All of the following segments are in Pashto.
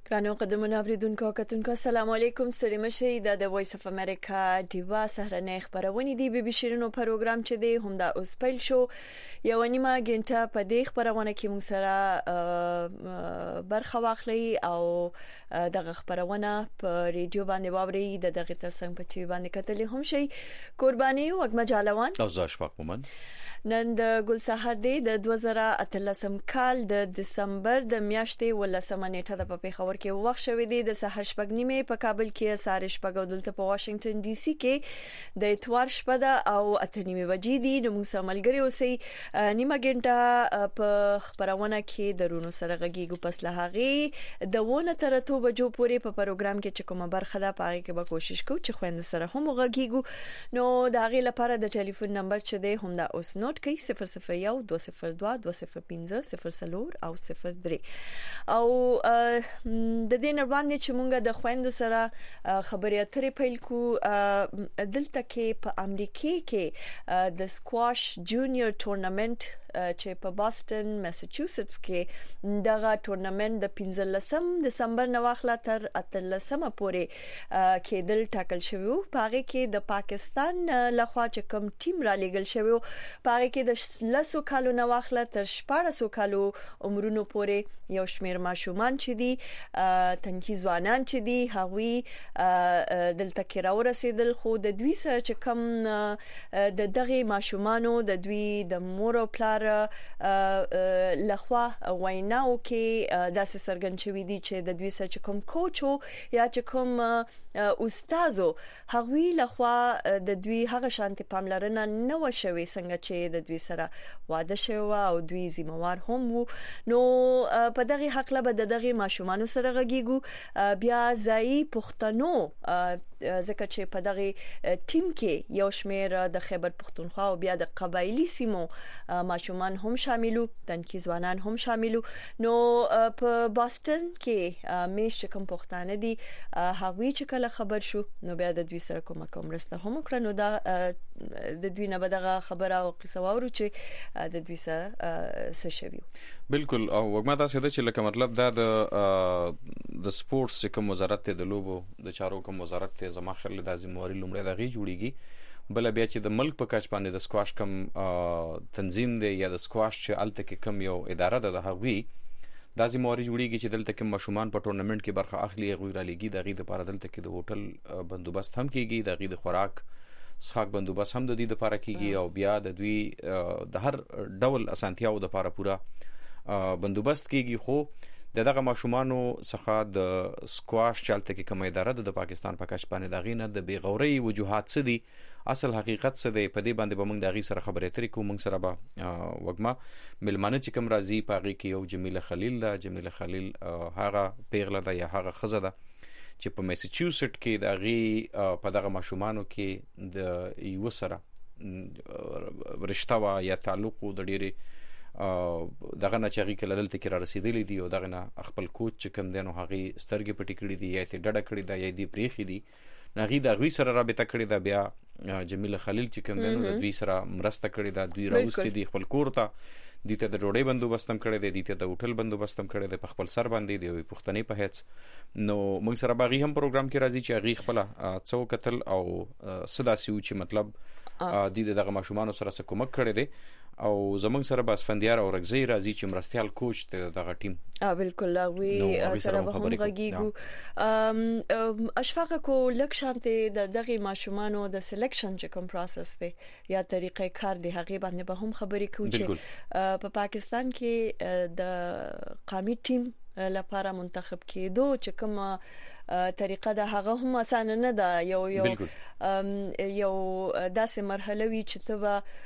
ګرانو قدرمنو اوریدونکو او کتونکو السلام علیکم. ستړي مشئ. د وایس اف امریکا دیوا سهرنۍ خبرونه دي بي بي شیرینو پروګرام چې دی هم دا اوس پیل شو. یو نیمه غنټه په دې خبرونه کې موږ سره برخه واخلي او دغه خبرونه په ریډیو باندې واوري دغه ترڅنګ په ټي وي باندې کتلې هم شي. قرباني وګما جالوان او زاش پاک مومن نن د ګل سحر دی د 2013 کال د دسمبر د میاشتې ولسمه نیټه د پیښور کې وخت شوې دی د سحر شپږ نیمه په کابل کې سار شپږ دلته په واشنگټن ډي سي کې د اتوار شپه ده او اته نیمه بجې دي. د موسی ملګری اوسې نیمه غنټه په خبرونه کې درونو سره غږیږو پس له هغه د ونه تر 2 بجو پورې په پروګرام کې چې کومه برخه ده پاره کې به کوشش کوو چې خويند سره هم غږیږو. نو دا غي لپاره د ټلیفون نمبر چې دی هم دا اوس نوٹ کړئ 001 202 205 0 او 03 او د دې نه باندې چې مونږ د خويندو سره خبرې اترې پیل کو. دلته کې په امریکا کې د سکواش جونیور ټورنمنت چې په باستن میساچوسټس کې دغه ټورنمنت د 15 دسمبر نو واخله تر 13 پورې کې دل ټاکل شوی. پاره کې د پاکستان لخوا چې کوم ټیم را لېګل شوی پاره کې د 10 کالو نو واخله تر 14 کالو عمرونو پورې یو شمیر ماشومان چې دي تنکي ځوانان چې دي هغوی دلته کې راو رسیدل. خو د دوی سره چې کوم د دغه ماشومانو د دوی د مور او پلار لخوا ویناو کې داسې سرګن شوی دي چې د دوی سره چې کوم کوچو یا چې کوم استادو هغوی لخوا د دوی هغه شانتي پاملرنه نه وشوي څنګه چې د دوی سره واده شوی او دوی ذمہوار هم وو. نو په دغه حق له بد دغه ماشومان سره غږیږو. بیا ځای پښتنو ځکه چې په دغه ټیم کې یو شمیر د خیبر پښتونخوا او بیا د قبایلی سیمو ماشومان هم شاملو تنکي ځوانان هم شاملو. نو په باستن کې میش کوم پښتانه دي هغوی چې کله خبر شو نو بیا د دوی سره کوم رسته هم کړ. نو دا د دوی نه بدغه خبره او قصه وورو چې د دوی سره څه شوی. بالکل او وګما تاسو ته چې لکه مطلب دا د سپورتس کوم وزارت ته د لوبو د چارو کوم وزارت ته زما خل لازم موري لومړی دغه جوړیږي. بل بیا چې د ملک په کچ باندې د سکواش کم تنظیم دی یا د سکواش چې الته کې کم یو اداره ده د هغوی د ذمہواری جوړیږي چې دلته کې مشومان په ټورنمنت کې برخه اخلي غوړه لګي د غي د لپاره دلته کې د هوټل بندوبست هم کیږي د غي د خوراک سخاک بندوبست هم د دې لپاره کیږي او بیا د دوی د هر ډول اسانتیاو د لپاره پورا بندوبست کیږي. خو دغه ماشومانو څخه د سکواش چالت کې کومه اداره د پاکستان په کش باندې دغه نه د بیغوري وجوهات څه دي اصل حقیقت څه دی په دې باندې به موږ دغه سره خبرې اترې کوو. موږ سره به وګما ملمانه چې کوم راځي پاغي کې یو جمیله خلیل ده. جمیله خلیل هغه پیغله ده یا هغه خزه ده چې په میساچوسټ کې دغه په دغه ماشومانو کې د یو سره رشتہ وا یا تعلق د ډیره دغه نه چاغي کله دلته کې را رسیدلې دي او دغه نه خپل کوچ چې کوم دینو هغه سترګې پټې کړې دي یا ته ډډه کړې ده یا دې پریخي دي نغې د غوي سره رابطه کړې ده. بیا جمیله خلیل چې کوم دینو د دوی سره مرسته کړې ده. دوی راوستي دي خپل کور ته دته د ډوډۍ بندوبست هم کړی دی دته د هوټل بندوبست هم کړی دی په خپل سر باندې دی پښتنې په هیڅ. نو موږ سره باغی هم پروګرام کې راځي چې هغه خپل څو قتل او صدا سیو چې مطلب د دغه ماشومان سره کومک کړی دی او زمونږ سره باس فندیار او رغزی راځي چې مرستيال کوچ ته دغه ټیم بالکل وی سره به هم غږیږو. اشفاق کو لک شانته دغه ماشومانو د سلیکشن چې کوم پروسس دی یا طریقې کار دی هغه باندې به هم خبرې کوو چې په پاکستان کې د قومي ټیم لپاره منتخب کېدو چې کوم طریقه ده هغه هم اسانه نه ده. یو داسې مرحله وی چې ته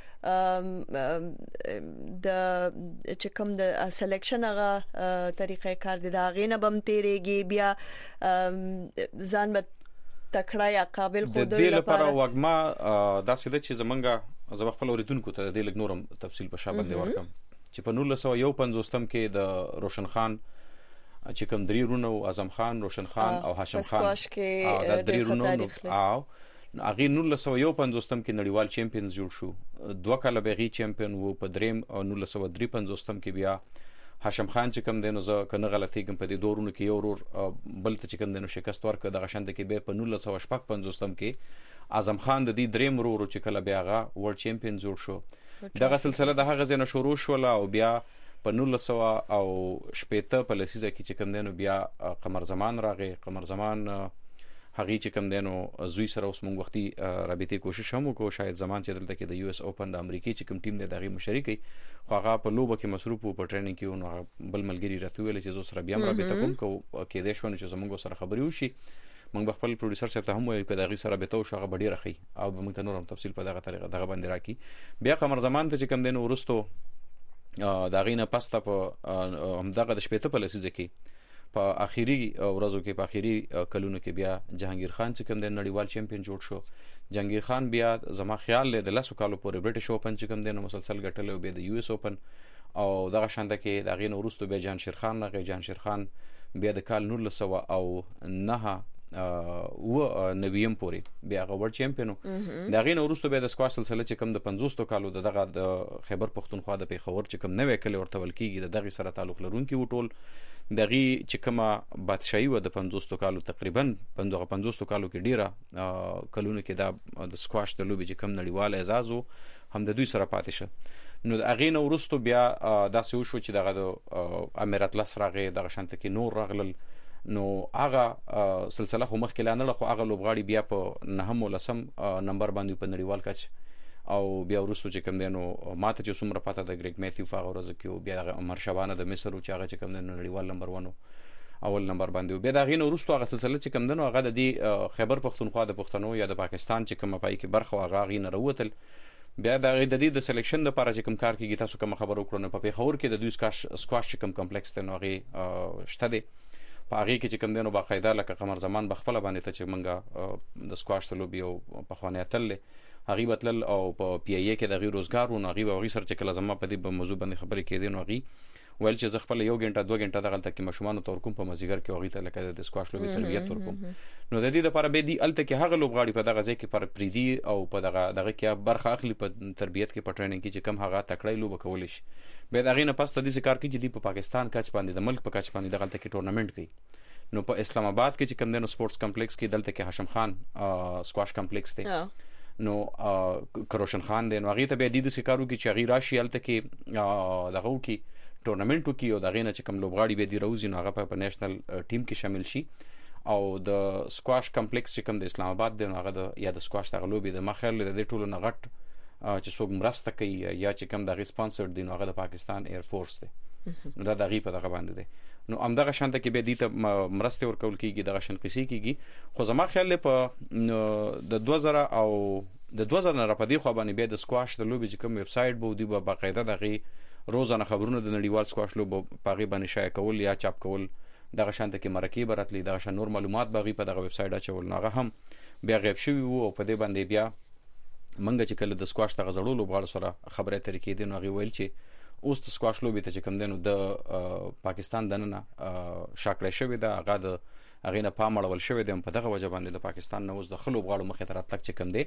د چې کوم د سلیکشن هغه طریقې کار دي دا غینه بم تیریږي بیا ځان به تکړه یا قابل خود لپاره وګما دا سده چې زمونږه زو خپل اوریدونکو ته د لګ نورم تفصیل په شابه دی ورکم چې په 1951 کې د روشن خان چې کوم درې رونو اعظم خان روشن خان او هاشم خان دا درې رونو او اغه 1951 کې نړیوال چمپیونز جوړ شو. 2 کاله بغي چمپیون وو په دریم او 1953 کې بیا هاشم خان چې کوم دینو زه کنه غلطي کوم په دې دورونو کې یو ورور بل ته چې کوم دینو شکست ورکړ دغه شانت کې به په 1955 کې اعظم خان د دې دریم ورور چې کله بیا هغه ورلد چمپیون جوړ شو دغه سلسله د هغه ځنه شروع شول او بیا په 1980 په لسیزه کې چې کوم دینو بیا قمر زمان راغی قمر زمان هغه چې کوم دینو زوی سره اوس موږ وختي رابطې کوشش هم وکړو شاید زمان چې دلته کې د یو اس اوپن د امریکای چې کوم ټیم دی دغه مشرکي خو هغه په لوبه کې مصروف وو په ټریننګ کې نو بل ملګری راته ویل چې زه سره بیا رابطه کوم کې دې شونه چې زموږ سره خبري وشي موږ خپل پروډوسر صاحب ته هم وایو چې دغه سره به تو شغه بډی رخي او موږ ته نورم تفصیل په دغه طریقه دغه باندې راکی بیا قمر زمان ته چې کوم دینو ورستو دا غینه پسته په همدغه د شپته په لسیزه کې په اخیری ورځو کې په اخیری کلونو کې بیا جهانگیر خان چې کوم د نړیوال چمپیون جوړ شو جهانگیر خان بیا زما خیال له د لاسو کالو پورې برټش اوپن چې کوم د مسلسل ګټلو به د یو اس اوپن او دغه شانته کې د غین ورستو بیا جهانشیر خان راغی جهانشیر خان بیا د کال 1900 او نه و نویم پوري بیا غوړ چمپیونو دا غین ورستو به د سکواش سلسله چې کوم د 50 کالو دغه د خیبر پختونخوا د پیښور چې کوم نوې کلی ورته ولکېږي دغه سره تعلق لرونکي وټول دغه چې کومه بادشاہي و د 50 کالو تقریبا 50 کالو کې ډیره کلونو کې د سکواش د لوبي چې کوم نړیوال اعزاز هم د دوی سره پاتې شه نو د اغې نو ورستو بیا داسې وشو چې دغه د امارات لس راغی دغه شانته کې نور راغلل نو هغه سلسله خو مخکې لاندې خو هغه لوبغاړي بیا په نهم ولسم نمبر باندې په نړیوال کچ او بیا ورستو چې کوم دینو ماته چې څومره پاته د ګریګ میتیو فاغ ورځ کې بیا عمر شبانه د مصر چې هغه چې کوم دینو نړیوال نمبر 1 اول نمبر باندې بیا دا غینو ورستو هغه سلسله چې کوم دینو هغه د دې خیبر پختونخوا د پښتنو یا د پاکستان چې کوم پای کې برخه هغه غینه وروتل بیا د دې د سلیکشن لپاره چې کوم کار کیږي تاسو کوم خبر وکړو په پیښور کې د دوی سکواش کوم کمپلیکس ته نوغي شته دي په هغه کې چې کوم دینو باقاعده لکه قمر زمان بخپله باندې ته چې منګه د سکواش تلوبي او په خوانه تل هغه بتل او په پی ای کې د غیر روزګار او هغه به غیر سر چې کله زما په دې موضوع باندې خبرې کېدې نو هغه ول چې ز خپل یو غنټه 2 غنټه دغه تل مشومان تور کوم په مزیګر کې هغه ته لکه د سکواش لوبي تربیت ور کوم نو د دې لپاره به دی الته کې هغه لوبغاړي په دغه ځای کې پر پریدي او په دغه کې برخه اخلي په تربیت کې په ټریننګ کې چې کم هغه تکړه لوب کول شي به دغه نه پس د دې کار کې چې دی په پاکستان کچ باندې د ملک په کچ باندې دغه کې ټورنمنت کوي نو په اسلام آباد کې چې کوم دنو سپورتس کمپلیکس کې دلته کې هاشم خان سکواش کمپلیکس دی نو کروشن خان دی نو هغه ته به د سکارو کې چې غیر راشي الته کې دغه کې ټورنمنت کې او دغه نه چې کوم لوبغاړي به دی روزي نو هغه په نېشنل ټیم کې شامل شي او د سکواش کمپلیکس چې کوم د اسلام آباد دی هغه د یا د سکواش د لوبي د مخال د ټولو نغټ چې څوک مرسته کوي یا چې کوم د ریسپانسر دی نو هغه د پاکستان ایر فورس دی نو دا دغه په دغه باندې دی نو همدغه شانته کې به دي ته مرسته ورکول کیږي دغه شنقسي کیږي خو زما خیال په د 2000 او د 2000 نه راپدې خو باندې به د سکواش د لوبي چې کوم ویب سټ بو دی په باقاعده دغه روزانه خبرونه د نړیوال سکواش لوب پاغي باندې شایع کول یا چاپ کول دغه شانته کې مرکې براتلی دغه شان نور معلومات باغی په دغه ویب سټ اچول نو هغه هم بیا غیب شوی وو په دې باندې بیا منګه چې کله د سکواش ته غزړو لوبغاړو سره خبره طریقې دي نو هغه ویل چې اوس د سکواش لوبي ته چې کوم دینو د پاکستان دننه شاکړې شوی دا هغه د هغه نه پامړول شوی دی په دغه وجه باندې د پاکستان نو اوس د خلوب غاړو مخې ته راتلک چې کوم دی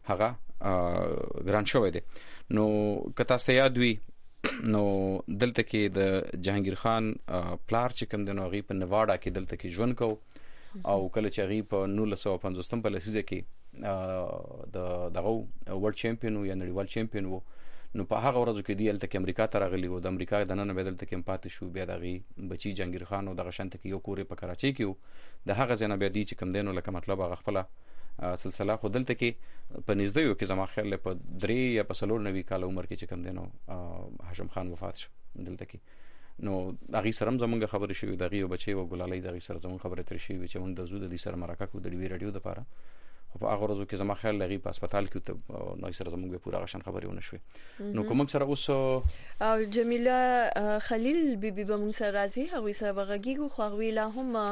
هغه ګران شوی دی نو کته ست یاد وی نو دلته کې د جهانگیر خان پلار چې کوم د نوغي په نواډا کې دلته کې ژوند کو او کله چې غي په 1950 په لسیزه کې دغه ورلد چمپیون یا نړیوال چمپیون وو نو په هغه ورځو کې دی الته کې امریکا ته راغلی وو د امریکا د نن بدلته کې پاتې شو بیا دغه بچی جهانگیر خان او دغه شانت کې یو کورې په کراچۍ کې د هغه ځنه بیا دی چې کوم دینو لکه مطلب هغه خپل سلسله خو دلته کې په نږدې یو کې زما خیال په 3 یا په 4 کال عمر کې چې کوم دینو هاشم خان وفات شو دلته کې نو هغه سره زمونږ خبرې شوې دغه یو بچي و ګلالۍ دغه سره زمونږ خبرې تر شي چې موږ د زو د دې سره مرکه کو د ډیوی رادیو د لپاره خو په هغه ورځو کې زما خیال لغي په هسپتال کې ته نو سره زمونږ پورا غشن خبرې ونه شوې نو کوم سره اوس او جمیله خلیل بیبي به موږ سره راځي هغه سره بغږیږو خو هغه لا هم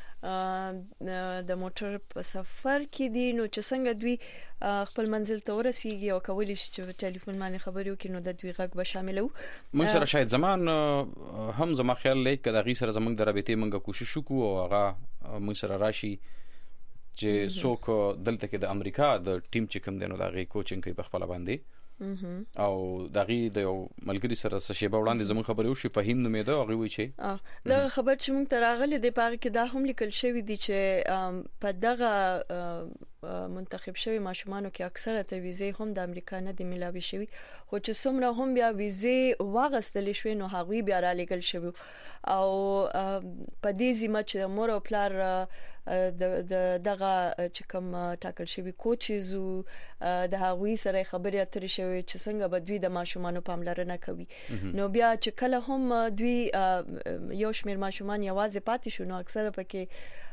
د موټر په سفر کې دي نو چې څنګه دوی خپل منزل ته ورسیږي او کولی شي چې ټلیفون باندې خبرې وکړي نو د دوی غږ به شاملو موږ سره شاید زمان هم زما خیال لای کده غي سره زمونږ د رابطې منګه کوشش وکړو او هغه موږ سره راشي چې څوک دلته کې د امریکا د ټیم چې کوم دینو دغه کوچینګ کوي په خپل باندې او دغه د یو ملګری سره شیبه وړاندې زموږ خبرې وشي فهیم نومېده هغه وی چې دا خبر چې موږ تراغله د پاره کې دا هم لیکل شوی دی چې په دغه منتخب شوی ماشومان کې اکثره ته ویزه هم د امریکا نه دی ملاوي شوی خو چې څومره هم بیا ویزه واغستل شوی نو هغه بیا را لګل شوی او په دې ځمه چې مور او پلار دغه چې کوم ټاکل شوی کوچز د هغوی سره خبرې اترې شوی چې څنګه به دوی د ماشومان پاملرنه کوي نو بیا چې کله هم دوی یو شمیر ماشومان یوازې پاتې شو نو اکثره پکې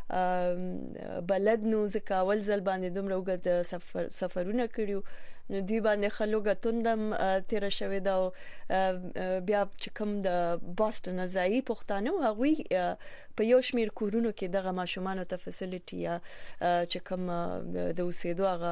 بلد نو ځکه اول ځل باندې دومره وګد سفرونه کړیو نو دوی باندې خلوګه توندم تیر شوی دا بیا چې کوم د بوسټن ځای پښتانه هغوی په یو شمیر کورونو کې دغه ماشومان ته فیسیلیټي یا چې کوم د اوسېدو هغه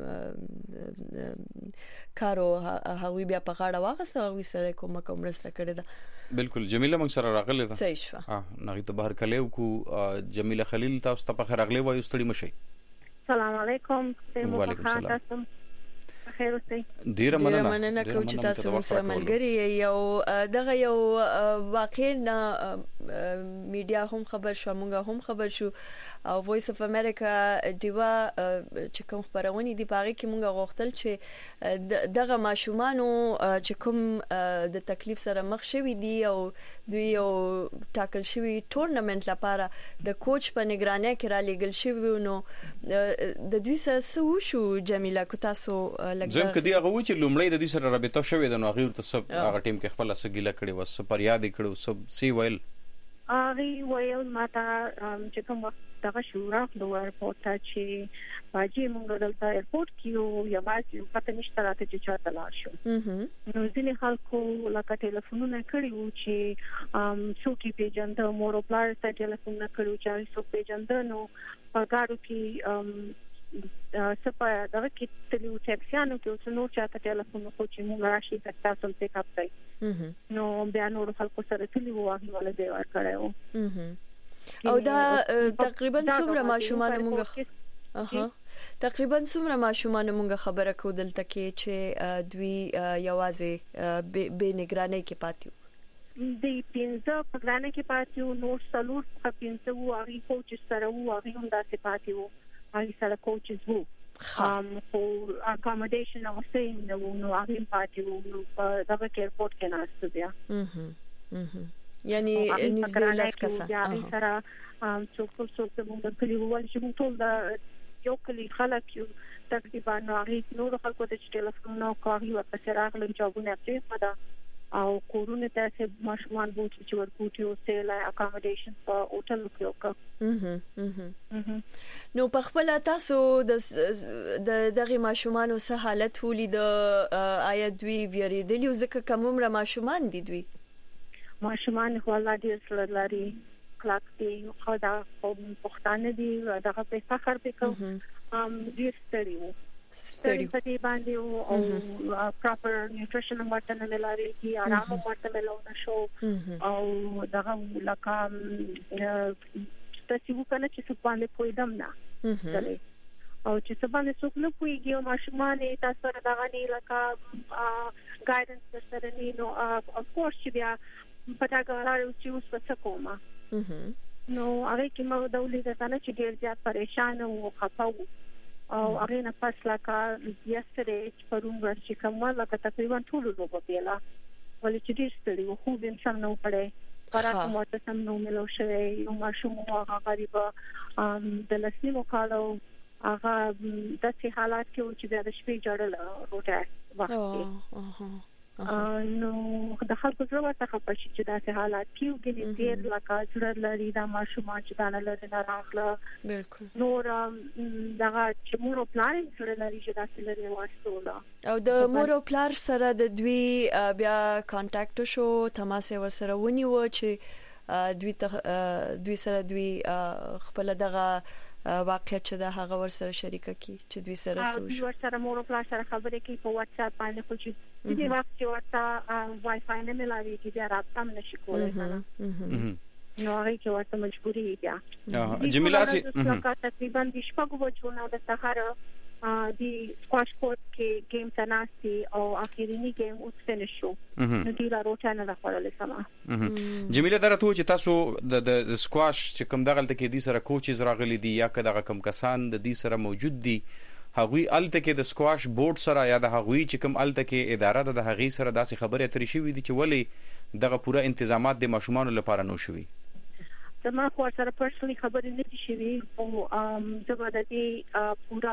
کارو هغوی بیا په غاړه واغسته هغوی سره کومه مرسته کړې ده بالکل جمیله موږ سره راغله ده صحیح شو نغې ته بهر کلیو کو جمیله خلیل تاسو ته په راغله وایو ستړي مشي السلام علیکم وعلیکم السلام خیر اوسئ ډیره مننه کوم چې تاسو سره ملګری یو دغه یو واقع میډیا هم خبر شو مونږ هم خبر شو او وایس اف امریکا دیوا چې کوم خبرونه دی پاره کې مونږ غوښتل چې دغه ماشومانو چې کوم د تکلیف سره مخ شوي دي او دوی یو ټاکل شوی ټورنمنت لپاره د کوچ په نگرانۍ کې را لېګل شوی نو د دوی سره شو جمیله کو تاسو زم کدی هغه و چې لومړی د دې سره رابطه شوې ده نو غیر ته سب هغه ټیم کې خپل سګیله کړي و سپر یاد کړو سب سی ویل ویل ماته چې کوم وخت دغه شورا د ورپورټ چې باجی مونږ دلته ایرپورټ کیو یا باجی پته نشته راته چې چاته لاړ شو نو ځینې خلکو لکه ټلیفونونه کړي وو چې څوک پیژند مور او پلار ته ټلیفون کړو چې څوک پیژند نو پګاړو کې سپا دغه کې تلو ټیکسیانو کې اوس نو چاته ټلیفون کو چې مونږ راشي تاسو ته پک اپ کړئ نو بیا نور خلکو سره تلو واغې ولا دی ور کړو او دا تقریبا څومره ماشومان مونږ تقریبا څومره ماشومان مونږ خبره کو دلته کې چې دوی یوازې به نگرانۍ کې پاتیو د پینځه په نگرانۍ کې پاتیو نو څلور په پینځه وو هغه کوچ سره وو هغه هم داسې پاتیو هغه سره کوچز وو خو اکامډیشن او سین نو هغه پاتیو نو په دغه ایرپورټ کې ناست بیا یعنی نږدې لاس کسه هغه سره څوک موږ کلیوال چې موږ ټول دا یو کلی خلک یو تقریبا هغه نور خلکو ته ټلیفون نو کوي او په سره غلم جوابونه اچي پدا او کورونه ته ماشومان بوت چې ورکوټي او سیل اکامډیشن په هوټل کې وکړه نو په خپل تاسو د دغه ماشومان سره حالت ولید آیا دوی ویریدلی ځکه کومره ماشومان دي دوی ماشومان خو لا ډیر لري کلاک دي خو دا پښتانه دي دغه په فخر وکړو ډیر ستړي په دې باندې او پراپر نیوټریشن ورته نه لري کی آرام ورته ملونه شو او دغه لکه تاسو وکړه چې څه باندې پویدم نه او چې څه باندې څوک نه پويږي او ماشومان تاسو سره دغه نه لکه ګایډنس سره نه نو اف کورس چې بیا پټا غواړم چې اوس څه کومه نو هغه کې مو د ولې ځکه چې ډیر زیات پریشان او خفه او هغه نه پس لکه yesterday پرون ورشي کومه لکه تقریبا ټول لوبه پیلا ولې چې ډیر ستړي وو خو به سم نه پړې پراته موته سم نو ملو شوی یو ماشوم هغه غریب د لسنیمو کالو هغه د څه حالات کې چې د شپې جوړل روټه وخت نو د خلکو زړه ورته پښې چې داسې حالات کیو کې ډیر لکه زړه لري دا ماشومان چې دا نه لري نه راغله بالکل نور دغه چې مور او پلار سره لري چې داسې لري واسطه او د مور او پلار سره د دوی بیا کانټاکټ شو تماس ور سره ونیو چې دوی سره دوی خپل دغه واقعیت چې دا هغه ور سره شریکه کی چې دوی سره سوش ور سره مور او پلار سره خبرې کوي په واتس اپ باندې خو چې دې وخت چې ورته وای فای نه ملایي چې بیا رابطه نشي کولای نو هغه کې ورته مجبوري بیا جمیله سي تقریبا د شپږ بجو نه د سهار دی سکواش کورت کې گیم تناسي او اخیرینی گیم اوس فینیش شو نو دی لا روټه نه راخړل سما. جمیله درته چې تاسو د سکواش چې کوم دغه تل کې دي سره کوچز راغلي دي یا کداغه کم کسان د دې سره موجود دي هغوی الته کې د سکواش بورډ سره یا د هغوی چې کوم الته کې اداره د هغې سره داسې خبرې اترې شوې دي چې ولې دغه پوره انتظامات د ماشومانو لپاره نو شوي؟ زما خو سره پرسنلی خبرې نه دي شوې او زما د دې پورا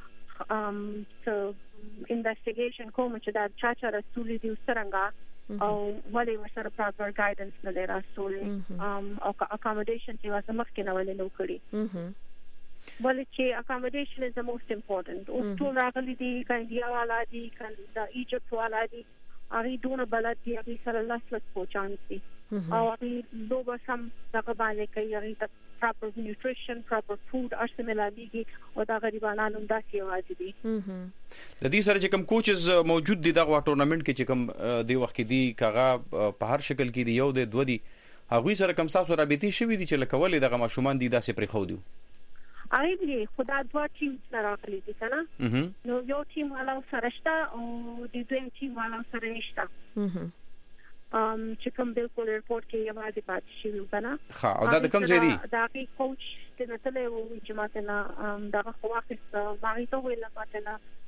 انویسټیګیشن کوم چې دا چا رسولي دي څنګه او ولې ورسره پراپر ګایډنس نه لري رسولي او اکامډیشن چې واسه مخکې نه ولې نو کړی ولې چې اکامډیشن از د موست امپورټنت او ټول راغلي دي کانډیا والا دي د ایجپت والا دي هغه دونه بلد دي هغه سره لاس پوچان دي او هغه لوبه سم دغه باندې کوي هغه ته پراپر نیوټریشن پراپر فود ارسملا دیږي او دا غریبانو داسې واځي دي د دې سره چې کوم کوچز موجود دي دغه ټورنمنت کې چې کوم دی وخت کې دي کاغه په هر شکل کې دی یو د دوه دي هغه سره کوم تاسو رابطې شوې دي چې لکولې دغه ماشومان دي داسې پرې خو دي ایږي خدا دوه ټیم سره راغلي دي کنه نو یو ټیم والا سره شته او د دویم ټیم والا سره نشته چې کوم بالکل ریپورت کې یوازې پاتې شي کنه ها او دا د کوم ځای دی دا کی کوچ د نتلې و چې ماته نه دا خو واخیست ماري ته ویل ماته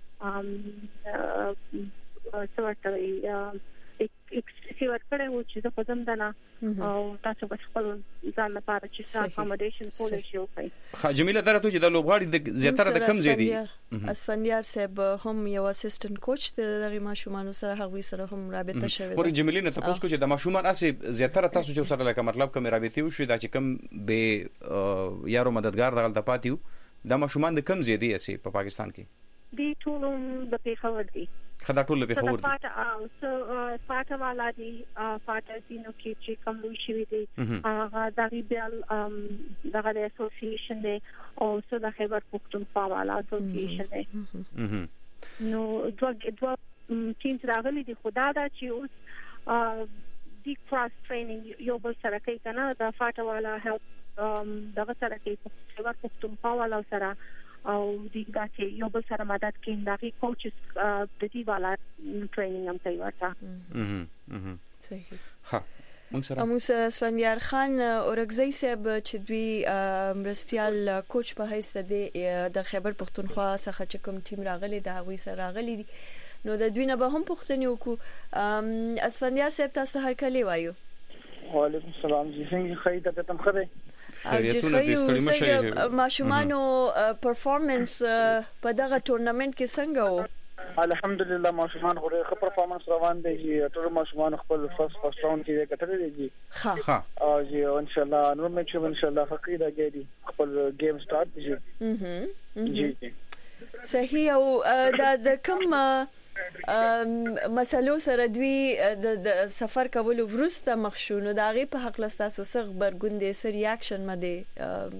نه سورته اکسسیو ورکړې و چې د پدم دنا او تاسو په خپل ځان لپاره چې اکامډیشن کولای شئ کوي. ها جمیله درته چې د لوبغاړي د زیاتره د کم زیدي اسفندیار صاحب هم یو اسسټنټ کوچ د ماشومان سره هغوی سره هم رابطه شوی ده. ور جمیله نه تاسو کو چې د ماشومان اسې زیاتره تاسو چې سره لکه مطلب کوم رابطه وشي دا چې کم به یارو مددگار دغه د پاتیو د ماشومان د کم زیدي اسې په پاکستان کې دی ټول د پیښور دي خدا ټول به خبر دي فاټه والا دي فاټه دینو کې چې کوم لوي شوی دي هغه د ریبل دغه اسوسییشن دی او څه د خیبر پختونخوا والا اسوسییشن دی نو دوه ټیمز راغلي دي خدا دا چې اوس دی کراس ټریننګ یو بل سره کوي کنه د فاټه والا هیلپ دغه سره کوي خیبر پختونخوا والا سره او دیګه چې یو بل سره مدد کوي دغه کوچز د دې والا ټریننګ هم کوي ورته صحیح. ها موږ سره اسفندیار خان اورګزی صاحب چې دوی مرستيال کوچ په حیث د خیبر پختونخوا څخه چې کوم ټیم راغلي د هغوی سره راغلي دي نو د دوی نه به هم پوښتنه وکړو. اسفندیار صاحب تاسو هر کله وایو. وعلیکم السلام جی څنګه خیریت ته مخه خیریتونه د ستړي مشه ماشومانو پرفورمنس په دغه ټورنمنت کې څنګه و؟ الحمدلله ماشومان غوړي ښه پرفورمنس روان دي ټول ماشومان خپل فرست راوند کې کټلې دي ها او جی ان شاء الله نو مې چې ان شاء الله حقیقت راګي خپل گیم سٹارټ جی صحیح. او د کوم مسلو سره دوی د سفر کولو ورسته مخشونو دا غي په حق لستاسو سغ برګوندې سر ریاکشن مده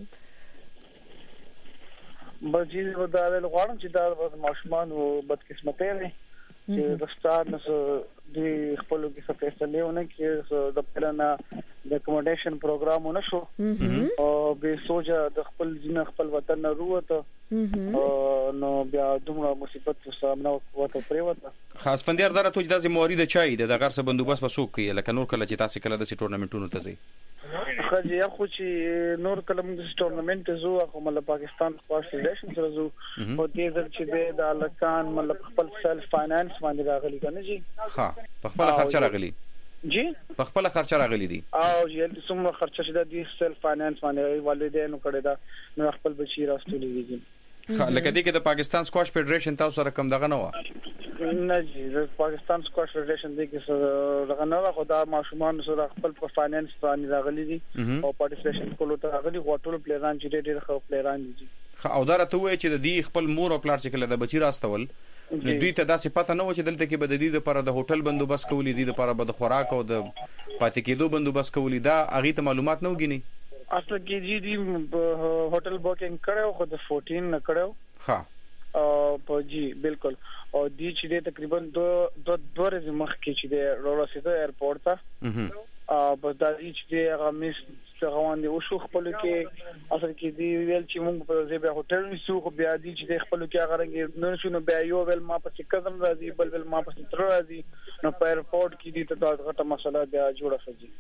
بجی ودا ول غواړم چې دا ماشومان او بدقسمتۍ نه چې د سٹار نو د خپل کې څه فیصله ونه کې د پلان د اکامډیشن پروګرام ونه شو او به سوچا د خپل ځین خپل وطن نه وروته نو بیا دومره مصیبت سامنا وته پریوته. خاص فندیار درته چې د موري د چای د غر څه بندوبست پسوک کې لکه نور کله چې تاسو کله د ټورنمنټونو ته ځي خو یا خو چې نور کله موږ ټورنمنت زو خو مل پاکستان سکواش فدریشن سره زو او دې ځل چې د الکان مل خپل سیلف فاینانس باندې راغلي کنه جی ها په خپل خرچه راغلي جی په خپل خرچه راغلي دي او یل څومره خرچه شته د سیلف فاینانس باندې والدینو کړه دا نو خپل بچی راستولې دي لکه دې کې د پاکستان سکواش فدریشن تاسو سره کوم دغه نه و نه جی د پاکستان سکواش فدریشن دې کې دغه نه خو دا ماشومان سره خپل فاینانس باندې راغلي دي او پارټیسیپیشن کولو ته راغلي غوټول پلیران چې ډېر خو پلیران دي او دا راته وایي چې د دې خپل مور او پلار چې کله د بچی راستول نو دوی ته داسې پته نه و چې دلته کې به د دې لپاره د هوټل بندوبست کولی دي لپاره به د خوراک او د پاتې کېدو بندوبست کولی دا هغه ته معلومات نه وګینی اصل کې جی دی هوټل بوکینګ کړو خو د 14 نه کړو ها په جی بالکل او دی چې تقریبا 2 ورځې مخکې چې د رورسیده ایرپورټ ته بس دا چې دی هغه میس روان دي او شو خپل کې اصل کې دی ویل چې موږ په ځای هوټل نیسو خو بیا دي چې خپل کې هغه رنګ نن شنو بیا یو ول ما په کزم راځي بل ما په تر راځي نو په ایرپورټ کې دي ته دا غټه مسله بیا جوړه شي.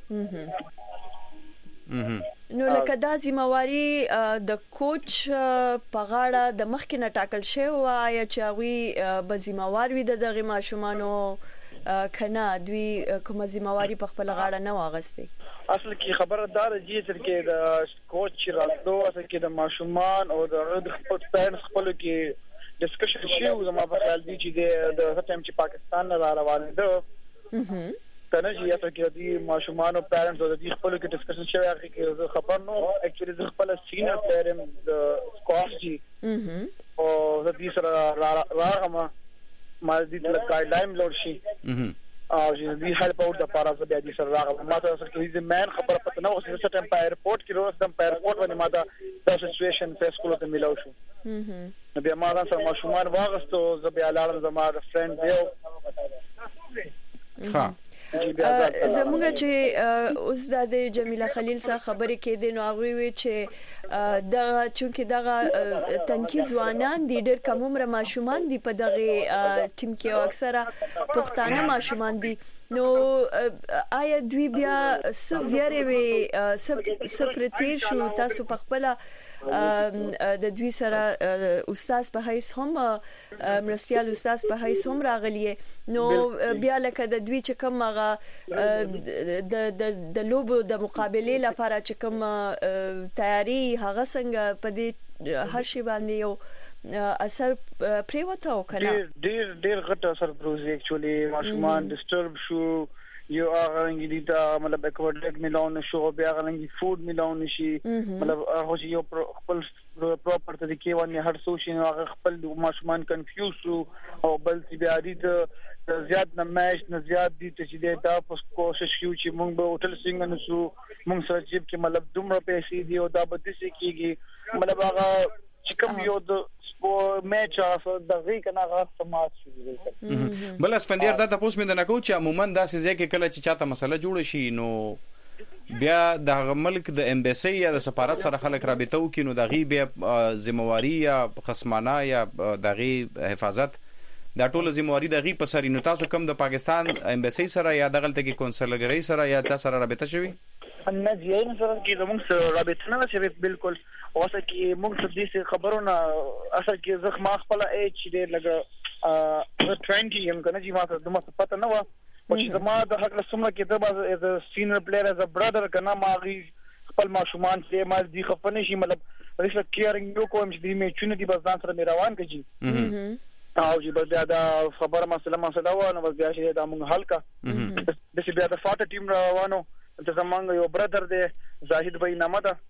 نو لکه دا ذمہواری د کوچ په غاړه د مخکې نه ټاکل شوی و یا چې هغه به ذمہوار وي دغه ماشومانو کنه دوی کوم ذمہواری په خپل غاړه نه واغستي. اصل کې خبردار جی تر کې د کوچ راتلو اصل کې د ماشومان او د خپل پیرنټس خپل کې ډسکشن شي او زما په خیال دي چې د ټایم چې پاکستان نه روان دي کنه چې اصل کې د ماشومان او پیرنټس او د خپل کې ډسکشن شوی هغه کې خبر نو اکچولی د خپل سینیئر پلیر د سکواش جی او د دې سره راغما ما دې د ګایډلاین لور شي او چې دې هیلپ اوټ د پاره څه بیا دې سره راغله ما ته اصل کې دې مین خبره پته نه اوس چې ټایم په ایرپورټ کې روز د ایرپورټ باندې ما دا سچويشن فیس کولو ته ملاو شو نو بیا ما سره ماشومان واغستو زه بیا لاړم زما د فرند دیو ها زموږ چې اوس د جمیله خلیل سره خبرې کېدې نو هغه وی چې دا چونکه دغه تنکي ځوانان دي ډېر کم عمر ماشومان دي په دغه ټیم کې او اکثره پښتانه ماشومان دي نو آیا دوی بیا سویری وي سپرتیر شو تاسو په خپل د دوی سره استاد په هیڅ هم مرستيال استاد په هیڅ هم راغلی نو بیا لکه د دوی چې کوم د لوبو د مقابله لپاره چې کوم تیاری هغه څنګه په دې هر شی باندې یو اثر پریوته او کله ډیر غټ اثر پروزي اکچولی ماشومان ډیسټرب شو یو هغه رنګ دي دا مطلب اکوډک ملون شو بیا هغه رنګ فود ملون شي مطلب هغه یو خپل پراپر طریقې باندې هر څه شي هغه خپل ماشومان کنفیوز شو او بل چې بیا دي ته زیات نه مېش نه زیات دي چې دا پس کوشش کیو چې موږ به هوټل څنګه نشو موږ سره چې مطلب دومره پیسې دی او دا به دې کېږي مطلب هغه چې کوم یو د میچ اوف د غي کنه غاښ سماج شي بل اسفندیار دا تاسو مې نه کو چې عموما دا سې کې کله چې چاته مسله جوړ شي نو بیا د ملک د امبیسي یا د سفارت سره خلک رابطه وکړي نو د غي بیا ذمہواری یا خصمانه یا د غي حفاظت دا ټول ذمہواری د غي په سر نو تاسو کوم د پاکستان امبیسي سره یا دغلت کې کونسلګری سره یا تاسو سره رابطه شوی نه جین سره کې زموږ سره رابطه نه شوی بالکل اوسه کې موږ څه دې خبرونه اصل کې زخم خپل ایج دې لګ 20 یم کنه چې ما ته دمه پته نه و او چې ما د حق سمره کې د سینیئر پلیئر از ا برادر کنه ما غي خپل ماشومان چې ما دې خفنه شي مطلب ریسه کیرینګ یو کوم چې دې مې چونه دي بس ځان سره مې روان کړي او چې بس بیا دا خبره مسله و نو بس بیا چې دا موږ حل کا د چې بیا د فاټ ټیم روانو ته زمونږ یو برادر دی زاهد بھائی نامه ده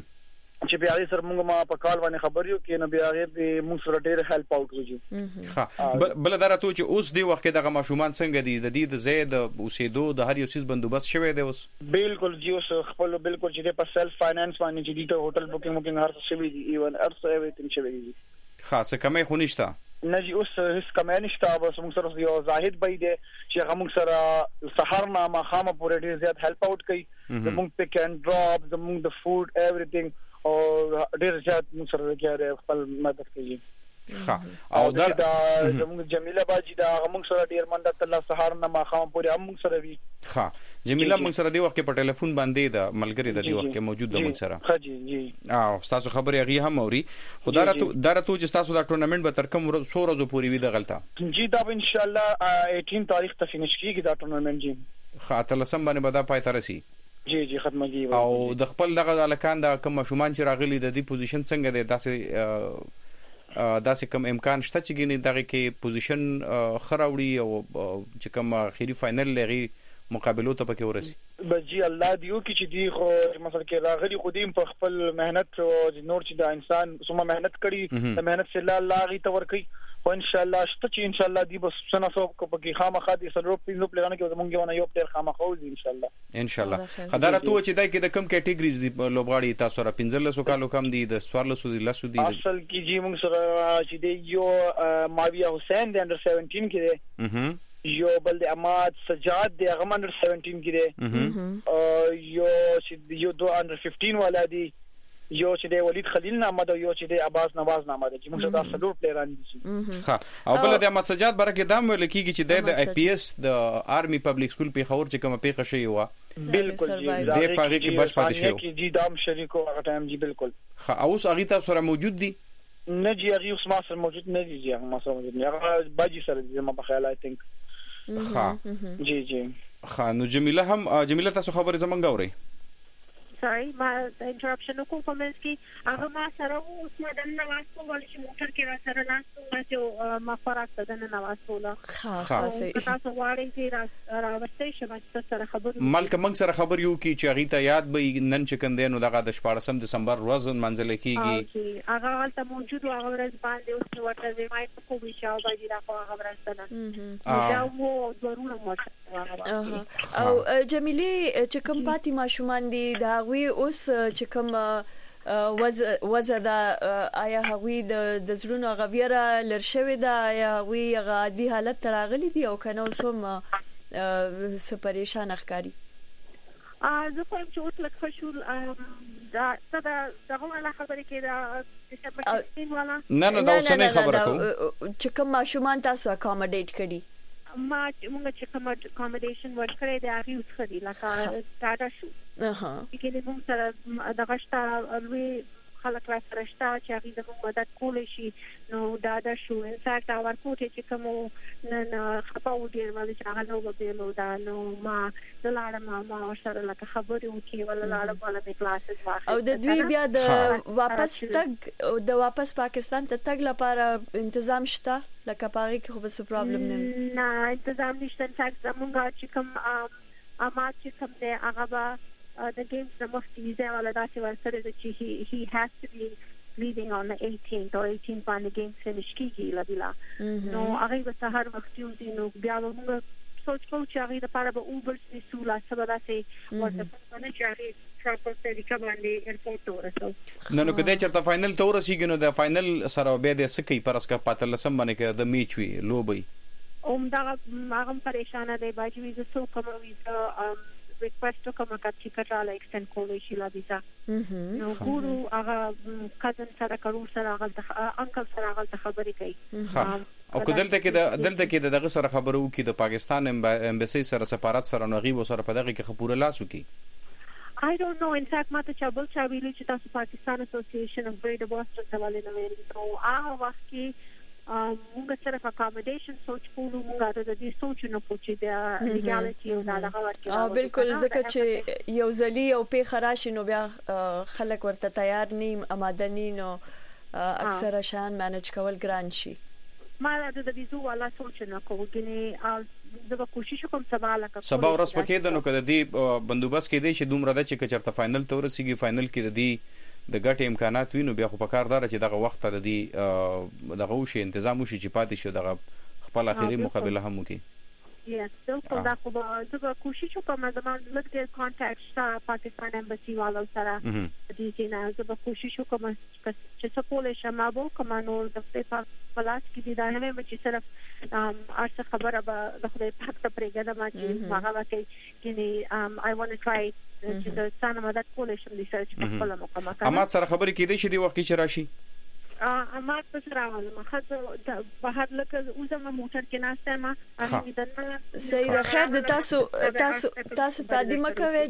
چې بیا یې سره موږ ما په کال باندې خبريو کې نو بیا یې موږ سره ډېر هیلپ اوټ وکړو ها بل درته چې اوس دی وخت دغه ماشومان څنګه دي د دې د زید اوسېدو د هر یو چیز بندوبست شوی دی اوس بالکل جی اوس خپل بالکل چې په سیلف فاینانس باندې چې د هوټل بوکینګ هر څه شوی دی ایون ارڅ ایوریثینګ شوی دی خاصه کمه خو نشته نه جی اوس هیڅ کمه نشته بس موږ سره یو زاهد بھائی دی چې موږ سره سحر نه ما خامه پورې ډیر زیات هیلپ اوټ کوي موږ پک اینڈ ډراپ موږ د فود ایوریثینګ او ډیر زیات موږ سره کېره خپل مدد کوي ها او دا زموږ جمیله باجی دا موږ سره ډیر منډه الله سحر نه ما خامه پورې موږ سره وی ها جمیله موږ سره دی وخت په ټلیفون باندې د ملګری د دی وخت موجود د موږ سره ها جی جی او تاسو خبرې هغه هم اوري خدای درته چې تاسو دا ټورنمنت به تر کوم ورځو پورې وي د غلطه جی دا ان شاء الله 18 تاریخ ته فینیش کیږي دا ټورنمنت جی خاطر لسم باندې به دا پای ته رسي جی جی ختمږي او د خپل دغه الکان د کوم شومان چې راغلي د دې پوزیشن څنګه دی داسې کوم امکان شته چې ګینه دغه کې پوزیشن خراوړي او چې کوم اخیری فائنل لغي مقابلو ته پکې ورسي بس جی الله دیو کې چې دی خو مثلا کې راغلي خودیم په خپل مهنت او نور چې د انسان سمه مهنت کړي د مهنت سره الله غي تور کوي او ان شاء الله شته چې ان شاء الله دی بس سنه سو کې خامخا دي سره په پلان کې زمونږ ونه یو پلیر خامخا وځي ان شاء الله ان شاء الله خدای ته چې دای کې د کم کټګریز لوبغاړي تاسو را 15 کالو کم دي د 14 دي لاسو دي اصل کې جی موږ سره چې دی یو ماویه حسین د انډر 17 کې دی یو بل د اماد سجاد د هغه under 17 کې دی یو چې یو 2 under 15 والا دی یو چې د ولید خلیل نامه ده یو چې د عباس نواز نامه ده چې موږ دا څلور پلیران دي ها او بل د احمد سجاد برکه دام ویل کیږي چې د آی پی ایس د آرمی پبلک سکول په خبر چې کوم پیښه شوی و بالکل د پاګه کې بچ پاتې شو کې جی دام شریکو هغه ټایم جی بالکل ها اوس هغه تاسو سره موجود دي نه جی هغه اوس ما سره موجود نه دي هغه ما سره موجود نه هغه باجی سره دي ما په خیال آی تھنک ها جی ها نو جمیله تاسو خبره زمونږ اوري sorry ما interruption کو کومنټ کی هغه ما سره اوس ما دنه واسو ول چې موټر کې را سره ناسو چې ما خوراک ته دنه نواسو لا خاصه تاسو واړی چې را ورسته چې سره خبر ملک موږ سره خبر یو کی چې هغه ته یاد به نن چې کندې نو دغه د 14 دسمبر ورځ منځل کیږي هغه حالت موجود او هغه ورځ باندې اوس ورته زمای په کومي شاو باندې دا هغه ورسته دا مو ضروري مو او جمیله چې کوم پاتې ماشومان دي دا وی اوس چې کوم وزدا آیا هغوی د زړونو غویره لرشوي دا آیا هغوی غادي حالت تراغلي دي او کنه اوسم څه پریشان ښکاری زه کوم چې اوس لکه خشول دا غوړه خبرې کې دا چې نه دا اوس نه خبره کوم چې کوم ماشومان تاسو اکامډیټ کړي ما موږ چې کوم اکامډیشن ورکړی دی هغه اوس خري لکه ټاټا شو کې موږ سره د غشتا لوی خلک را سره شته چې هغه د مدد کولای شي نو دا شو ان فیکټ اور کوټه چې کوم نه خپاو ډیر ولې چې هغه نو به نو دا نو ما د لاړم ما سره لکه خبرې وکي ولا لاړم ولا د کلاسز واخې او د دوی بیا د واپس تګ د واپس پاکستان ته تګ لپاره تنظیم شته لکه پاره کې خو بس پرابلم نه تنظیم نشته ان فیکټ زمونږ چې کوم امات چې کوم دی هغه the games the mufti is wala da se warsare that he has to be leaving on the 18th or 18th when the games finish kigi la bila no agi ba sahar waqti undi no bia mo soch ko chari da para ba uber se sula sabada se wata pana chari proper se dikabandi airport ورسو نو کده چرته فائنل تور رسیږي نو د فائنل سره به د سکی پرس کا پاتل سم باندې کې د میچ وی لوبي دا هغه پریشان دی باجی ویزه سو کوم ویزه request کومه چې کټاله ایکستند کولای شي لا ویزا نو ګورو هغه کزن سره کارو سره هغه انکل سره هغه خبرې کوي او کدلته کې دغه سره خبرو کې د پاکستان امبسی سره سفارت سره نو غیب سره په دغه کې خبره لاسو کې I don't know in fact ماته چې بل چا ویلي چې تاسو پاکستان اسوسییشن اف گریټر بوسټن ته ولې نه ویل نو هغه وخت کې موږ سره اکامډیشن سوچ کوو موږ د دې سوچ نه پوښتې د لیګالیټي او دا هغه ورکړه بالکل ځکه چې یو ځلی او په خراشي نو بیا خلک ورته تیار نیم آماده ني نو اکثر شان مانج کول ګران شي ما د دې ولا سوچ نه کوو کني زه کوشش کوم سبا ورځ پکې د نو کده دی بندوبست کې دی چې دومره د چې چرته فائنل تور سیږي فائنل کې د د ګټ امکانات وینو بیا خو په کار دار چې دغه وخت د دې دغه وشي تنظیم وشي چې پاتې شو دغه خپل اخیری مقابله هم وکي بالکل دا خو زه کوشش کوم د لږ کانټاکټ پاکستان امبسی والو سره دې چې نه زه کوشش کوم چې څه کولای شم ما کوم نو د پلاس کې دا نه مې چې صرف ارڅ خبره به د خپل حق ته پرېږدم چې هغه وکړي کینی I want to try چې د سانه مدد کولای شم د سرچ په خپل مقام کې اما سره خبرې کېدې چې دی وخت کې راشي اما پس راولم خاصه بهر لکه اوسمه موټر کې ناشته ما اړین سید خیر د تاسو تقدیم کوي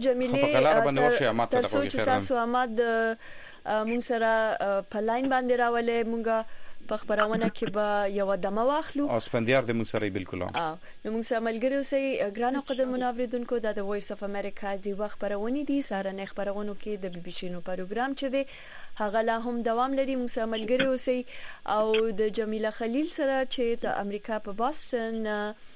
جمیله تاسو اماد مون سره په لاین باندې راولې مونږه په خبرونه کې به یو دمه واخلو او سپندیار د موږ سره بالکل نو موږ سره ملګری اوسئ ګران قدر منوریدونکو د وایس اف امریکا دی خبرونه دي سهارنه خبرونو کې د بي بي سي نو پروګرام چې دی هغه لا هم دوام لري موږ سره ملګری اوسئ او د جمیله خلیل سره چې د امریکا په باستن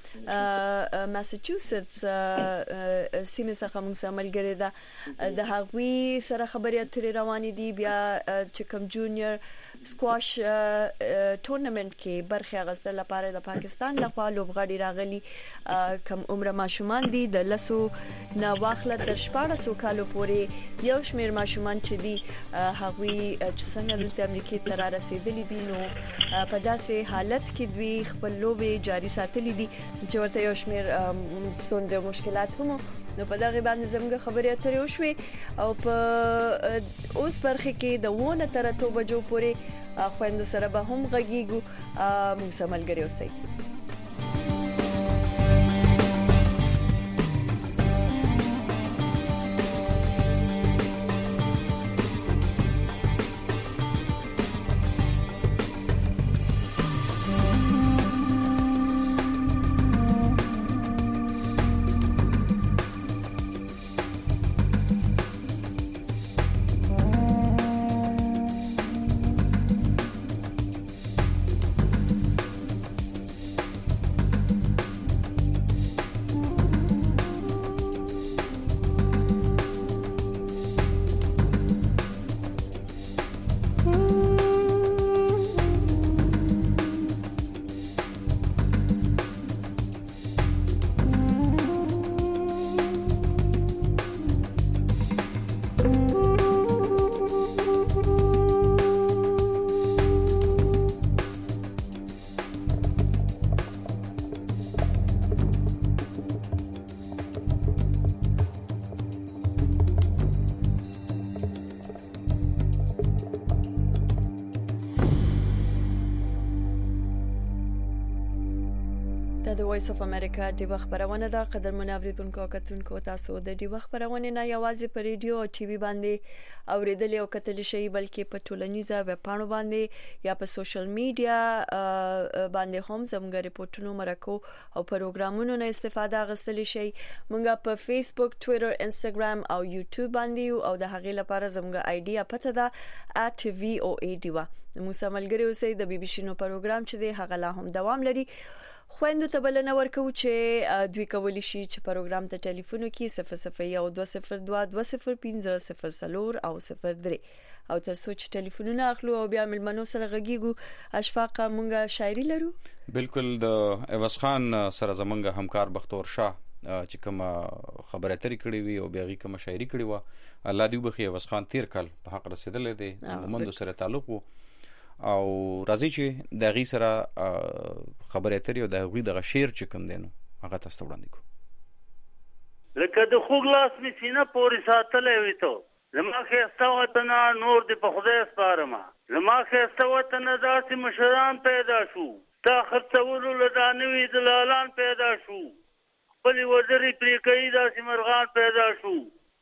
ماساچوسټس سیمه څخه موږ سره ملګری ده د هغوی سره خبرې اترې روانې دي بیا چې کوم جونیور سکواش ټورنمنت کې برخه اخیستل لپاره د پاکستان لخوا لوبغاړي راغلي کم عمر ماشومان دي د لسو نه واخله تر 14 کالو پورې یو شمیر ماشومان چې دي هغوی چې څنګه د امریکای ته رسیدلي دي نو په داسې حالت کې دوی خپل لوبې جاري ساتلې دي چې ورته یو شمېر ستونزې او مشکلات هم نو په دغه باندې زموږ خبرې اترې وشوې او په اوس برخه کې د 1 تر 2 بجو پورې خويندو سره به هم غږیږو موږ سره ملګري اوسئ. د وایس اف امریکا د خبرونه ده. قدرمن اوریدونکو او کتونکو تاسو د دې خبرونه نه یوازې په ریډیو او ټي وي باندې اوریدل او کتل شي بلکې په ټولنیزه ویب پاڼو باندې یا په سوشل میډیا باندې هم زموږ ریپورتونو مرکو او پروګرامونو نه استفاده غوښتل شي. موږ په فیسبوک، ټوئیټر، انستګرام او یوټیوب باندې او د هغې لپاره زموږ آی ډي پته ده @voa diva. موږ سره ملګري اوسئ. د بي بي سي نو پروګرام چې دی هغه لا هم دوام لري. خويندو ته بلنه ورکو چې دوی کولی شي چې پروګرام ته ټلیفون وکړي 0012020500 او 03 او تر څو چې ټلیفونونه اخلو او بیا ملمنو سره غږیږو. اشفاق مونږه شاعري لرو. بالکل د عوض خان سره زمونږ همکار بختور شاه چې کوم خبره ترې کړې وي او بیا غي کوم شاعري کړې و الله دې وبخي. عوض خان تیر کال په حق رسیدلې دي مومندو سره تعلق او راځي چې د غي سره خبرې اترې او د غي د شعر چې کوم دینو هغه تاسو وړاندې کو. لکه د خوګ لاس می سینه پورې ساتلې وي ته زما خسته وطن نور دې په خدای سپارم. زما خسته وطن داسې مشران پیدا شو تا خرڅولو لدانوي دلالان پیدا شو خپل وزري پرې کوي داسې مرغان پیدا شو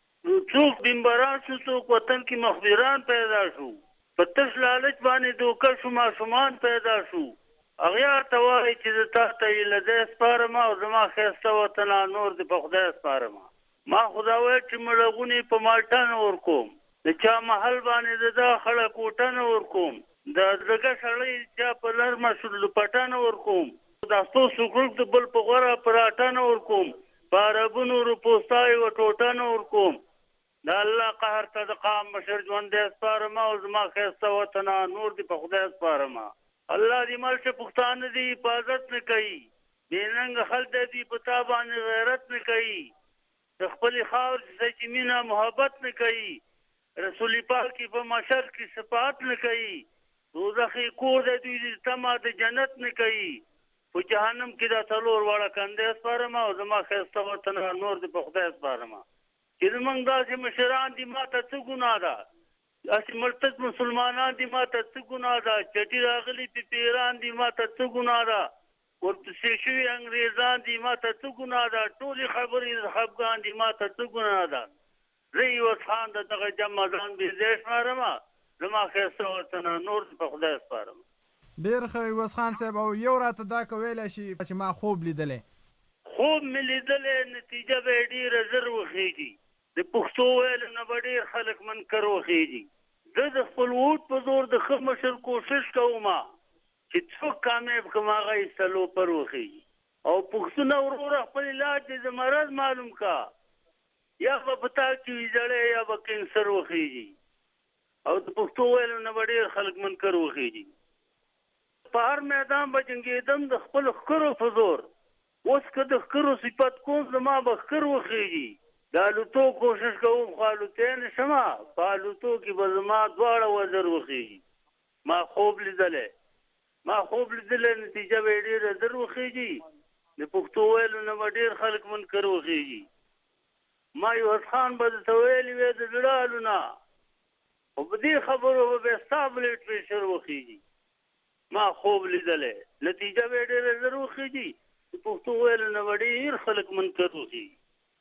څوک بمبران شو څوک وطن کې مخبران پیدا شو په تش لالچ باندې دوکه شو ماشومان پیدا شو. اغیار ته وایي چې تا ته لدې سپارم او زما خسته وطن نور دې په خدای سپارم. ما خدا وایي چې مړغونی په مالټا نور کوم د چا محل باندې د خړه کوټه نور کوم د زګه شړې چې په لر مشل پټا نور کوم د تاسو سوکړ د بل په غره پراټا نور کوم باربونو روپوستای و ټوټا نور کوم. دا الله قهر ته د قام مشر ژوند دې سپارم او زما خسته وطن نور دې په خدای سپارم. الله دې ملک پښتانه دې حفاظت نه کوي بیننګ خلک دې پتا باندې غیرت نه کوي د خپل خاور چې مینا محبت نه کوي رسول پاک په مشر کې صفات نه کوي دوزخي کور دې دې تما د جنت نه کوي په جهنم کې دا څلور واړه کنده سپارم او زما خسته وطن نور دې په خدای سپارم. چې موږ داسې مشران دي ماته څه ګناه ده داسې مرتد مسلمانان دي ماته څه ګناه ده چټي راغلي پیران دي ماته څه ګناه ده ورپسې شوي انګریزان دي ماته څه ګناه ده ټولې خبرې خفګان دي ماته څه ګناه ده. زه عوض خان د دغه جمع ځان بېځای شمارم زما ښایسته وطن نور په خدای سپارم. ډېر ښه عوض خان صاحب. او یو راته دا کویلی شي چې ما خوب لیدلی خوب مې لیدلی نتیجه به یې ډېره ژر وخېږي د پښتو ویلو نه به ډېر خلک منکر وخېږي. زه د خپل ووټ په زور د ښه مشر کوشش کوم چې څوک کامیاب کړم هغه یې سلو پر وخېږي او پښتونه وروره خپل علاج دې د مرض معلوم کا یا به په تا کې وي زړی یا به کینسر وخېږي او د پښتو ویلو نه به ډېر خلک منکر وخېږي. په هر میدان به جنګېدم د خپل ښکرو په زور اوس که د ښکرو صفت کوم زما به ښکر وخېږي. د الوتو کوشش کوم خو الوتی نه شمه په الوتو کې به زما دواړه وزر وخېږي. ما خوب لیدلی نتیجه به یې ډېره زر وخېږي د پښتو ویلو نه ډېر خلک منکر وخېږي. ما یوسف خان به درته ویلي وی د زړه حالونه، خو په دې خبرو به بیا ستا بلډ پریشر وخېږي. ما خوب لیدلی، نتیجه به یې ډېره ژر وخېږي. د پښتو ویلو نه به ډېر خلک منکر وخېږي.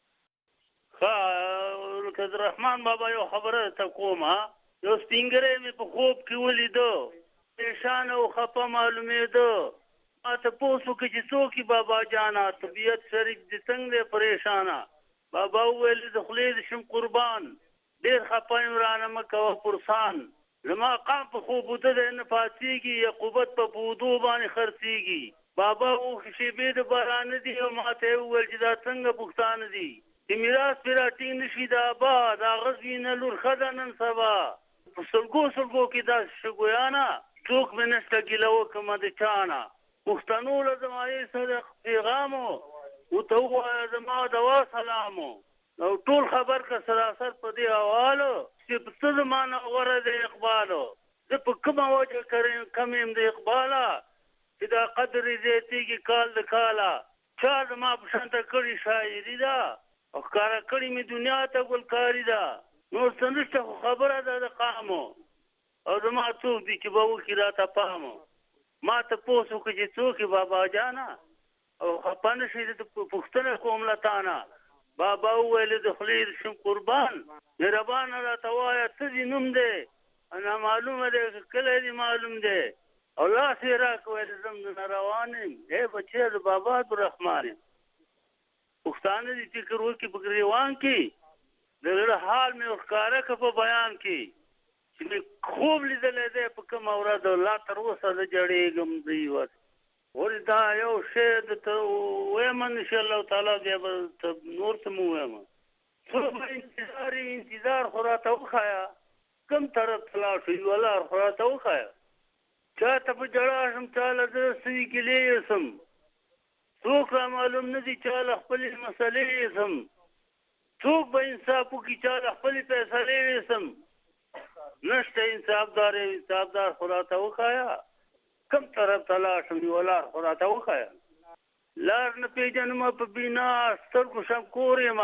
ښه لکه د رحمان بابا یو خبره درته کوم، یو سپینګری مې په خوب کې ولیده، پریشانه او خفه معلومېده. ما تپوس وکړه چې څوک یې بابا جانه، طبیعت شریک دې څنګه دی پریشانه؟ بابا وویل د خولې دې شم قربان، ډېر خفه یم رانه مه کوه پرسان. زما قام په خوب وده دی نه پاڅېږي، یقوبت په بودو باندې خرڅېږي. بابا اوښې شېبې د بارانه دي او ما ته یې وویل چې دا څنګه پښتانه دي چې میراث پرې راټینګ نه شي د ابا، د هغه زوینه لور ښه ده نن سبا. په سلګو سلګو کې داسې شګویانه، څوک مې نشته ګیله وکړمه د چانه. پښتنو له زما یې صدق پیغامو، ورته ووایه زما دوا سلامو. او ټول خبر که سراسر په دې حوالو چې په څه زما نه غوره دی اقبالو. زه په کومه وجه کم یم د اقباله چې دا قدر یې زیاتېږي کال د کاله. چا زما په شانته کړې شاعري ده او ښکاره کړې مې دنیا ته ګلکاري ده. نور څه نشته خو خبره ده د قامو، او زما څوک دي چې به وکړي راته پامو. ما تپوس وکړه چې څوک یې بابا جانه، او خفه نه شي د پوښتنه کوم له تانه. بابا وویل د خولې د شم قربان، مهربانه راته وایه څه دې نوم دی؟ انا معلومه دی که کلی دې معلوم دی؟ او لاس یې راکړه د زم نه روان یم، ای بچی د بابا عبدالرحمان یم. پښتانه دې فکر وکړي په ګریوان کې، د زړه حال مې ښکاره کړه په بیان کې چې مې خوب لیدلی دی په کومه ورځ، لا تر اوسه زه جړېږم د یوه. ولې دا یو شی درته ویم انشاءالله تعالی، بیا به نور څه مو ویم. څوک به انتظار خو راته وښایه، کوم طرف ته لاړ شو یوه لار خو راته وښایه. چا ته په ژړا شم، چا له زه سوي ګیلې یوسم، څوک را معلوم نه دي چا له خپلې مسلې یوسم. څوک به انصاف وکړي چا له خپلې فیصلې یوسم. نشته انصافدار، انصافدار خو راته وښایه، کوم طرف ته لاړ شم یوه لار خو راته وښایه. لار نه پېژنم په بینا سترګو شم کور یم،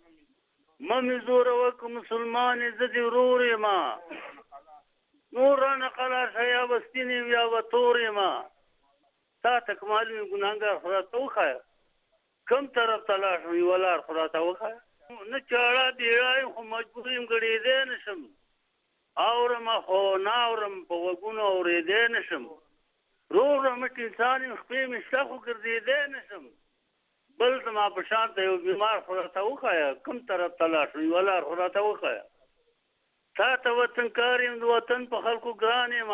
مه مې زوروه که مسلمان یې زه دې ورور یم. نور رانه قلار شه یا به سپین یم یا به تور یم، تا ته که معلوم یې ګناهګار خو راته وښایه، کوم طرف ته لاړ شم یوه لار خو راته وښایه. نه چاړه بیړه یم خو مجبور یم ګډېدی نه شم، اورم خو نه اورم په غوږونو اورېدی نه شم. روغ رمټ انسان یم خپې مې شته خو ګرځېدی نه شم. بل زما په شان ته یو بیمار خو راته وښایه، کوم طرف ته لاړ شم یوه لار خو راته وښایه. تا ته وطنکار یم د وطن په خلکو ګران یم،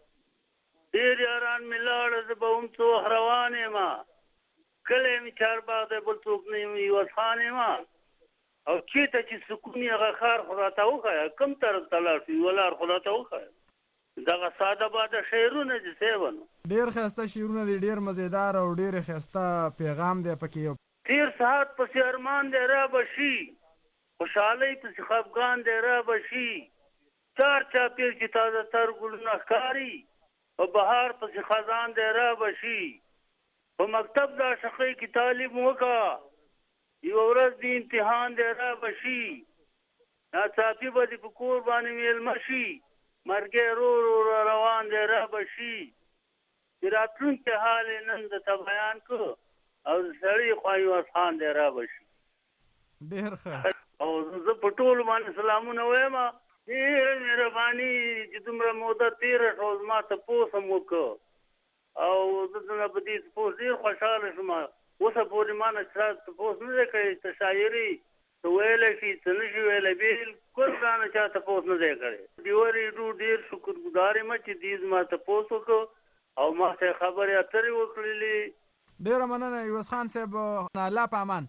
ډېر یاران مې لاړه زه به هم څه وخت روان یم. کلی مې چارباغ دی بل څوک نه یم یوسف خان یم. او چېرته چې سکون یې هغه ښار خو راته وښایه، کوم طرف ته لاړ شو یوه لار خو راته وښایه. دغه ساده باده شعرونه دي صاحبه، ډېر ښایسته شعرونه دي، ډېر مزېدار او ډېر ښایسته پیغام دی پکې. تیر ساعت پسې ارمان دی را به شي، خوشحالۍ پسې خفګان دی را به شي. چار چاپېر چې تازه تر ګلونه ښکاري، په بهار پسې خزان دی را به شي. په مکتب د عاشقۍ کې تعلیم وکړه، یوه ورځ د امتحان دی را به شي. ناڅاپي به دې په کور باندې مېلمه شي، مرګی رو رو را روان دی را به شي. چې راتلونکی حال یې نن درته بیان کړو، او د سړي خوا یوسف خان دی را به شي. ډېر ښه. او زه په ټولو باندې سلامونه وایم. ډېره مهرباني چې دومره موده تېره شوه، زما تپوس هم وکړه، او زه په دې تپوس ډېر خوشحاله شوم. اوسه پورې ما نه چا تپوس نه دی کړی چې شاعري څه ویلی شي څه نه شي ویلی، بلکل رانه چا تپوس نه دی کړی. دیوه ریډیو ډېر شکرګزار یم چې دې زما تپوس وکړو او ما ته خبرې اترې وکړلې. ډېره مننه یوسف خان صاحب، الله په امان.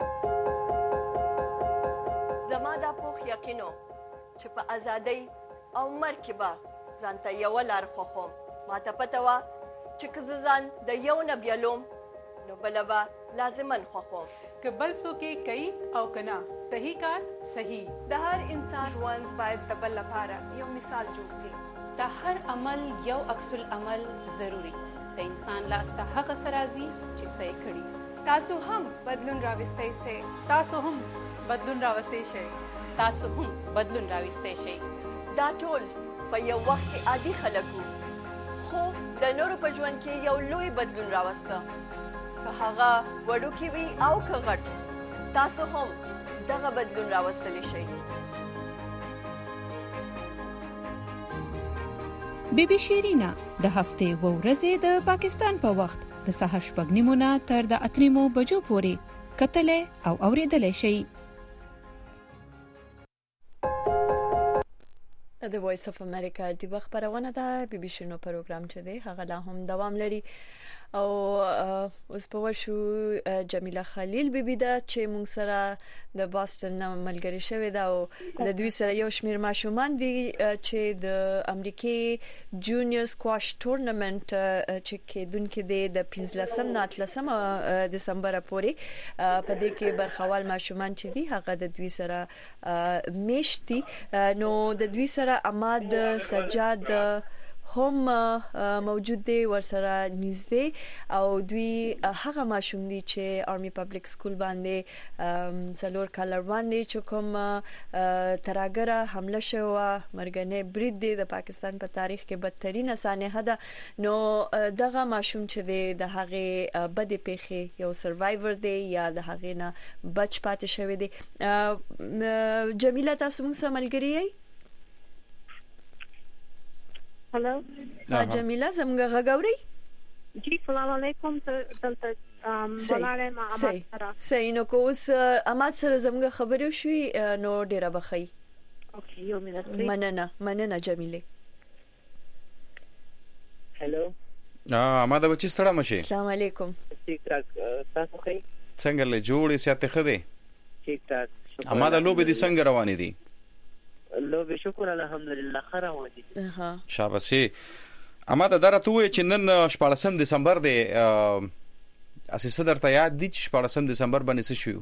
زما دا پوخ یقینو چې په ازادۍ او مرګ کې به ځانته یوه لار خوښوم. ما ته پته وه چې که زه ځان د یو نه بیلوم نو بله به لازماً خوښوم. که بل څوک یې کوي او که نه، صحیح کار صحیح. د هر انسان ژوند باید د بل لپاره یو مثال جوړ شي. د هر عمل یو عکس العمل ضروري. د انسان لاس ته هغه څه راځي چې څه یې کړي. تاسو هم بدلون راوستئ شئ. تاسو هم بدلون راوستئ شئ. تاسو هم بدلون راوستئ شئ. دا ټول په یو وخت کې عادي خلک وو، خو د نورو په ژوند کې یو لوی بدلون راوسته، که هغه وړوکی وي او که غټ. تاسو هم دغه بدلون راوستلی شئ. بیبي شیرینا د هفتې و ورځې د پاکستان په وخت د سهار 8:30 نه تر د 8:30 بجو پورې کتلې او اوریدلې شي. د وایس اف امریکا د خبرونه ده. بي بي شنو پروګرام چې دی هغه لا هم دوام لري او اوس په ورشو جمیله خلیل بیبي دا چې موږ سره د باستن ملګری شوی دا او د دوی سره یو شمیر ماشومان دي چې د امریکای جونیور سکواش ټورنمنت چې کېدونکې د 15 نه 13 دسمبر پورې په دې کې برخوال ماشومان چې دي هغه د دوی سره میشتي. نو د دوی سره اماد سجاد هم موجود دی ورسره نږدې او دوی هغه ماشوم دي چې آرمي پبلک سکول باندې څلور کال باندې چې کوم تراګره حمله شوه مرګنه برید دی د پاکستان په تاریخ کې بدترین سانحه ده. نو دغه ماشوم چې دی د هغه بد پیښې یو سروایور دی یا د هغه نه بچ پاتې شوی دی. جمیله تاسو موږ سره ملګری یې؟ هلو جمیله زموږ غږوري؟ جی سلام علیکم. دلته بلاله ما اماد سره سینو کوس اماد سره زموږ خبرې شوې نو ډیره بخی. اوکې یو منټ. مننه جمیله. هلو اماد بچی ستړه مشه. السلام علیکم. ٹھیک ٹھاک تاسو ښه څنګه له جوړې ساتي خده؟ ٹھیک ټاک. اماد لوبې دي څنګه روانې دي؟ لوبې شکر الحمدلله ښه روانې دي. شاباسي. اماد درته وای چې نن 14 دسمبر دی اساسه درته یاد دي چې 14 دسمبر باندې څه شو؟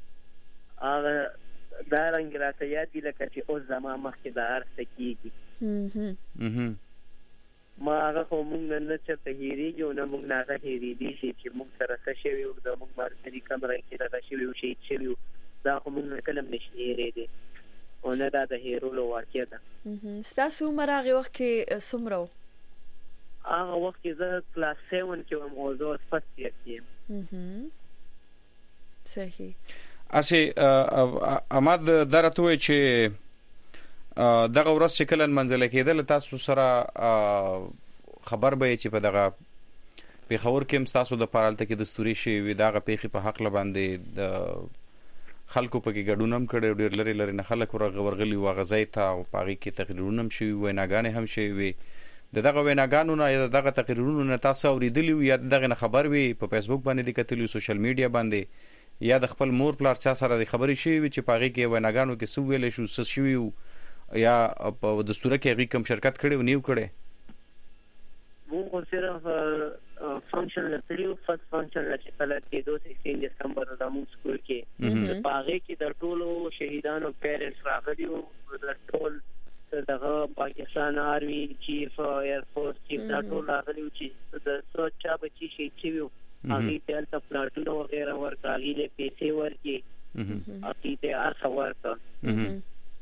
دا رنګ راته یاد دي لکه چې اوس زما مخکې د ارسته کیږي. ما هغه خو مونږ نه چرته هېرېږي او نه مونږ نه هغه هېرېدي چې مونږ سره څه شوي او د مونږ مارکري کمره کې دغه شوي او شهید شوي دا خو مونږ نه کله هم نشي هېرېدی او نه دا د هېرولو واقع ده. ستاسو عمر هغه وخت کې څومره و؟ هغه وخت کې زه کلاس 7 کې وم او زه اوس فرست ایئر کې یم. صحیح. اسې اماد درته وای چې دغه ورځ چې کله منځله کېدل تاسو سره خبر به چې په دغه پیښور کې تاسو د پارالته کې دستوري شي وي دغه پیښې په حق لباندې د خلکو په کې ګډون هم کړي ډېر لري لري نه خلک ورغلي وغځای ته او پاغي کې تقریرونه هم شوي ویناګانې هم شوي وي. دغه ویناګانو نه یا دغه تقریرونو نه تاسو اوریدلی یا دغه خبر وي په فیسبوک باندې د کتلو سوشل میډیا باندې یا د خپل مور پلار چا سره د خبرې شي چې پاغي کې ویناګانو کې سو ویل شو څه شوي یا په دستوره کې هغه کم شرکت کړي او نیو کړي؟ مونږ صرف فنکشن لرو فرست فنکشن چې کله کې 16 دسمبر د مونږ سکول کې پاغي کې د ټولو شهیدانو پیرنټس راغلي او د ټول دغه پاکستان آرمي چیف ایر فورس چیف دا ټول راغلي چې د سوچا بچي شهید شوی هغه ته الته پلاټونو وغیرہ ورکړي له پیسې ورکړي اتی ته ارخ ورکړه.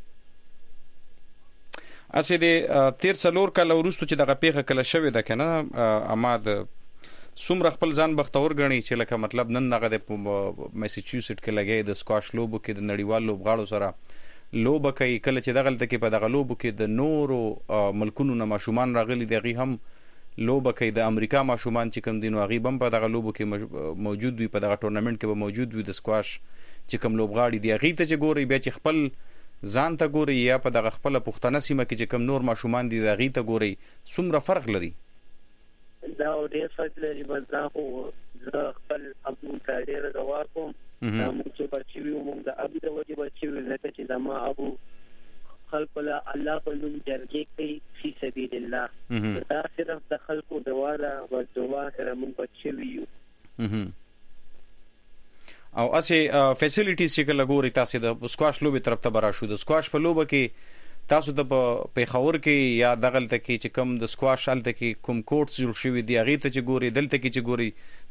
اسې د تیر څلور کال وروسته چې دغه پیښه کله شوې ده کنه اماد څومره خپل ځان بختور غني چې لکه مطلب نن دغه د میساچوسټ کې لګي د سکواش لوبو کې د نړیوال لوبغاړو سره لوبه کوي کله چې دغه تل کې په دغه لوبو کې د نورو ملکونو نه ماشومان راغلي دغه هم لوبه کوي د امریکا ماشومان چې کوم دینو هغه بم په دغه لوبو کې موجود وي په دغه ټورنمنت کې به موجود وي د سکواش چې کوم لوبغاړي دی هغه ته چې ګوري بیا چې خپل ځان ته ګوري یا په دغه خپل پښتنه سیمه کې چې کوم نور ماشومان دي دغه ته ګوري څومره فرق لري؟ دا ډېر فرق لري. بس دا خو زه خپل ابو ته ډېر دعا کوم موږ چې بچي وي موږ د ابو د وجه بچي وي لکه چې زما ابو خلق الله په نوم جرګې کوي فی سبیل الله دا صرف د خلکو دعا ده او دعا سره موږ بچي وي. او اسې فیسیلیټیز چې کله ګوري تاسو د سکواش لوبې طرف ته برا شو د سکواش په لوبه کې تاسو د پیښور کې یا دغلته کې چې کوم د سکواش الته کې کوم کورټس جوړ شوی دی هغه ته چې ګوري دلته کې چې ګوري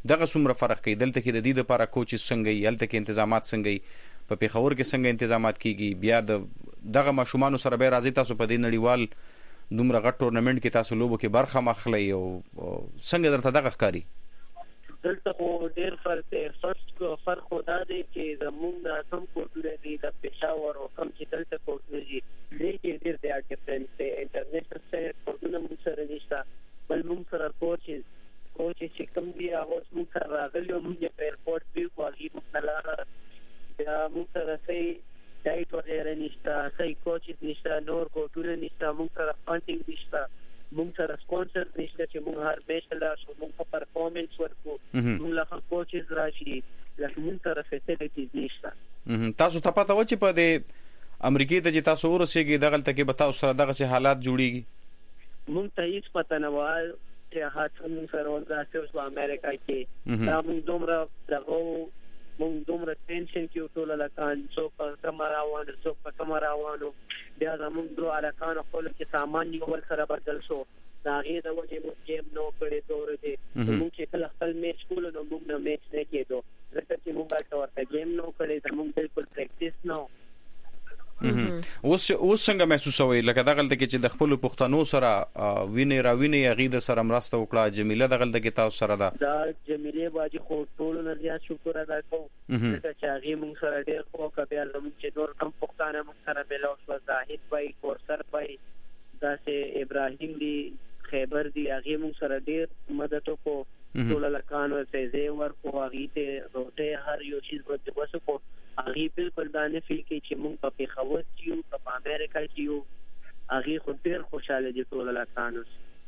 دغه څومره فرق کوي دلته کې د دې لپاره کوچز څنګه یې هلته کې انتظامات څنګه یې په پیښور کې څنګه انتظامات کیږي بیا دغه ماشومان سره به راځي تاسو په دې نړیوال دومره غټ ټورنمنت کې تاسو لوبو کې برخه مخلي او څنګه درته دغه ښکاری دلته خو ډېر فرق خو دا دی چې زموږ د کم کوټونه دي د پېښور او کم چې دلته کوټونه دي ډېر دی ډیفرنس دی انټرنیشنل سره کوټونه موږ سره نشته بل موږ سره کوچ چې کوم دی هغه موږ سره راغلي موږ په ایرپورټ کې کوالي مختلفه بیا موږ سره صحیح ډایټ وغیره نشته صحیح کوچز نشته نور کوټونه نشته موږ سره فانډینګ نشته موږ سره سپانسر نشته چې موږ هر میچ لا شو موږ په پرفارمنس ورکو موږ لا کوچز راشي لکه موږ سره فیسیلیټیز نشته تاسو ته پته و چې په دې امریکای ته چې تاسو ورسېږئ دغه تل کې به تاسو سره دغه سي حالات جوړیږي موږ ته هیڅ پته نه و چې هڅه موږ سره ورځي په امریکا کې دا موږ دومره ټینشن کې ټول لکان څوک په کمرا وانه څوک په کمرا وانه بیا زموږ درو علاقانو خپل کې سامان یو سره بدل شو دا غي د وجه مو گیم نو کړی دور دي موږ چې کله خپل میچ کول نو موږ نه میچ نه کېدو ځکه چې موږ تاسو گیم نو کړی موږ بالکل پریکټیس نو اوس څنګه محسوسوي لکه دغه کې چې د خپل پښتنو سره ویني غیده سره مرسته وکړه جمیله دغه کې تاسو سره دا جمیله باجی خو ټول نه زیات شکر ادا کوم چې هغه موږ سره ډېر خو کبه علم چې نور کم پښتانه موږ سره ملو شو زاهد بای کورسر بای داسې ابراهیم دی خیبر دی هغه موږ سره ډېر مدد وکړو ټول لکانو ته زی ورکو هغه ته روټه هر یو شی ورته وسو هغه بالکل باندې فیل کې چې موږ په پیښور کې په امریکا کې هغه خو ډېر خوشاله دي ټول لکانو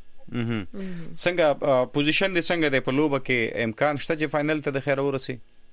څنګه پوزیشن دې څنګه دی په لوبه کې امکان شته چې فائنل ته د خیر ورسي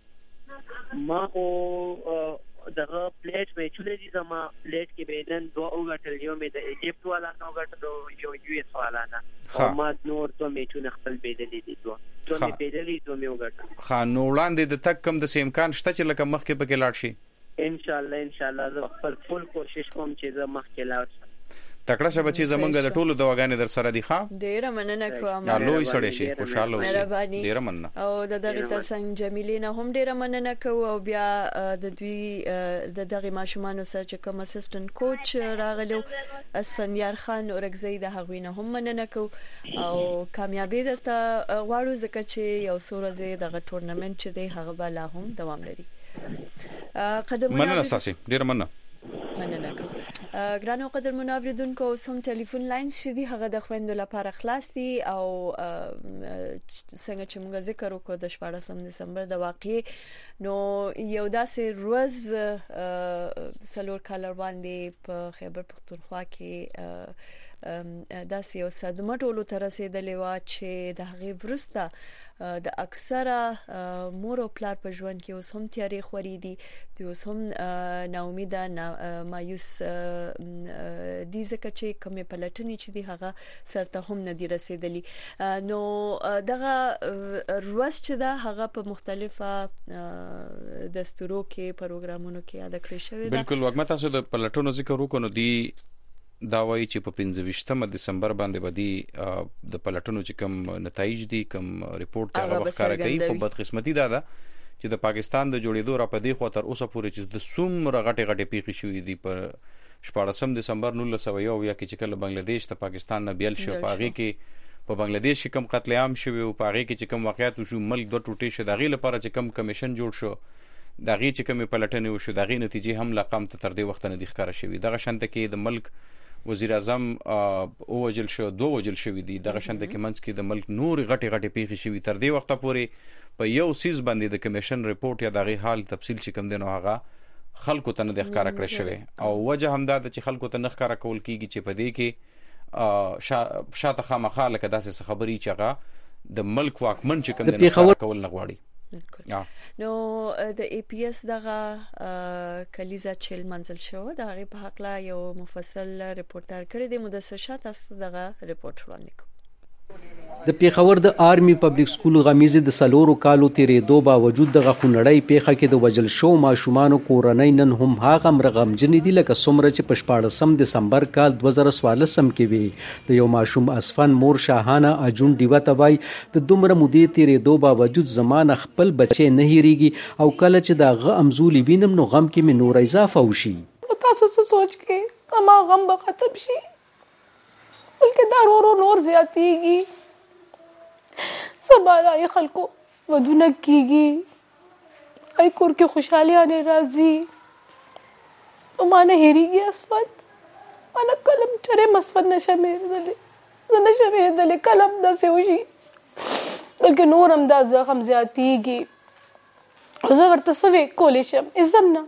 ما خو دغه پلیټ میچونه دي زما پلیټ کې بدن دوه اوغټل یو مې د ایجپت والا نو غټ یو یو اس والا نه ما نور دوه میچونه خپل بدل دي دوه مې بدلې دوه مې وغټل خان نو وړاندې د تک کم د امکان شته چې لکه مخکې پکې لاړ شي ان شاء الله زه خپل فل کوشش کوم چې زه مخکې لاړ شم تکړه شپه چې زمونږ د ټولو دواګانې در سره دي ښه ډیره مننه کوم لوی سړی شي خوشاله اوسئ ډیره مننه او د دغه ترڅنګ جمیلې نه هم ډیره مننه کوم او بیا د دوی د دغه ماشومان سره چې کوم اسسټنټ کوچ راغلو اسفندیار خان اورګزی د هغوی نه هم مننه کوم او کامیابی درته غواړو ځکه چې یو سورزه دغه ټورنمنت چې دی هغه به لا هم دوام لري مننه تاسو ډیره مننه کوم ګرانو قدرمنو اوریدونکو سم ټلیفون لاینز شدي هغه د خويندو لپاره خلاص دي او څنګه چې موږ ذکر وکړو د 14 دسمبر د واقعي نو یو داسې روز سلور کالر باندې په خیبر پختونخوا کې داسې یو صدمه ټولو ته رسیدلې و چې د هغې وروسته د اکثره مور او پلار په ژوند کې اوس هم تیاری خوري دي د اوس هم ناامید مایوس دي ځکه چې کومه پلټنې چې دی هغه سرته هم نه دی رسیدلی نو دغه روز چې دا هغه په مختلفه دستورو کې پروګرامونو کې ادا کړی شوی دی بالکل وګمه تاسو د پلټنو ذکر وکړو دی دا وایي چې په 15 دسمبر باندې بدی د پلټنو چې کوم نتایج دي کوم ریپورت هغه وکړه کوي په بدقسمتي دا چې د پاکستان د جوړېدو را پدې خو تر اوسه پورې چې د څومره غټه پیښې شوې دي په 14 دسمبر 1901 یا کې چې کله بنگلاديش ته پاکستان نه بیل شو پاغي کې په بنگلاديش کې کم قتل عام شوی او پاغي کې چې کم واقعیت شو ملک دوه ټوټې شو دغه لپاره چې کم کمیشن جوړ شو دغه چې کم پلټنې وشو دغه نتیجې هم لقم ته تر دې وخت نه د ښکار شوی دغه شانته کې د ملک وزیر اعظم او وجل شو دو وجل شوی دي دغه شانته کې منځ کې د ملک نور غټي پیښې شوی تر دې وخت پورې په یو سیز باندې د کمیشن ریپورت یا دغه حال تفصیل چې کوم دنو هغه خلکو ته نه د ښکارا کړی شوی او وجه هم دا چې خلکو ته نه ښکارا کول کیږي چې په دې کې شاته خامخا لکه داسې خبري چې هغه د ملک واکمن چې کوم دنو کول نه غواړي نو د ای پی اس دغه کلیزا چل منزل شو د هغه په حق لا یو مفصل ریپورتر کړی دی مدثر شاه تاسو دغه ریپورت وړاندې کوم د پیښور د آرمي پبلک سکول غمیزه د سلورو کالو تیرېدو باوجود دغه خونړۍ پیښه کې د وجل شو ماشومانو کورنۍ نن هم هغه مرغمجنې دي لکه څومره چې په 14 دسمبر کال 2014 کې وي. د یو ماشوم اسفن مور شاهانه اجون ډیوه تبای د دومره مودې تیرېدو باوجود زمانه خپل بچي نه هېریږي او کله چې دغه امزولي وینم نو غم کې مې نور اضافه وشي. تاسو څه سوچ کې اما غم به ختم شي بلکې دا ورو نور زیاتېږي. سبا ای خلکو ودونه کیږي ای کور کې خوشحالیانه راځي او مانه هېریږي اسفت انا کلم چرې مسفت نشه مېردلې کلم داسې وشي بلکې نور هم دا زخم زیاتېږي زه ورته څه کولی شم ازم نه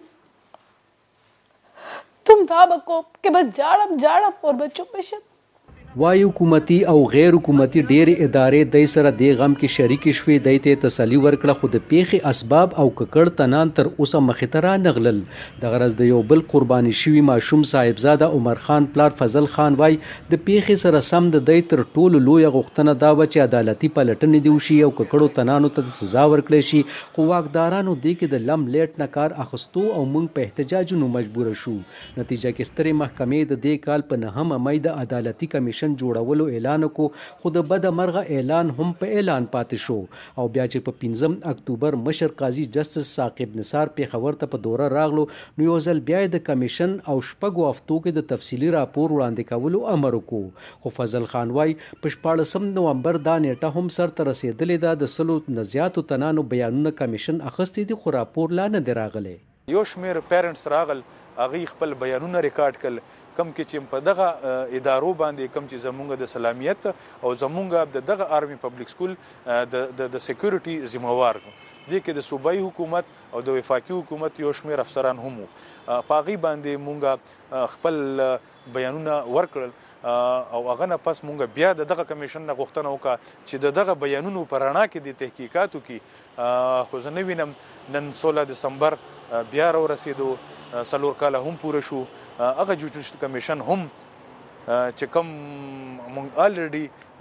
تم دا بکو کہ بس جاڑم اور بچوں پہ شم. وای حکومتي او غیر حکومتي ډېرې ادارې د سره د غم کې شریک شوې د ته تسلی ورکړه خو د پیښې اسباب او ککړ تنان تر اوسه مخې ته را نغلل. د غرض د یو بل قرباني شوی ماشوم صاحبزاده عمر خان پلار فضل خان وای د پیښې سره سم د دې تر ټولو لوی غوښتنه دا و چې عدالتي پلټنې دی وشي او ککړو تنانو ته سزا ورکړي شي خو واکدارانو د کې د لم لیټ نه کار اخستو او موږ په احتجاجونو مجبور شو. نتیجه کې سترې محکمې د دې کال په 9 مې د عدالتي کمیشن جوړولو اعلان کو خو د بد مرغه اعلان هم په اعلان پاتې شو او بیا چې په 15 اکتوبر مشر قاضي جسټس ثاقب نثار پیښور ته په دوره راغلو نو یو ځل بیا د کمیشن او شپږو هفتو کې د تفصیلي راپور وړاندې کولو امر وکړو خو فضل خان وای په 14 نومبر دا نیټه هم سر ته رسیدلې ده. د سلو نزياتو تنانو بیانونه کمیشن اخستې دي خو راپور لا نه دی راغلی. یو شمیر پیرنټس راغل هغه خپل بیانونه ریکارډ کړل کم کې چې په دغه ادارو باندې کم چې زمونږ د سلامیت او زمونږ دغه آرمي پبلک سکول د سکیورټي ذمہوار دي کې د صوبایي حکومت او د وفاقي حکومت یو شمیر افسران هم پاغي باندې مونږ خپل بیانونه ورکړل او هغه نه پس مونږ بیا دغه کمیشن نه غوښتنه وکړه چې دغه بیانونو پر رڼا کې د تحقیقاتو کې خو زه نه وینم نن 16 دسمبر بیا را ورسېدو سلور کاله هم پوره شو هغه جوډیشل کمیشن هم چې کوم مونږ الریډي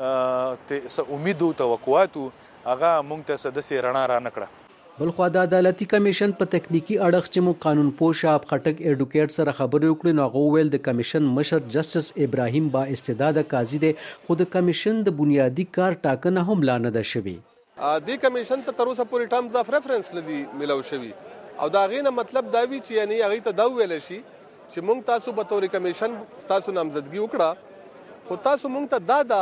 ته امید او توقعات هغه مونږ ته سدسي رڼا را نکړه. بلخو د عدالتي کمیشن په تکنیکی اړخ چې مو قانون پوه شاب خټک ایډوکیټ سره خبرې وکړې نو هغه ویل د کمیشن مشر جسټس ابراهیم با استعداد قاضي دی خو د کمیشن د بنیادی کار ټاکنه هم لا نه ده شوې. د کمیشن ته تر اوسه پورې ټرمز اف ریفرنس لدی ملو شوی او دا غینه مطلب دا وی چې یعنی هغه ته دا ویل شي چې مونږ تاسو به تور کمیشن تاسو نامزدګي وکړه خو تاسو مونږ ته دا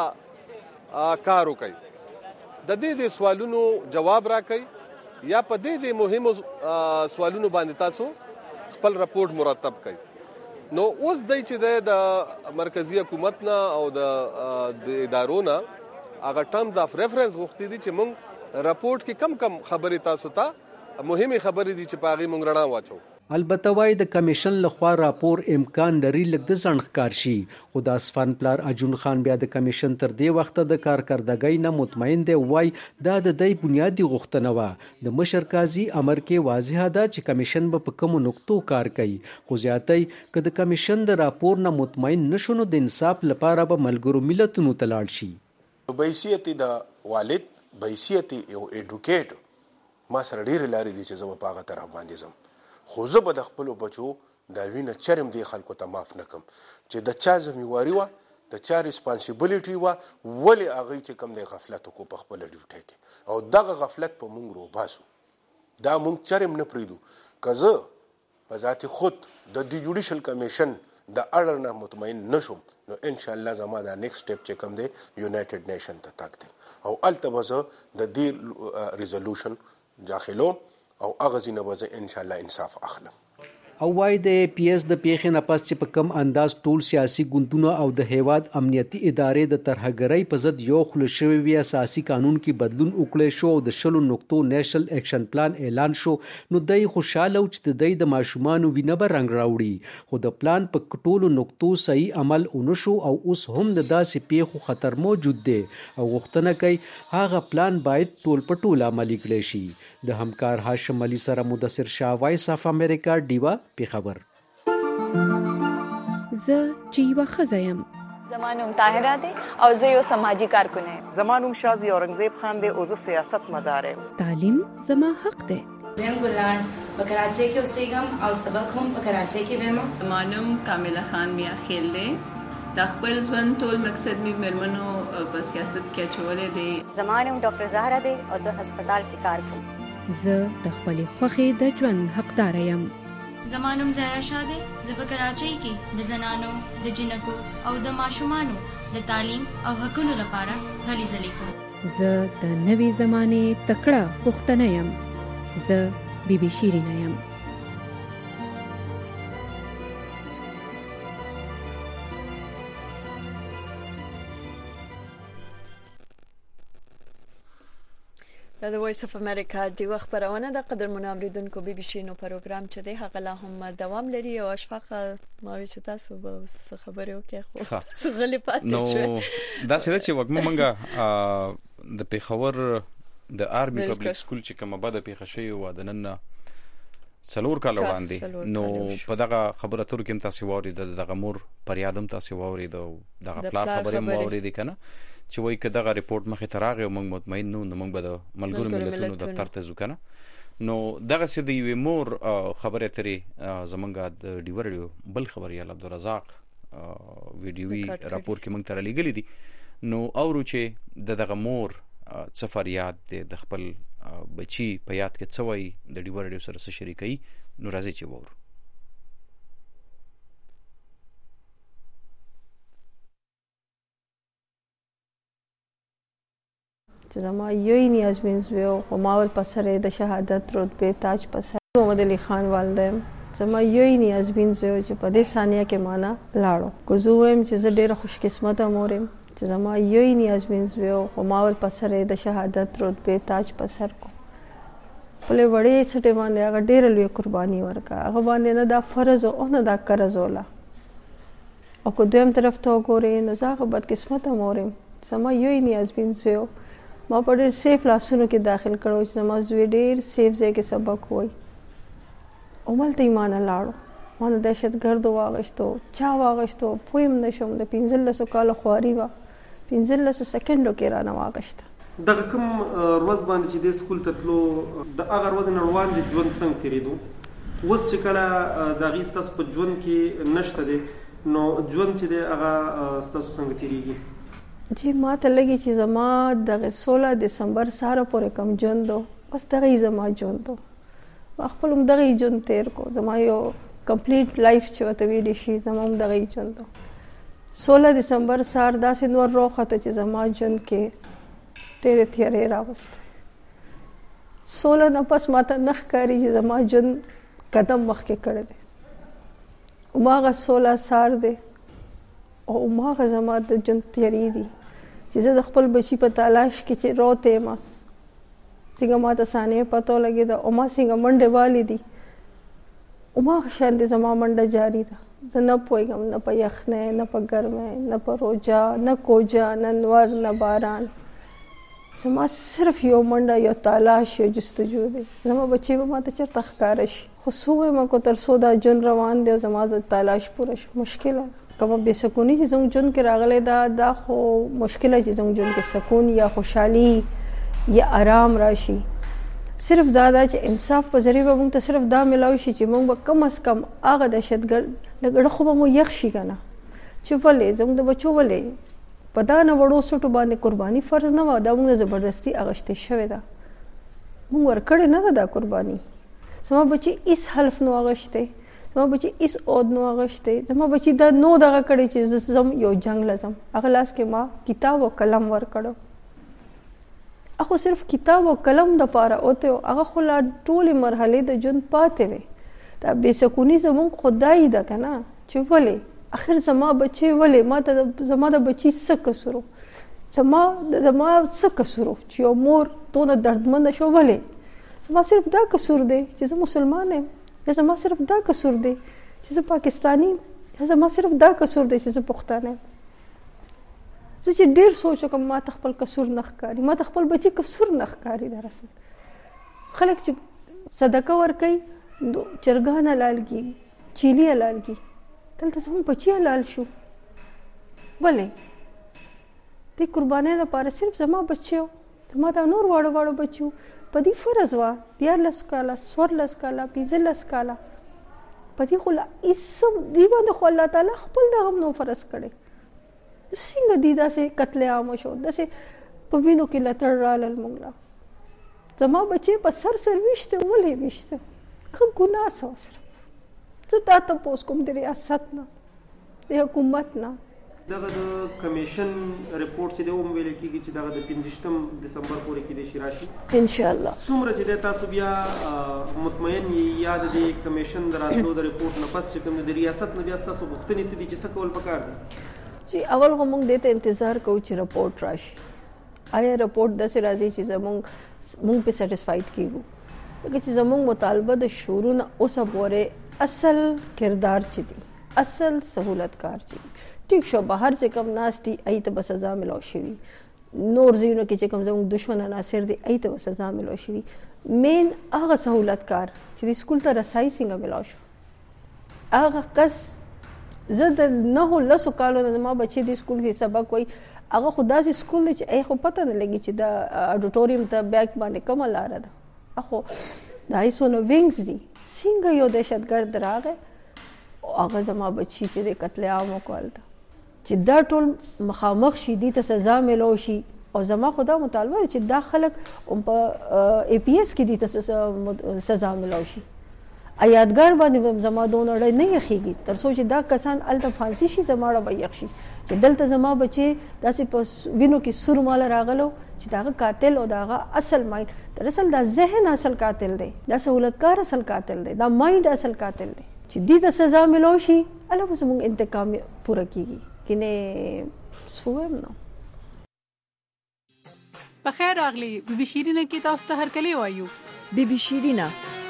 کار وکړي د دې سوالونو جواب راکړي یا په دې مهمو سوالونو باندې تاسو خپل رپورټ مرتب کړئ. نو اوس چې د مرکزی حکومت نه او د ادارو نه هغه ټرمز اف ریفرنس غوښتي دي چې مونږ رپورټ کې کم خبرې تاسو ته مهمه خبرې دي چې پاغي مونږ رڼا واچو. البته وای د کمیشن لخوا راپور امکان لري لږ د ځنډ شي خو د اسفن پلار اجون خان بیا د کمیشن تر دې وخت د کارکردګۍ نه مطمئن دی. وای دا د دې بنیادی غوښتنه و د مشر قاضي امر کې واضح ده چې کمیشن به په کوم نقطو کار کوي خو زیاتې کله کمیشن د راپور نه مطمئن نشونه د انصاف لپاره به ملګرو ملتونو ته لاړ شي. بحیثیت د والد بحیثیت یو ایډوکیټ ما سره ډیر لاري دي چې زه په هغه طرف باندې زم خو زه به د خپل بچو دا وینه چرم دی خلکو ته معاف نکم چې د چا ذمہواری و د چا ریسپانسیبিলিټي و ولی هغه چې کم دی غفلت کو په خپل ډیوټي کې او دغه غفلت په مونږ رو باسو دا مونږ چرم نه پریدو کزه په ذات خود د جوډیشل کمیشن د اړه نه مطمئن نشم نو ان شاء الله زما دا نیکست سټپ چې کم دی یونایټډ نیشن ته تک دی او التبزه د دې ریزولوشن داخلو او اغزینه وزه ان شاء الله انصاف اخلم. او وای د پی ایس د پیښې نه پس چې په کم انداز ټول سیاسي ګوندونه او د هیواد امنیتي ادارې د ترهګرۍ په ضد یو خل شوی وی اساسي قانون کې بدلون وکړي شو او د شلو نقطو نېشنل اکشن پلان اعلان شو نو دای خوشاله او چې د ماشومان وینه به رنگ راوړي خو د پلان په ټولو نقطو صحیح عمل ونشو او اوس هم د داسې پیښو خطر موجود دی او غوښتنه کوي هغه پلان باید ټول په ټول عملي کړي شي. د همکار هاشم علي سره مدثر شاه وایس اف امریکا دیوا پیښور. زه چې یوه ښځه یم زمانوم طاهره دی او زه یو سماجی کارکون یم. زمانوم شازی اورنګزیب خان دی او زه سیاست مدار یم. تعلیم زما حق دی. زم ګلان په کراچۍ کې اوسېږم او سبق هم په کراچۍ کې وایم. زمانوم کامله خان میا خیل دی. د خپل ژوند ټول مقصد می مرمنو په سیاست کې چولې دی. زمانوم ډاکټر زهرا دی او زه هسپتال کې کار کوم. زه د خپل خوخي د ژوند حقدار یم. زمانوم زهرا شاه دی. زه په کراچۍ کې د زنانو د جنکو او د ماشومانو د تعلیم او حقوقو لپاره هلې ځلې کوم. زه د نوې زمانه تکړه پښتنه یم. زه بیبي شیرینه یم. د وایس اف امریکا دی وخت پرونه د قدر منامریدونکو بي بي سي نو پروګرام چې دی هغه لا هم دوام لري او اشفاق ما چې تاسو به خبرې وکړي خو څغلې پاتې شو نو دا څه چې وګم منګه د پیښور د آرمي پبلک سکول چې کومه بده پیښه شوی و د نن څلور کال وړاندې نو په دغه خبره تر کې تاسو ووري دغه مور پر یادم تاسو ووري دغه پلان خبره مو ووري دي کنه چې وایي که دغه ریپورت مخې ته راغی او موږ مطمئن نو موږ به د ملګرو ملتونو دفتر ته ځو کنه نو دغه څه د یوې مور خبرې اترې زمونږ د ډیو رادیو بل خبريال عبدالرزاق ویډیوي راپور کې موږ ته رالیږلي دي نو اورو چې دغه مور څه فریاد د خپل بچي په یاد کې څه وایي د ډیو رادیو سره څه شریکوي نو راځي چې وورو. زما یوی نیاز بینزویو و ماول پسره د شهادت رتبه تاج پسره محمد علی خان والدم زما یوی نیاز بینزویو چې په دې ثانیه کې معنا لاړو کوزوم چې زه ډیره خوش قسمته مورم چې زما یوی نیاز بینزویو و ماول پسره د شهادت رتبه تاج پسر کو په وړې سټه باندې هغه ډیره لوی قرباني ورکا هغه باندې نه دا فرض او نه دا قرض ولا او کو دویم طرف ته وګورئ نو زه بد قسمته مورم زما یوی نیاز بینزویو ما په ډېر سیف لاسونو کې داخل کړو چې زما زوی ډېر سیف ځای کې سبق وای او مالته ایمان لاړو ما نه دهشتګرد واغشتو چا واغشتو پویم نشم د 15 کال خواري وا 15 سکندو کې را نه واغشته دغه کوم روز باندې چې د سکول ته تلو د هغه روز نه روان دي ژوند څنګه تیریدو اوس چې کله د غیستاس په ژوند کې نشته دي نو ژوند چې دی هغه ستاسو څنګه تیریږي جی ما ته لګي چې زما د 16 دسمبر ساره پورې کم ژوندو بس دغه زما ژوندو خپل هم دغه ژوند تیر کو زما یو کمپلیټ لایف چې وته ویل شي زما هم دغه ژوندو 16 دسمبر سار داسې نور روخته چې زما ژوند کې ډېر تیارې راوسته 16 نه پس ماته نخ کاری چې زما ژوند قدم مخکې کړی دی او ماغه 16 سار دی او ماغه زما د ژوند تیاری دی چې زه د خپل بچی په تلاش کې چې روته مس څنګه ماته سانې پتو لګی دا او ما څنګه منډه والی دی او ماغه شان دي زما منډه جاری ده زه نه پوهیږم نه په یخنه نه په ګرمه نه په روجا نه کوجا نه نور نه باران زما صرف یو منډه یو تلاش یو جستجو دی زما بچی به ماته چرته ښکار شي خو سوه ما کو تر سودا جون روان دی زما ز تلاش پوره شي مشکله کوم به سکونی چې زموږ جون کې راغله دا خو مشکله چې زموږ جون کې سکون یا خوشحالي یا آرام راشي صرف دا چې انصاف په ذریعہ موږ ته صرف دا ملاوي شي چې موږ به کم از کم هغه دهشتګرد لګړه خو به مو یخ شي کنه چې ولې زموږ د بچو ولې په دا نه وړو سټو باندې قرباني فرض نه و دا موږ زبردستی اغشته شوی دا موږ ورکړې نه دا قرباني زما بچي اس حلف نو اغشته زما بچی اس اود نو اغشته زما بچی دا نو دغه کړي چې زم یو جنگ لازم هغه لاس کې ما کتاب او قلم ور کړو اخو صرف کتاب او قلم د پاره اوته هغه خو لا ټولې مرحله د جون پاتې وي دا بے سکونی زمون خدای دا کنه چې ولې اخر زما بچي ولې ما ته زما د بچی څه کسرو زما څه کسرو چې یو مور تونه دردمن شو ولې زما صرف دا کسور دی چې زه مسلمان یم زما صرف دا قصور دی چې زه پاکستانی زما صرف دا قصور دی چې زه پښتانه زه چې ډیر سوچ کوم ما خپل قصور نه ښکاری ما خپل بچی قصور نه ښکاری درسل خلک چې صدقه ور کوي چرګان حلال کی چيلي حلال کی دلته زموږ بچی حلال شو ولې د قربانۍ لپاره صرف زما بچیو زما دا نور واړه بچو په دې فرض وا 14 کاله 14 کاله 15 کاله په دې خو اسم دی باندې خو الله تعالی خپل د غم نو فرض کړي څنګه دي داسې قتل عام شو داسې په وینو کې لتر رالل مونږ زما بچي په سر وشته ولې وشته هغه ګناه سره زه دا تاسو کوم د ریاست نه د حکومت نه دغه د کمیشن ریپورت چې د ویل کېږي چې دغه د 15 دسمبر پورې کې د شراشي ان شاء الله څومره چې تاسو بیا مطمئن یاد د کمیشن دراتلو د ریپورت نه پس چې کوم د ریاست نه بیا تاسو غوښتنې سدي چې څه کول پکار دي چې اول هم موږ دته انتظار کوو چې ریپورت راشي آیا ریپورت د سره راځي چې موږ په سټیسفاید کیږو چې زموږ مطالبه د شروع نه اوسه پورې اصل کردار چي دي اصل سہولتکار چي ٹھیک شو بهر چې کم ناشتي ایت به سزا ملو شي نور زینو کې چې کم زموږ دشمن عناصر دي ایت به سزا ملو شي مین هغه سہولتکار چې د سکول ته رسای څنګه ملو شو هغه کس زه د نه لسو کالو نه ما بچي د سکول کې سبق وای هغه خدا سي سکول چې ای خو پته نه لګي چې د اډیټوریم ته بیک باندې کومه لار ده اخو دای سونه وینګز دي څنګه یو دهشتګرد راغی هغه زما بچی چې د قتل عام وکړ چې دا ټول مخامخ شي دي ته سزا ملو شي او زما خدا مطالبه چې دا خلک په ای پی ایس کې دي ته سزا ملو شي یادګار باندې زما دون اړه نه یخیږي تر څو چې دا کسان الته فانسی شي زما اړه به یخ شي چې دلته زما بچي داسې په وینو کې سور مال راغلو چې داغه قاتل او داغه اصل مایند در اصل دا ذهن اصل قاتل دی دا سہولتکار اصل قاتل دی دا مایند اصل قاتل دی چې دې ته سزا ملو شي الله به زموږ انتقام پوره کیږي کینه سوم نو بخیر اغلی بی شیرینه کې تاسو ته هر کلی وایو بی شیرینه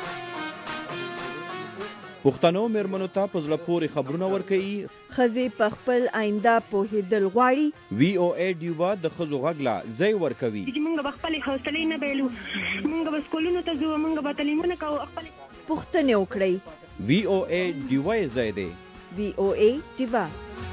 پښتنو مېرمنو ته په زړه پورې خبرونه ورکوي ښځې په خپل آینده پوهېدل غواړي وی او ای ډیوا د ښځو غږ لا ځای ورکوي چې موږ به خپلې حوصلې نه بایلو موږ به سکولونو ته ځو موږ به تعلیمونه کوو خپلې پوښتنې وکړئ وی او ای ډیوا یې ځای دی وی او ای ډیوا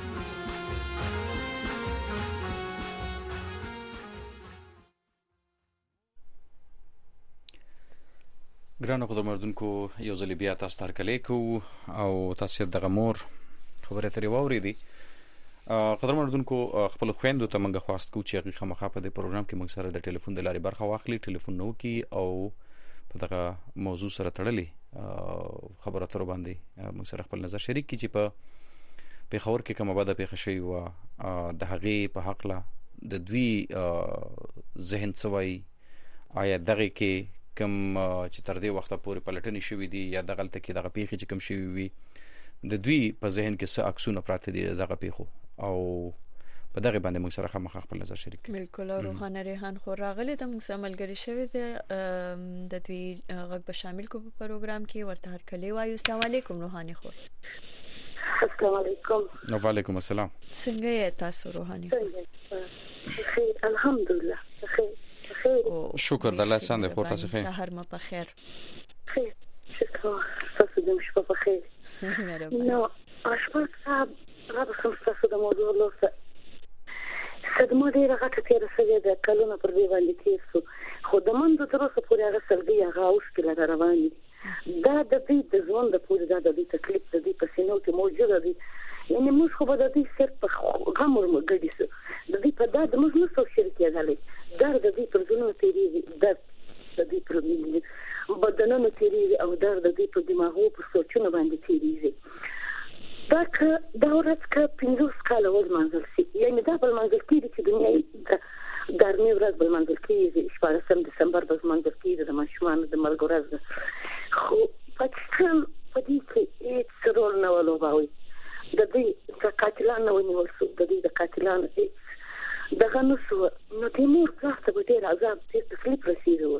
ګرانو قدرمنونکو یو ځل بیا تاسو ته هرکلی کوو او تاسو دغه مور خبرې ترې واورېدې قدرمنونکو خپل خویندو ته موږ خواست کوو چې هغوی خامخا په دې پروګرام کې موږ سره د ټلیفون د لارې برخه واخلي ټلیفون نه وکړي او په دغه موضوع سره تړلې خبرو اترو باندې موږ سره خپل نظر شریک کړي چې په پېښور کې کومه بده پیښه شوې وه د هغې په هکله د دوی ذهن څه وایي آیا دغې کې کم چې تر دې وخته پورې پلټنې شوې دي یا دغلته کې دغه پیښې چې کم شوې وي د دوی په ذهن کې څه عکسونه پراته دي دغه پیښو او په دغه باندې موږ سره خامخا خپل نظر شریک کړو بالکل روحانه ریحان خو راغلی د موږ سره ملګری شوی دی د دوی غږ به شامل کو په پروګرام کې ورته هرکلی وایو السلام علیکم روحاني خور السلام علیکم وعلیکم السلام څنګه یې تاسو روحاني خیر الحمدلله خیر شکر د الله سان د پورته څخه سحر ما په خیر خیر شکر تاسو دې مش په خیر نو اشپاک صاحب هغه خمسه د موضوع لوسه صدمه ډیره غټه تیر سوي د کلونو پر دی باندې کیسو خو د منځ تر اوسه پورې هغه سلګي هغه اوسکله روان دي دا د دې ځوان د پورې دا د دې تکلیف د دې په سینو کې موجوده دي یعنی موږ خو به د دې سر په غم ورمګړي سو د دې په دا د موږ نو څو شرکت دالي دا د دې پر ځونو تیریږي د دې پر بدنونو تیریږي او دا د دې په دماغو په سوچونو باندې تیریږي دا ورځ که 15 کاله ولمانځل شي یعنی دا بلمانځل کېږي چې دنیا ګرمي ورځ بلمانځل کېږي 14 دسمبر بلمانځل کېږي د ماشومانو د مرګ ورځ خو پاکستان په دې کې هیڅ رول نه ولوباوي د دې د قاتلانو ونیول شو د دې د قاتلانو هیڅ دغه نو شو نو تیمور تاسو به ډیر عذاب ډیر تکلیف رسیدو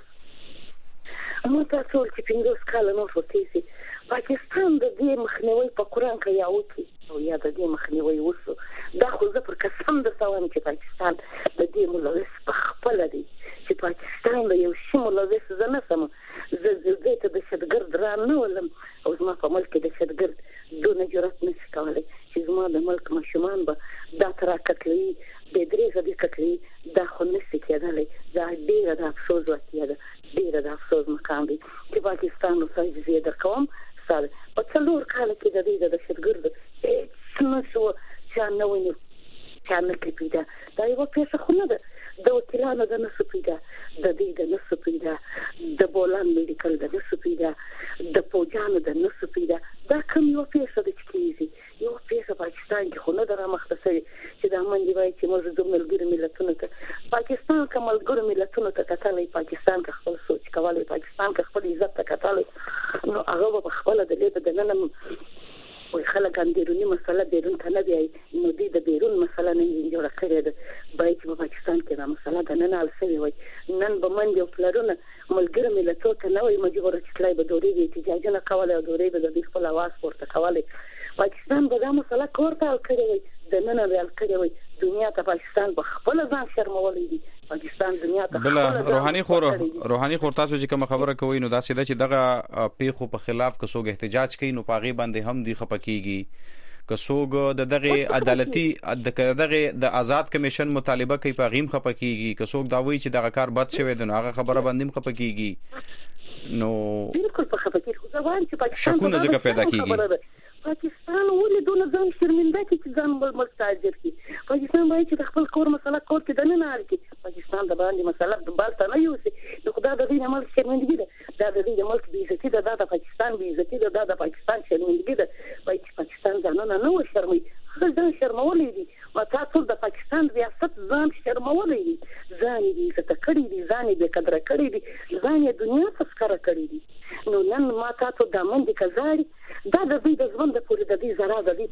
نو تاسو چې 15 کاله نو فوتېسي پاکستان د دې مخنیوي په قران کې یاوتی او یا د دې مخنیوي وسو دا خو زه پر قسم د سوام چې پاکستان د دې ملوث په خپل دی چې پاکستان د یو شی ملوث زنه سم زه ته د شتګرد را نه ولم او زما په ملک د شتګرد دونه جرأت نشي کولای چې زما د ملک ماشومان ځوان به دا تر کتلې به درې غدي کتلې دا خو نشي کېدلی دا ډیره د افسوس وکړه ډیره د افسوس مقام دی چې پاکستان نو څه زیاده کوم سره په څلور کال کې د دې د دهشتګرد هیڅ نشو چې نه ونی چې نه کې پیدا دا یو پیسه خو نه ده د وکیلانو د نسو پیدا د دې د نسو پیدا د بولان میډیکل د نسو پیدا د پوجانو د نسو پیدا دا کوم یو پیسه د چکیږي یو پیسه پاکستان کې خو نه درا مختصر چې دا منځي وای چې موږ د ملګرو ملتونو ته پاکستان کوم ملګرو ملتونو ته کتلې پاکستان کا خپل سوچ کولای پاکستان کا خپل عزت ته کتلې نو هغه په خپل د لیدل د نن وي خلک اندرونی مسله بیرون ته نه دی نو د بیرون مسله نه جوړه کړې ده باید چې په پاکستان کې دا مسله د نن السوي وي نن به من یو پلرونه ملګرو ملتونو ته نه وي مجبور چې تلای به دوري دي چې جاجنه کوله او دوري به د خپل आवाज پورته کوله پاکستان به دا مسله کوړه کړې وي د نن ریال کړې وي دنیا ته پاکستان په خپل ځان شرمولې دي پاکستان دنیا ته بل روحاني خور تاسو چې کوم خبره کوي نو دا سیده چې دغه پیخو په خلاف کسوګ احتجاج کوي نو پاغي باندې هم دی خپکیږي کسوګ د دغه عدالتي د آزاد کمیشن مطالبه کوي پاغیم خپکیږي کسوګ دا وایي چې دغه کار بد شوی دی نو هغه خبره باندې خپکیږي نو بالکل په خپکیږي ځوان چې پاکستان شکونه زګه پیدا کیږي پاکستان ولې دونه ځان شرمنده کی چې ځان بل تاجر کی پاکستان باید چې خپل کور مسله کور کې دنه نه اړ کی پاکستان د باندې مسله د بالته نه یوسي نو خدای د دې عمل شرمندګي ده دا د دې عمل بي عزتي ده د پاکستان بي عزتي ده د پاکستان شرمندګي ده باید چې پاکستان ځانونه نه و شرمي ځان شرمولې دي او تاسو د پاکستان ریاست ځان شرمولې دي ځان دې څه کړی دي ځان دې قدر کړی دي ځان یې دنیا تذکره کړی دي نو نن ما تاسو د منډي کزاري دا د دې د ژوند پورې د دې زړه د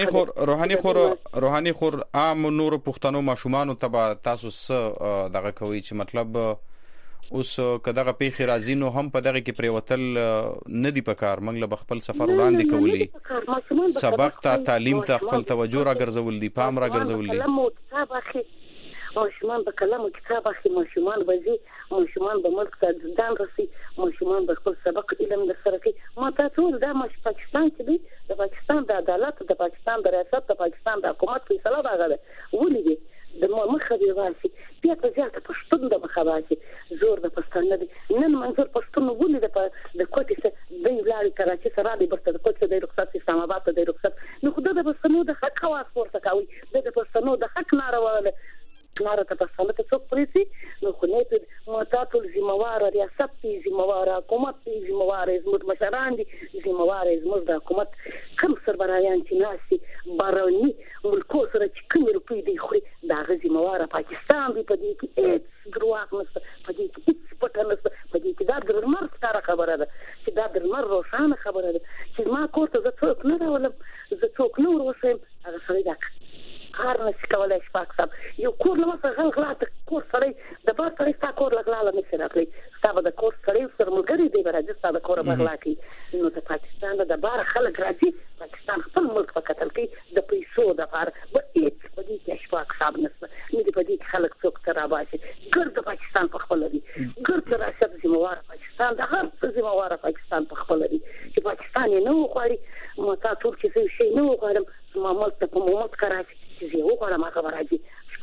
دې په روحاني خور عام نور پښتنو ماشومان تبع تاسو دغه کوي چې مطلب اوس کداغه پیخي راځي نو هم په دغه کې پریوتل نه دی پکار منګ له خپل سفر وړاندې کولی سبق ته تعلیم ته خپل توجه را ګرځول دي پام را ګرځول دي ماشومان به کلام او کتاب اخلي ماشومان به زی ماشومان به ملک ته ځان رسي ماشومان به خپل سبق علم د سره کوي ما تاسو دا مش پاکستان کې دی د پاکستان د عدالت د پاکستان د ریاست د پاکستان د حکومت فیصله راغله ولې دی د مخه دی واسي بیا په ځای ته پښتون د مخاباتي زور د پښتون نه دی نن منظور پښتون ولې د کوټې څخه د ولاړ کراچي سره د برته د کوټې د رخصت اسلام آباد د رخصت نو خدای د پښتنو د حق خواص ورته کوي د پښتنو د حق نارواله ناره ته پښتانه ته څوک پریسي نو خو نه په ماتاتو ذمہوار ریاست تی ذمہوار حکومت تی ذمہوار زموږ مشران دي ذمہوار زموږ د حکومت کم سربراهان چې ناسي بارونی ملکو سره چې کوم روپی دی خو دا ذمہوار پاکستان دی په دې کې هیڅ دروغ نشته په دې کې هیڅ پټه نشته په دې کې دا درمر ستاره خبره ده چې دا درمر روښانه خبره ده چې ما کوته زه څوک نه راولم زه څوک نه ورسم هغه سره دا کار نشي کولای شپږ سم یو کور له وسه غلغله کور سره د بار سره تا کور لغلاله نشي راغلی ستاسو د کور سره سره ملګری دی راځي ستاسو د کور بغلا کی نو د پاکستان د بار خلک راځي پاکستان خپل ملک په قتل کې د پیسو د بار به هیڅ په دې کې شپږ سم نشته نو د دې خلک څوک تر راباسي ګرد پاکستان په خپل دی ګرد راځي ذمہوار پاکستان د هر څه ذمہوار پاکستان په خپل دی چې پاکستان نه وغواړي مو تاسو چې شي نه وغواړم ما ملک ته په مومت کراچي چې یو کومه خبره راځي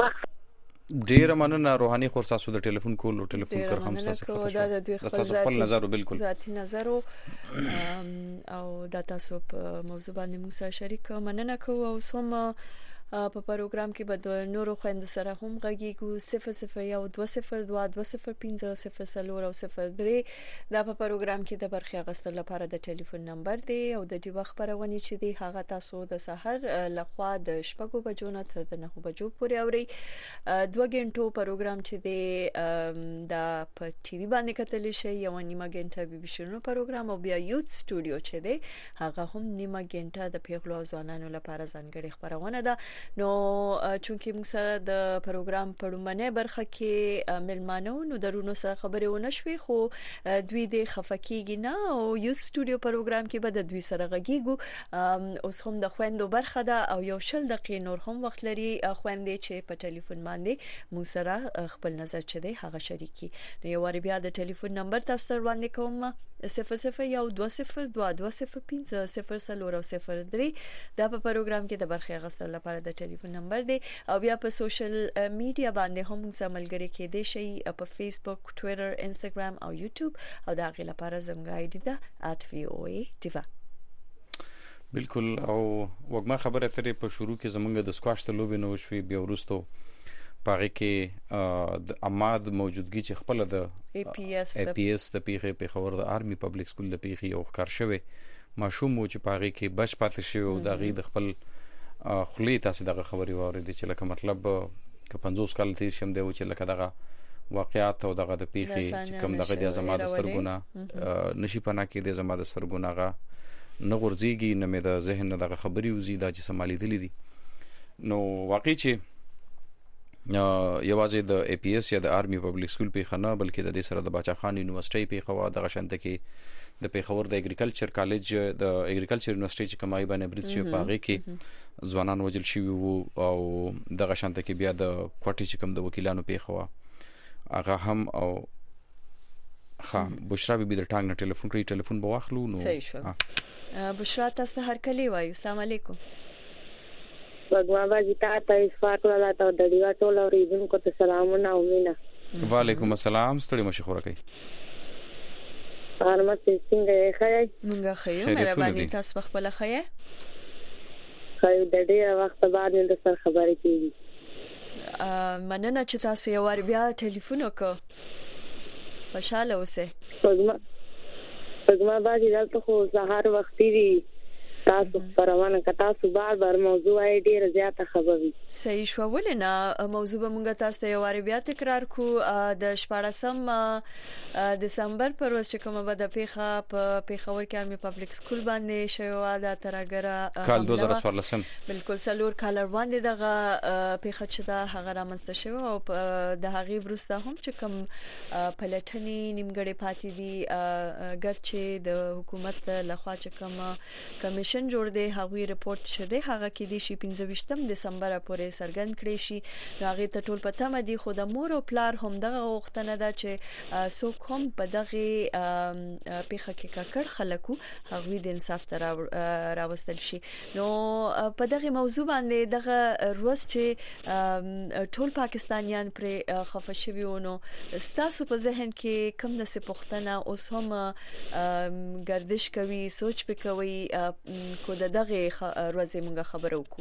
ډیر مننه روحاني خور تاسو د ټلیفون کول او ټلیفون کار هم تاسو خپل نظر بالکل ذاتی نظر او د تاسو په موضوع باندې موږ شریک مننه کوو او سوم په پروګرام کې به نورو خويند سره هم غږیږو 0012205003 دا په پروګرام کې د برخه غستل لپاره د ټلیفون نمبر دی او د دې وخت خبرونه چې دی هغه تاسو د سحر لخوا د شپږو بجو نه تر 9 بجو پورې اوري 2 غنټو پروګرام چې دی دا په ټي وي باندې کتل شي یو نیمه غنټه بي بي شنو پروګرام او بیا یوت سټوډیو چې دی هغه هم نیمه غنټه د پیغلو ځوانانو لپاره ځانګړي خبرونه ده نو چونکی موږ سره د پروګرام پړمنه برخه کې ملمانو نو درونو سره خبرې ونشوي خو دوی د خفکیږي نه او یو سټوډیو پروګرام کې به د دوی سره غږیږو اوس هم د خويندو برخه ده او یو شل دقیقې نور هم وخت لري خويندې چې په ټلیفون باندې موږ سره خپل نظر چي دی هغه شریکي نو یو وری بیا د ټلیفون نمبر تاسو ته وړاندې کوم 001202205003 دا په پروګرام کې د برخه غوښتل لپاره د ټلیفون نمبر دی او بیا په سوشل میډیا باندې هم سملګری کې دی شي په فیسبوک ټوئیټر انستګرام او یوټیوب او دا غي لپاره زموږ آی ډی دا @voa diva بالکل. او وګما خبره ترې په شروع کې زمونږ د سکواش ته لوبې نو شوي بیا ورستو پاره کې د اماد موجودګي چې خپل د APS د پیخه په خبر د آرمي پبلک سکول د پیخه یو ښکار شوی ماشوم چې پاره کې بچ پاتې شوی او د غي د خپل خلی تاسو دغه خبري واورېدې چې لکه مطلب ک 50 کال تیر شم دی چې لکه دغه واقعیات او دغه د پیخه چې کوم دغه د زما د سرګونه نشي پنا کې د زما د سرګونهغه نه ورځيږي نه مې د ذهن دغه خبري وزي دا چې سمالي دي نو واقعي چې یوازې د APS یا د آرمي پبلک سکول په خنه بلکې د دې سره د باچا خان یونیورسيټي په خوا د غشنته کې د پیښور د اګریکلچر کالج د اګریکلچر یونیورسيټي چې کمای باندې برید شو پاغه کې ځوانان وجل شي او د غشنته کې بیا د کوټي چې کم د وکیلانو په خوا هغه هم او خام بشرا بي د ټانګ نه ټلیفون کوي ټلیفون به واخلو نو صحیح شو بشرا تاسو هر کلی وایو السلام علیکم وګما باجی ته اسفاق ولا ته د دیوا ټول اوریدونکو ته سلامونه او مینا وعلیکم السلام ستړي مشخوره کوي ارمه څنګه ښه مونږه ښه یو مهرباني تاسو خپل ښه خو د ډیر وخت بعد د سر خبرې کیږي مننه چې تاسو یو ور بیا ټلیفون وکړ خوشاله اوسه وګما باجی دلته خو سهار وختي وی تاسو پروانه که تاسو بار موضوع یې ډیره زیاته خبري صحیح شو ولنه موضوع به مونږ تاسو یو واری بیا تکرار کو د 14 دسمبر پر ورځ چې کومه به د پیښه په پیښور کې آرمي پبلک سکول باندې شوی دا ترګره کال 2014 بالکل سلور کال باندې دغه پیښه چې دا هغه رامنځته شوی او د هغې وروسته هم چې کوم پلټنې نیمګړې پاتې دي ګرچې د حکومت لخوا چې کوم کمیشن جوړ دی هغوی ریپورت شده هغه کې د 15 دسمبر پورې سرګند کړی شي هغه ته ټول پته مدي خو د مور او پلار هم دغه وختنه ده چې څوک هم په دغه پیخه کې ککړ خلکو هغوی د انصاف تر راوستل شي نو په دغه موضوع باندې دغه روز چې ټول پاکستانیان پر خفه شوي ونو ستاسو په ذهن کې کوم د سپختنه اوس هم گردش کوي سوچ پکوي کو دغه ورځې موږ خبرو کو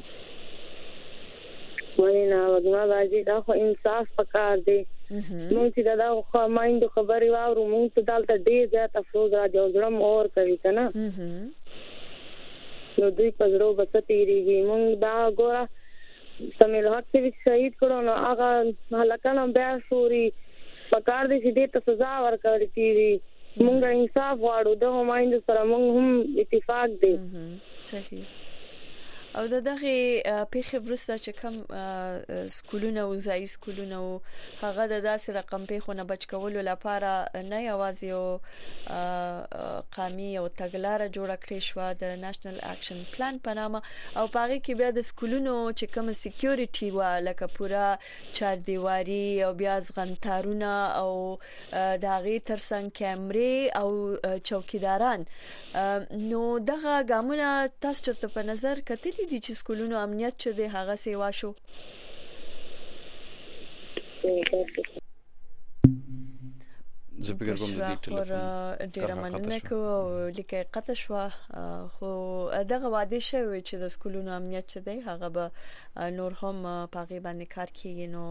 ولې وګما باجی دا خو انصاف پکار دی مونږ چې دا خو مایند خبري واورو مونږ ته دالته ډیر زیات افسوس راځي او ځړم اور کوي کنه نو دوی پزرو بس تیریږي مونږ دا ګوره سمې له حق څخه شهید کړو نو هغه هلکانو بیا شوري پکار دي چې دې ته سزا ورکړي کیږي مونږ انصاف غواړو د مایند سره مونږ هم اتفاق دی صحیح او دغه پیښه ورسته چې کوم سکولونه او ځای سکولونه هغه د داسې رقم پیښونه بچ کولو لپاره نه یوازې یو قامي او تګلارې جوړ کړې شو د نېشنل اکشن پلان په نامه او پاره کې بیا د سکولونو چې کوم سکیورټي و لکه پورا چار دیواری او بیا ځغنتارونه او د هغه ترڅنګ کیمرې او چوکیداران نو دغه ګامونه تاسو ته په نظر کتلی دي چې سکولونو امنیت چې د هغه سیوا شو زه فکر کوم د ټلیفون ډیره مننه کوم لیکه قطع شو خو دغه وعده شوی چې د سکولونو امنیت چې دی هغه به نور هم پاغي باندې کار کوي نو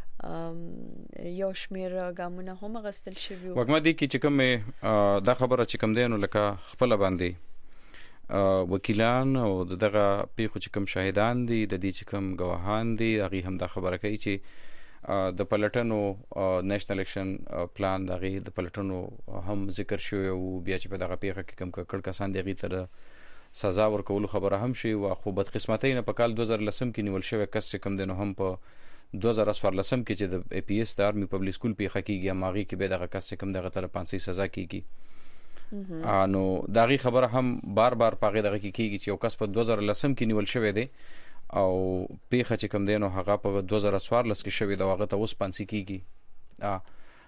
یو شمیر ګامونه هم غستل شوی وګما دي چې کوم دا خبره چې کوم دینو لکه خپل باندې وکیلان او دغه پیښو چې کوم شاهدان دي د دې چې کوم گواهان دي هغه هم دا خبره کوي چې د پلټنو نېشنل اکشن پلان دغه د پلټنو هم ذکر شوی او بیا چې په دغه پیښه کې کوم کړ کسان دغه تر سزا ورکول خبره هم شي او خو بدقسمتۍ نه په کال 2010 کې نیول شوی کس چې کوم دنو هم په 2014 کې چې د APS د آرمي پبلک سکول پیښه کیږي ماغي کې به دغه کس چې کوم دغه تر 500 سزا کیږي نو دغه خبره هم بار پاغه دغه کیږي چې یو کس په 2010 کې نیول شوی دی او پیښه چې کوم دینو هغه په 2014 کې شوی دا هغه ته اوس 500 کیږي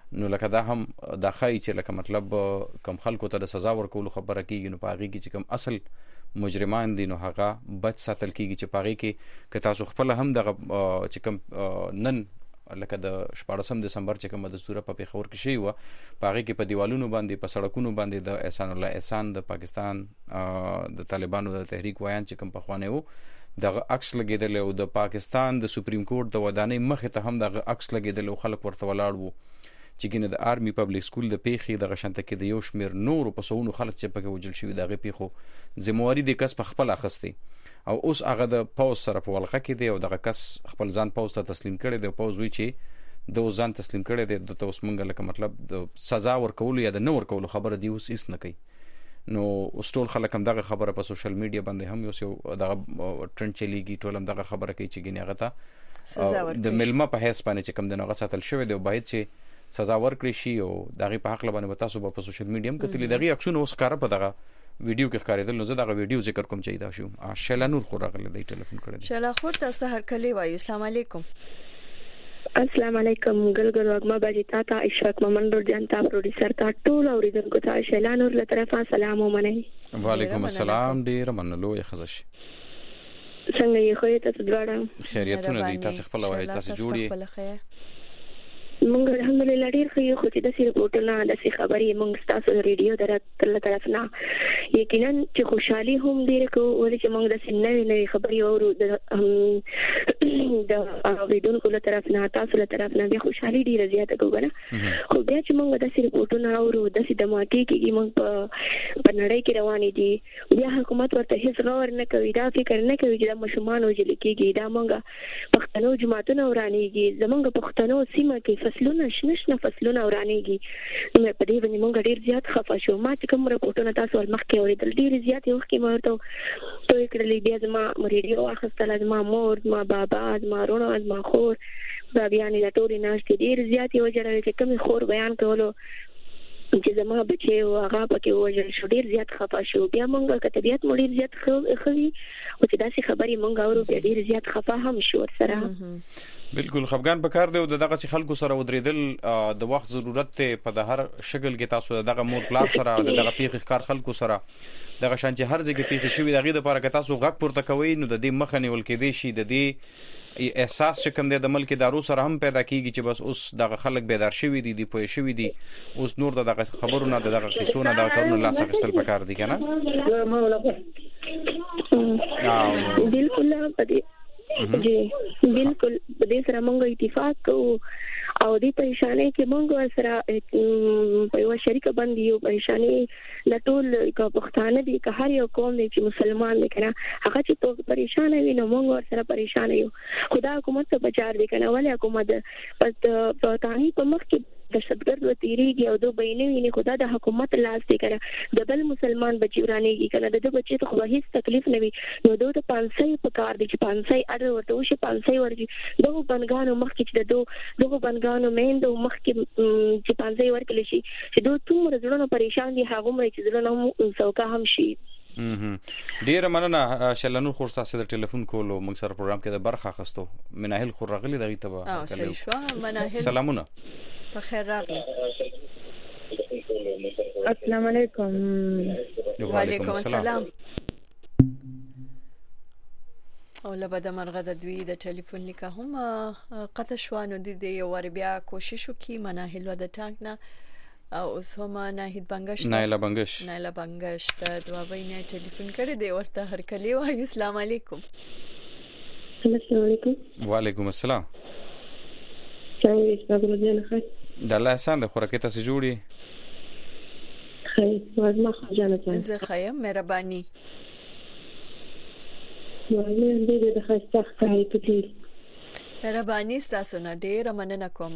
نو لکه دا هم دا خای چې لکه مطلب کم خلکو ته د سزا ورکولو خبره کیږي نو پاغي کې چې کم اصل مجرمان دي نو هغه بچ ساتل کیږي چې پاغي کې که تاسو خپل هم د چې کم نن لکه د 14 دسمبر چې کوم د سوره په پیښور کې شي و پاغي کې په دیوالونو باندې په سړکونو باندې د احسان الله احسان د پاکستان د طالبانو د تحریک وایان چې کوم په خوانه وو دغه عکس لګیدل او د پاکستان د سپریم کورټ د ودانۍ مخې ته هم دغه عکس لګیدل او خلک ورته ولاړ وو چې ګینه د آرمي پبلک سکول د پیخي د غشنته کې د یو شمیر نور په سونو خلک چې پکې وجل شوی دغه پیخو ذمہواری د کس په خپل اخستي او اوس هغه د پاوز سره په ولقه کې دی او دغه کس خپل ځان پاوز ته تسلیم کړي دی پاوز وی چې د ځان تسلیم کړي دی د توس منګه لکه مطلب د سزا ورکول یا د نور کول خبره دی اوس هیڅ نه کوي نو ټول خلک هم دغه خبره په سوشل میډیا باندې هم یو دغه ټرند چلیږي ټول هم دغه خبره کوي چې ګینه هغه ته سزا ورکړي د ملما په هیڅ باندې چې کم دغه ساتل شوی دی او باید چې سزا ورکړي شي او دغه په حق باندې تاسو په سوشل میډیا هم کتلې دغه اکشن اوس کار په دغه ویډیو کې ښکارېدل نو زه دغه ویډیو ذکر کوم چې دا شو شیلا نور خو راغله د ټلیفون کړی شیلا خو تاسو هر کله وایي السلام علیکم السلام علیکم ګلګل وګما باجی تا اشفاق ممنډور جنتا پروډوسر تا ټول اوریدونکو ته شیلا نور له طرفه سلام ومنئ وعلیکم السلام ډیر منلو یې خزش څنګه یې خو ته دواړه خیریتونه دي تاسو خپل وایي تاسو جوړي مونږ الحمدلله ډیر خو چې د رپورټونه د خبرې مونږ تاسو ریډیو درته طرف نه یقینا چې خوشحالي هم ډیر کو ولې چې مونږ د نوې خبرې اورو د اوریدونکو له طرف نه تاسو له طرف نه بیا خوشحالي ډیره زیاته کوګنه خو بیا چې مونږ د رپورټونه اورو د دماکي کې مونږ په نړۍ کې روانې دي بیا حکومت ورته هیڅ غور نه کوي دا فکر نه کوي چې د مشمانو وجل کېږي دا مونږ پښتنو جماعتونه ورانېږي زمونږ پښتنو سیمه کې فصلونه شنه فصلونه ورانېږي نو په دې باندې مونږ ډیر زیات خفه شو ما چې کوم رپورټونه تاسو مخکې اوریدل ډیر زیات یو کې مرته توې کړلې بیا زما ریډیو واخیستل زما مور زما بابا زما رونه زما خور دا بیان د ټولې ناشته ډیر زیات یو جره چې کوم خور بیان کولو چې زما بچي او هغه پکې وژل شو ډیر زیات خفه شو بیا مونږه کتابیات مو ډیر زیات خوي او چې داسې خبرې مونږ اورو بیا ډیر زیات خفه هم شو سره بالکل خفګان پکار دی او دغه خلکو سره ودریدل د وخت ضرورت ته په د هر شګل کې تاسو دغه مور پلار سره دغه پیخ کار خلکو سره دغه شان چې هر ځای کې پیخ شوی دغه د لپاره که تاسو غږ پورته کوي نو د دې مخ نیول کېدی شي د دې احساس چې کوم د ملک دارو سره هم پیدا کیږي چې بس اوس دغه خلک بیدار شوی دي پوه شوی دي اوس نور دغه خبرونه دغه قصونه دغه کارونه لاس اخیستل پکار دي کنه بالکل جی بالکل د دې سره موږ اتفاق کوو او دې پریشانه کې موږ سره په یو شریکه باندې یو پریشانه د ټول پښتانه دي که هر یو قوم دی چې مسلمان دی کنه هغه چې تو پریشانه وي نو موږ سره پریشانه یو خدا حکومت ته بچار دی کنه ولې حکومت په تاهي په مخ کې د شتګرد و تیریږي او دو بینوي نه خدا د حکومت لاس دی کنه د بل مسلمان بچی ورانېږي کنه د بچی ته خو هیڅ تکلیف نه وي نو دوی ته 500 په کار دي چې 500 اړ ورته وشي 500 ورجي دغه بنګانو مخ کې چې دغه بنګانو میندو مخ کې چې 500 ورکل شي چې دوی څومره ځړنو پریشان دي هغه مې چې ځړنو سوکا هم شي ډیر مننه شلنو خور تاسو د ټلیفون کولو موږ سره پروګرام کې د برخه خستو مناهل خور راغلی دغه ته صحیح شو مناهل سلامونه په خیر راغلی السلام علیکم وعلیکم السلام او لبد مرغه د دوی د ټلیفون لیکه هم قطع شوانو د یو ور بیا کوشش وکي مناهل و د ټانک نه او اوس هم ناهید بنگش نایله بنگش د دوابې نه ټلیفون کړی دی ورته هر کلی وایي السلام علیکم السلام علیکم وعلیکم السلام څنګه تاسو مزه د الله احسان د خوراکي تاسو جوړي خیر ورما خجانه زه خیم مهرباني ولې دې د خسته ښکاري پتی مهرباني تاسو نه ډېر مننه کوم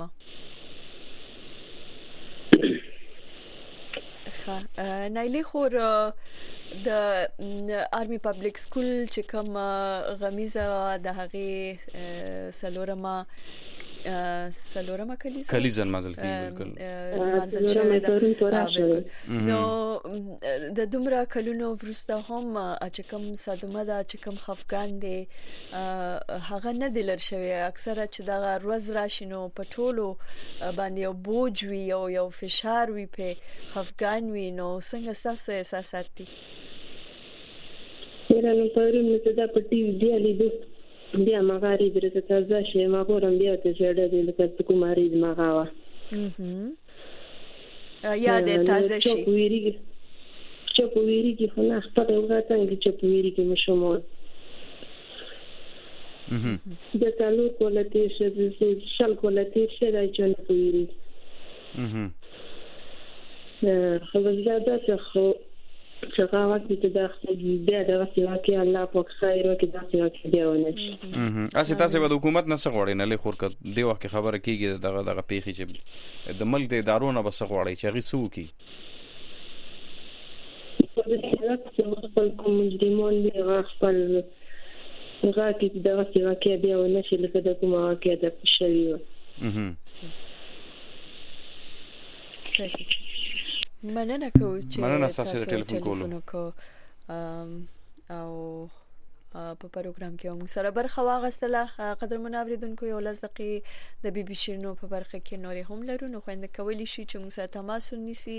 نایلی خور د آرمي پبلک سکول چې کوم غمیزه د هغه سلورما سلورمه کلیزه منزل کې بالکل منزل شوی ده. نو د دومره کلونو وروسته هم چې کوم صدمه ده چې کوم خفقان دي هغه نه دلر شوی اکثره چې دا ورځ راشي نو په ټولو باندې یو بوج وي او یو فشار وي په خفقان وي. نو څنګه تاسو احساسات دي؟ نو پرون مې دا په ټي وي دی لیدو بیا مغاری درته تازه شي ما ګورم بیا ته جوړه دي لکه کوماري مغاوه یا د تازه شي چپويري کې خو نه خپل وغاټه کې چپويري کې مشمول د تالو کولته شه شل کولته شه د چپويري خو زیاده څه څنګه وایي چې دا بیا د واقعي الله په خیر او کې دا واقعي دیونه اسه تاسو د حکومت نه څغوړې نه لخور ک دی وخت خبره کیږي دغه پیخي چې د ملک د ادارو نه بس غوړي چې غي سو کی خپل کوم مجرمون دی خپل راکې د واقعي دیونه چې لکه د کومه واقعي د شوی صحیح. مننه کوم چې تاسو ټلیفون کو او په پروګرام کې موږ سره برخه واغستله. قدرمن اوریدونکو یو لزقي د بي بي شنو په برخه کې نورې هم لرو نو خوند کولی شي چې موږ سره تماس ونیسي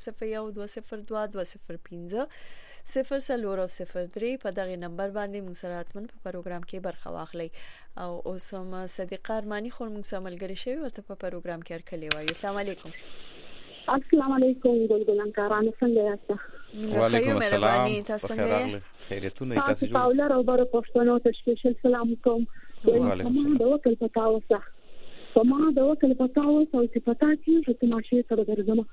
0012022030 په دغه نمبر باندې موږ سره اتمن په پروګرام کې برخه واخلي. او اوس هم صدیق ارمانی خور موږ سره ملګری شوی ورته په پروګرام کې ارکلې وایو. السلام علیکم. السلام علیکم ګلګلان کارانه څنګه یاست؟ وعلیکم السلام بخیر خیرتونه تاسو جوړ تاسو له اوبره پښتنو ته سپیشل سلام کوم. وعلیکم د وکل پتاوسه فما د وکل پتاوسه او چې پتا چې ته ماشي سره درځم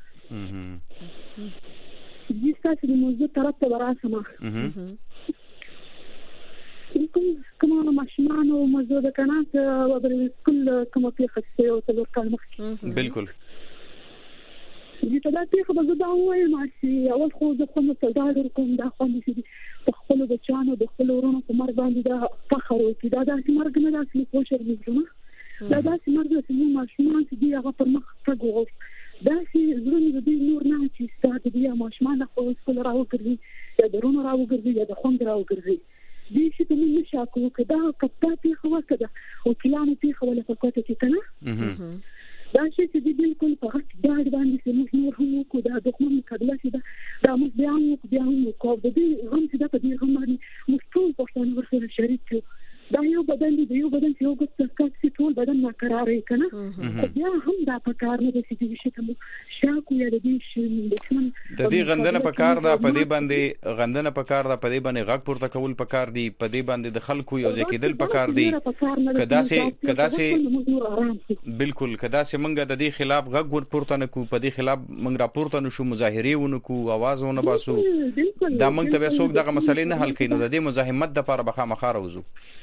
دې تاسو د موضوع طرف ته وراسمه کومه ماشینانو موضوع د قنات او د کل کومه پیښه او تل کلمه بالکل دې ته دا پیښه به زه دا وایم چې اول خو زه کوم څه دا کوم دا خو چې په خپل بچانو د خپل ورونو په مرګ باندې دا فخر وکړي دا د مرګ نه داسې کوشر وکړم دا داسې مرګ چې ماشومان چې دی هغه پر مخ تګو داسې زړه دې نور نه چې ستاسو دې ماشومان خو سکول راوګرځي یا درونو راوګرځي یا د خوند راوګرځي دې چې موږ نشاکو کدا کپتاتي خو کدا او کلانه تی خو له پکوته کې کنه دا چې دې بالکل په هغه ډاډ باندې چې موږ نور هم کو دا دښمن مقابله چې دا موږ بیا هم کو د دې هم چې دا په دې هم باندې موږ ټول پښتانه ورسره شریک یو دا یو بدن دی یو بدن چې یو ګټ چې ټول بدن ناقرارې کنه بیا هم دا په کار نه دي چې چې شاکو یا دې دښمن د دې غندنه په کار دا په دې باندې غندنه په کار دا په دې باندې غږ پورته کول په کار دی په دې باندې د خلکو یو ځکه دل په کار دی کدا سي بالکل کدا سي منګه د دې خلاف غږ پورته نکو په دې خلاف منګ راپورته نشو مظاهره ونکو आवाज ونه باسو دا منګ ته څوک دغه مسلې نه حل کینو د دې مزاحمت د لپاره بخا مخاره وزو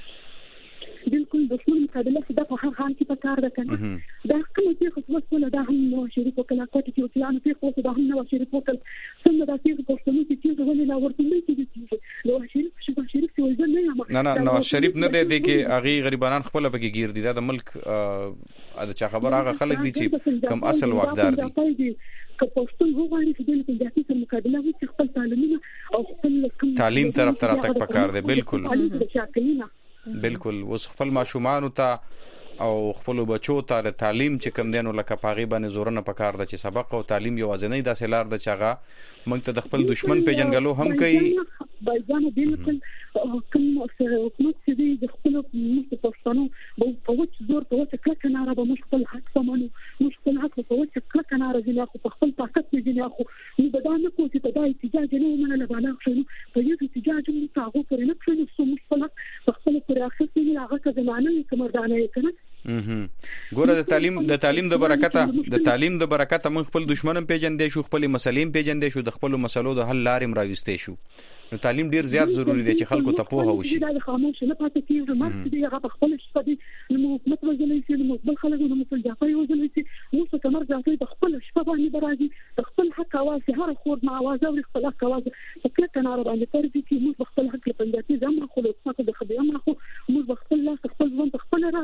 بالکل دښمن مقابله چې د په هر حال کې په کار ده کنه دا کوم چې خو وسوله دا هم نو شریک وکړه کوټه کې وکړه په خو دا هم نو شریک وکړه څنګه دا چې پښتون چې ولې لا ورته نه کیږي نو شریک څه نه نو شریف نه دی کې اغي غریبانان خپل پکې گیر دي دا د ملک د چا خبر هغه خلک دي چې کم اصل واقدار دي که پښتون وغواړي چې د جاسي سره مقابله وکړي خپل تعلیمونه او خپل تعلیم طرف تک پکار دی بالکل بالکل اوس خپل ماشومان ته او خپل بچو ته د تعلیم چې کم دینو لکه پاغي باندې زور نه پکار د چې سبق او تعلیم یو ځنې د سلار د چاغه موږ ته د خپل دشمن پیژنګلو هم کوي بایزانه بالکل کوم حکومت چې د خپل پښتنو په وڅ زور په وڅ کله کناره به مشکل حق سمانو مشکل حق په وڅ کله کناره ځنه خو په خپل طاقت کې ځنه خو نو بدانه کو چې په دای احتجاج نه ومنه له بالا خو په یو احتجاج مو تاغو پر نه کړو سو مشکل په خپل پر اخص نه هغه څه زمانه کومردانه کنه ګوره د تعلیم د برکته من خپل دشمنم پیژندې شو خپل مسلې پیژندې شو د خپل مسلو د حل لارې مراويستې شو نو تعلیم ډیر زیات ضروری دی چې خلکو ته پوهه وشي دا خاموش نه پاتې کیږي مرګ دی هغه خپل شپه نو حکومت وزلې شي نو بل خلک نو مثلا ځای وزلې شي نو څه کمر ځای په خپل شپه باندې راځي خپل حق आवाज هر خور ما आवाज او خپل حق आवाज په کله نه باندې پردي چې موږ خپل حق په پنځه ځم خو له څه د خدای ما خو موږ خپل لاس خپل ځوان خپل راو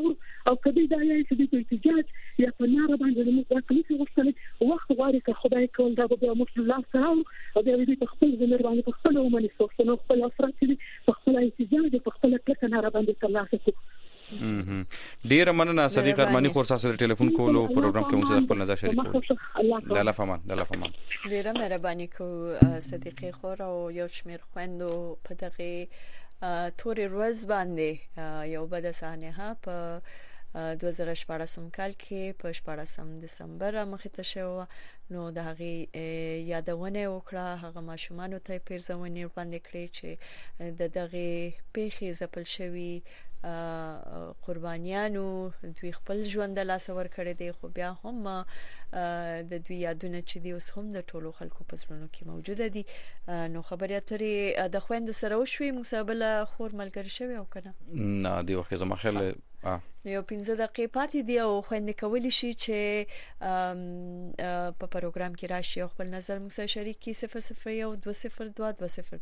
او کدی دا یې چې د احتجاج یا په ناره باندې موږ واکمنۍ غوښتل وخت غواړي که خدای کول دا به موږ الله سره او بیا دې په خپل ځمر باندې په خپل ومني څو خپل افراد چې په خپل احتجاج په خپل کلک ناره باندې ترلاسه کړو. ډیر مننه صدیق ارمانی خور سره ټلیفون کولو پروګرام کې موږ خپل نظر شریک کړو. د الله فمان ډیر مهرباني کو صدیق خور او یو شمیر خويندو په دغه تورې ورځ باندې یو بد صحنه په 2014 کال کې په 14 دسمبر مخې ته شو نو د هغه یادونه وکړه هغه ماشومان ته پیرزونی باندې کړی چې د دغه پیخي زپل شوی قربانیانو دوی خپل ژوند له لاس ور کړی دی خو بیا هم د دوی یادونه چې دی اوس هم د ټولو خلکو په زړونو کې موجوده دي. نو خبرې اترې د خويندو سره وشوي مصابله خور ملګری شوی او کنه نه دی وخت زما خیال یو 15 دقیقې پاتې دی او خويندې کولی شي چې په پروګرام کې راشي او خپل نظر موږ سره شریک کړي 001 202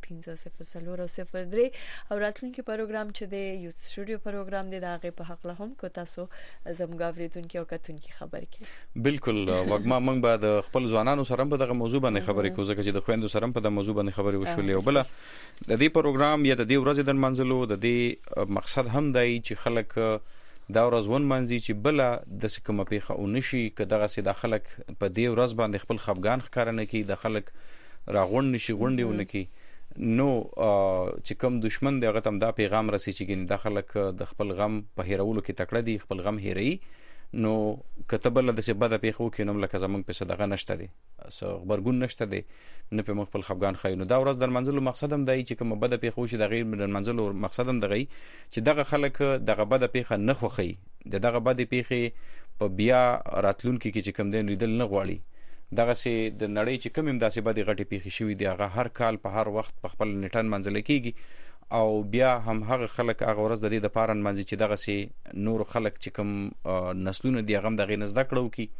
205 003 او راتلونکي پروګرام چې دی یو سټوډیو پروګرام دی دا غي په حق له هم کو تاسو زموږ اوریدونکو او کتونکو خبر کړي. بالکل وګما موږ به خپل ځوانانو سره په دغه موضوع باندې خبرې کوو ځکه چې د خويندو سره په دغه موضوع باندې خبرې وشولې او بل د دې پروګرام یا د دې ورځې د منځلو د دې مقصد هم دی چې خلک دا ورځ ون منځي چې بل د سکه پیخه او نشي کداغه سي داخلك په دې ورځ باندې خپل خفغان ښکارنه کی د خلک راغون نشي غونډي ونکي نو چې کوم دشمن دغه تم دا پیغام رسي چې ګین د خلک د خپل غم په هیرولو کې تکړه دي خپل غم هیري نو کتبل د څه بده پیخو کې نوم لکه زمنګ په صدقه نشته دي سو خبرګون نشته دي نه په خپل خفغان خاینو دا ورځ در منځلو مقصد هم دی چې کوم بده پیخو چې د غیر من منځلو مقصد هم دی چې دغه خلک دغه بده پیخه نه خوخي دغه بده پیخه په بیا راتلونکي کې چې کوم دین ریدل نه غواړي دغه سي د نړۍ چې کوم امداسي بده غټي پیخي شوی دی هغه هر کال په هر وخت په خپل نټن منځل کېږي او بیا هم هغه خلک هغه ورځ د دې د پارن منځي چې دغه سي نور خلک چې کوم نسلونه دی هغه دغه نزد کړو کی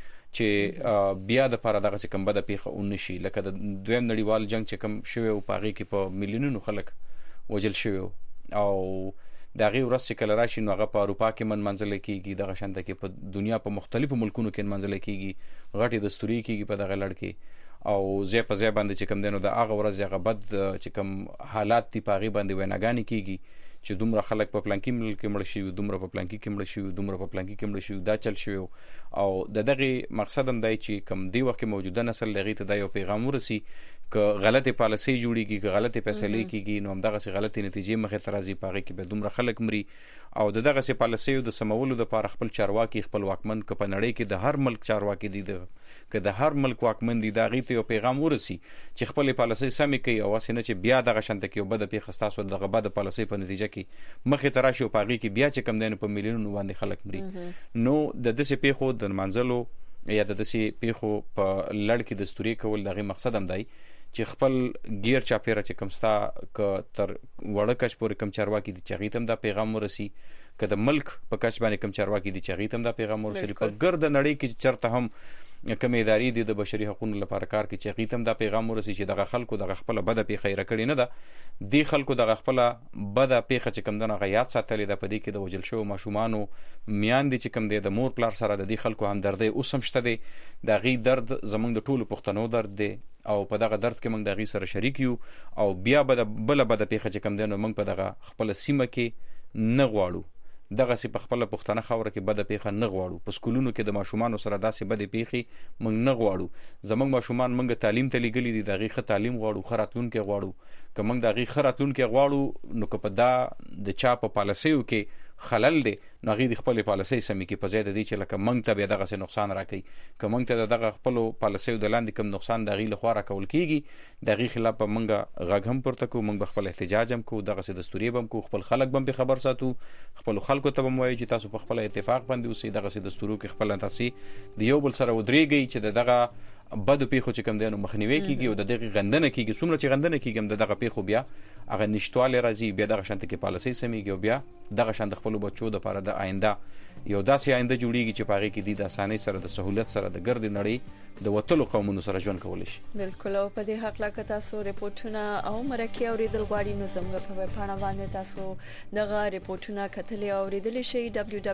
چې بیا د پاره دغه کوم بده پیخه اونشي لکه د دویم نړیوال جنگ چې کوم شوی او پاغي کې په میلیونونو خلک وجل شوی او دغه ورځ کله راشي نو هغه په اروپا کې منځل کېږي دغه شانته کې په دنیا په مختلفو ملکونو کې منځل کېږي غټي دستوري کېږي په دغه لړ کې او زه په ځای باندې چې کوم دینو د هغه ورځ هغه بد چې کوم حالات دی پاغي باندې ویناګانی کېږي چې دومره خلک په پلان کې ملک مړ شي دومره په پلان کې مړ شي دومره په پلان کې مړ شي دا چل شي او دغه مقصد هم دی چې کوم دی وخت موجوده نسل لغې ته د یو پیغام ورسي ک غلطه پالیسي جوړیږي ک غلطه فیصله کیږي نو هم دغه سي غلطي نتیجې مخه ترازی پاغي کې به دومره خلک مري او دغه سي پالیسي د سمولو د پاره خپل چارواکي خپل واکمن ک په نړۍ کې د هر ملک چارواکي دي ک د هر ملک واکمن دي دغه ته یو پیغام ورسي چې خپل پالیسي سمې کوي او واسنه چې بیا دغه شنت کې وبد په خستاسو دغه بد پالیسي په نتیجه کې مخه تراشي او پاغي کې بیا چې کم دین په میلیونونو باندې خلک مري نو د دسه پیخو د منځلو یا د دسه پیخو په لړ کې دستوري کول دغه مقصد هم دی چې خپل غیر چاپیره چې کمستا ک تر وړکش پورې کم چارواکي دي چې غیتم دا پیغام ورسي ک د ملک په کچ باندې کم چارواکي دي چې غیتم دا پیغام ورسي په ګرد نړۍ کې چرته هم کوم ادارې دي د بشري حقوقو لپاره کار کوي چې غیتم دا پیغام ورسي چې دغه خلکو دغه خپل بده پیخه کړی نه ده دی خلکو دغه خپل بده پیخه چې کم دغه غیات ساتلې ده په دې کې د وجل شو ماشومانو میان دي چې کم دی د مور پلار سره د دې خلکو همدردی اوسم شته دي د غي درد زمونږ د ټولو پښتنو درد دی او په دغه درد کې موږ د غي سره شریک یو او بیا بل بده پیخه چې کم دی نو موږ په دغه خپل سیمه کې نه غواړو دغه سي په خپل پښتنه خوره کې بده پیخه نه غواړو په سکولونو کې د ماشومان سره داسې بده پیخي موږ نه غواړو زمونږ ماشومان موږ تعلیم ته لګلې دي دغه ښه تعلیم غواړو خراتلون کې غواړو که موږ دغه خراتلون کې غواړو نو که په دا د چا په پالیسیو کې خلل دی نو غي د خپل پالیسي سمې کې په ځای د دې چې لکه موږ ته به دغه څه نقصان راکړي که موږ ته دغه خپل پالیسي د لاندې کم نقصان دغه لخوا راکول کیږي دغه خلاف په موږ غږ هم پورته کوو موږ خپل احتجاج هم کوو دغه څه دستوري بم کوو خپل خلک بم به خبر ساتو خپل خلکو ته بم وایي چې تاسو په خپل اتفاق باندې اوسئ دغه څه دستورو کې خپل تاسو د یو بل سره ودرېږي چې دغه بد پیخو چې کم دینو مخنیوي کیږي او د دغه غندنه کیږي څومره چې غندنه کیږي دغه پیخو بیا هغه نشټواله راځي بیا دغه شانت کې پالیسي سميږي او بیا دغه شانت خپل بچو د لپاره د آینده یو داسې آینده جوړیږي چې پاره کې د اسانۍ سره د سہولت سره د ګرد نړۍ د وټلو قومونو سره ژوند کول شي. بالکل. او په دې حق لا که تاسو ریپورتونه او مرکه اوریدل غواړئ نو زموږ په پاڼه باندې تاسو دغه ریپورتونه کتلی او اوریدل شئ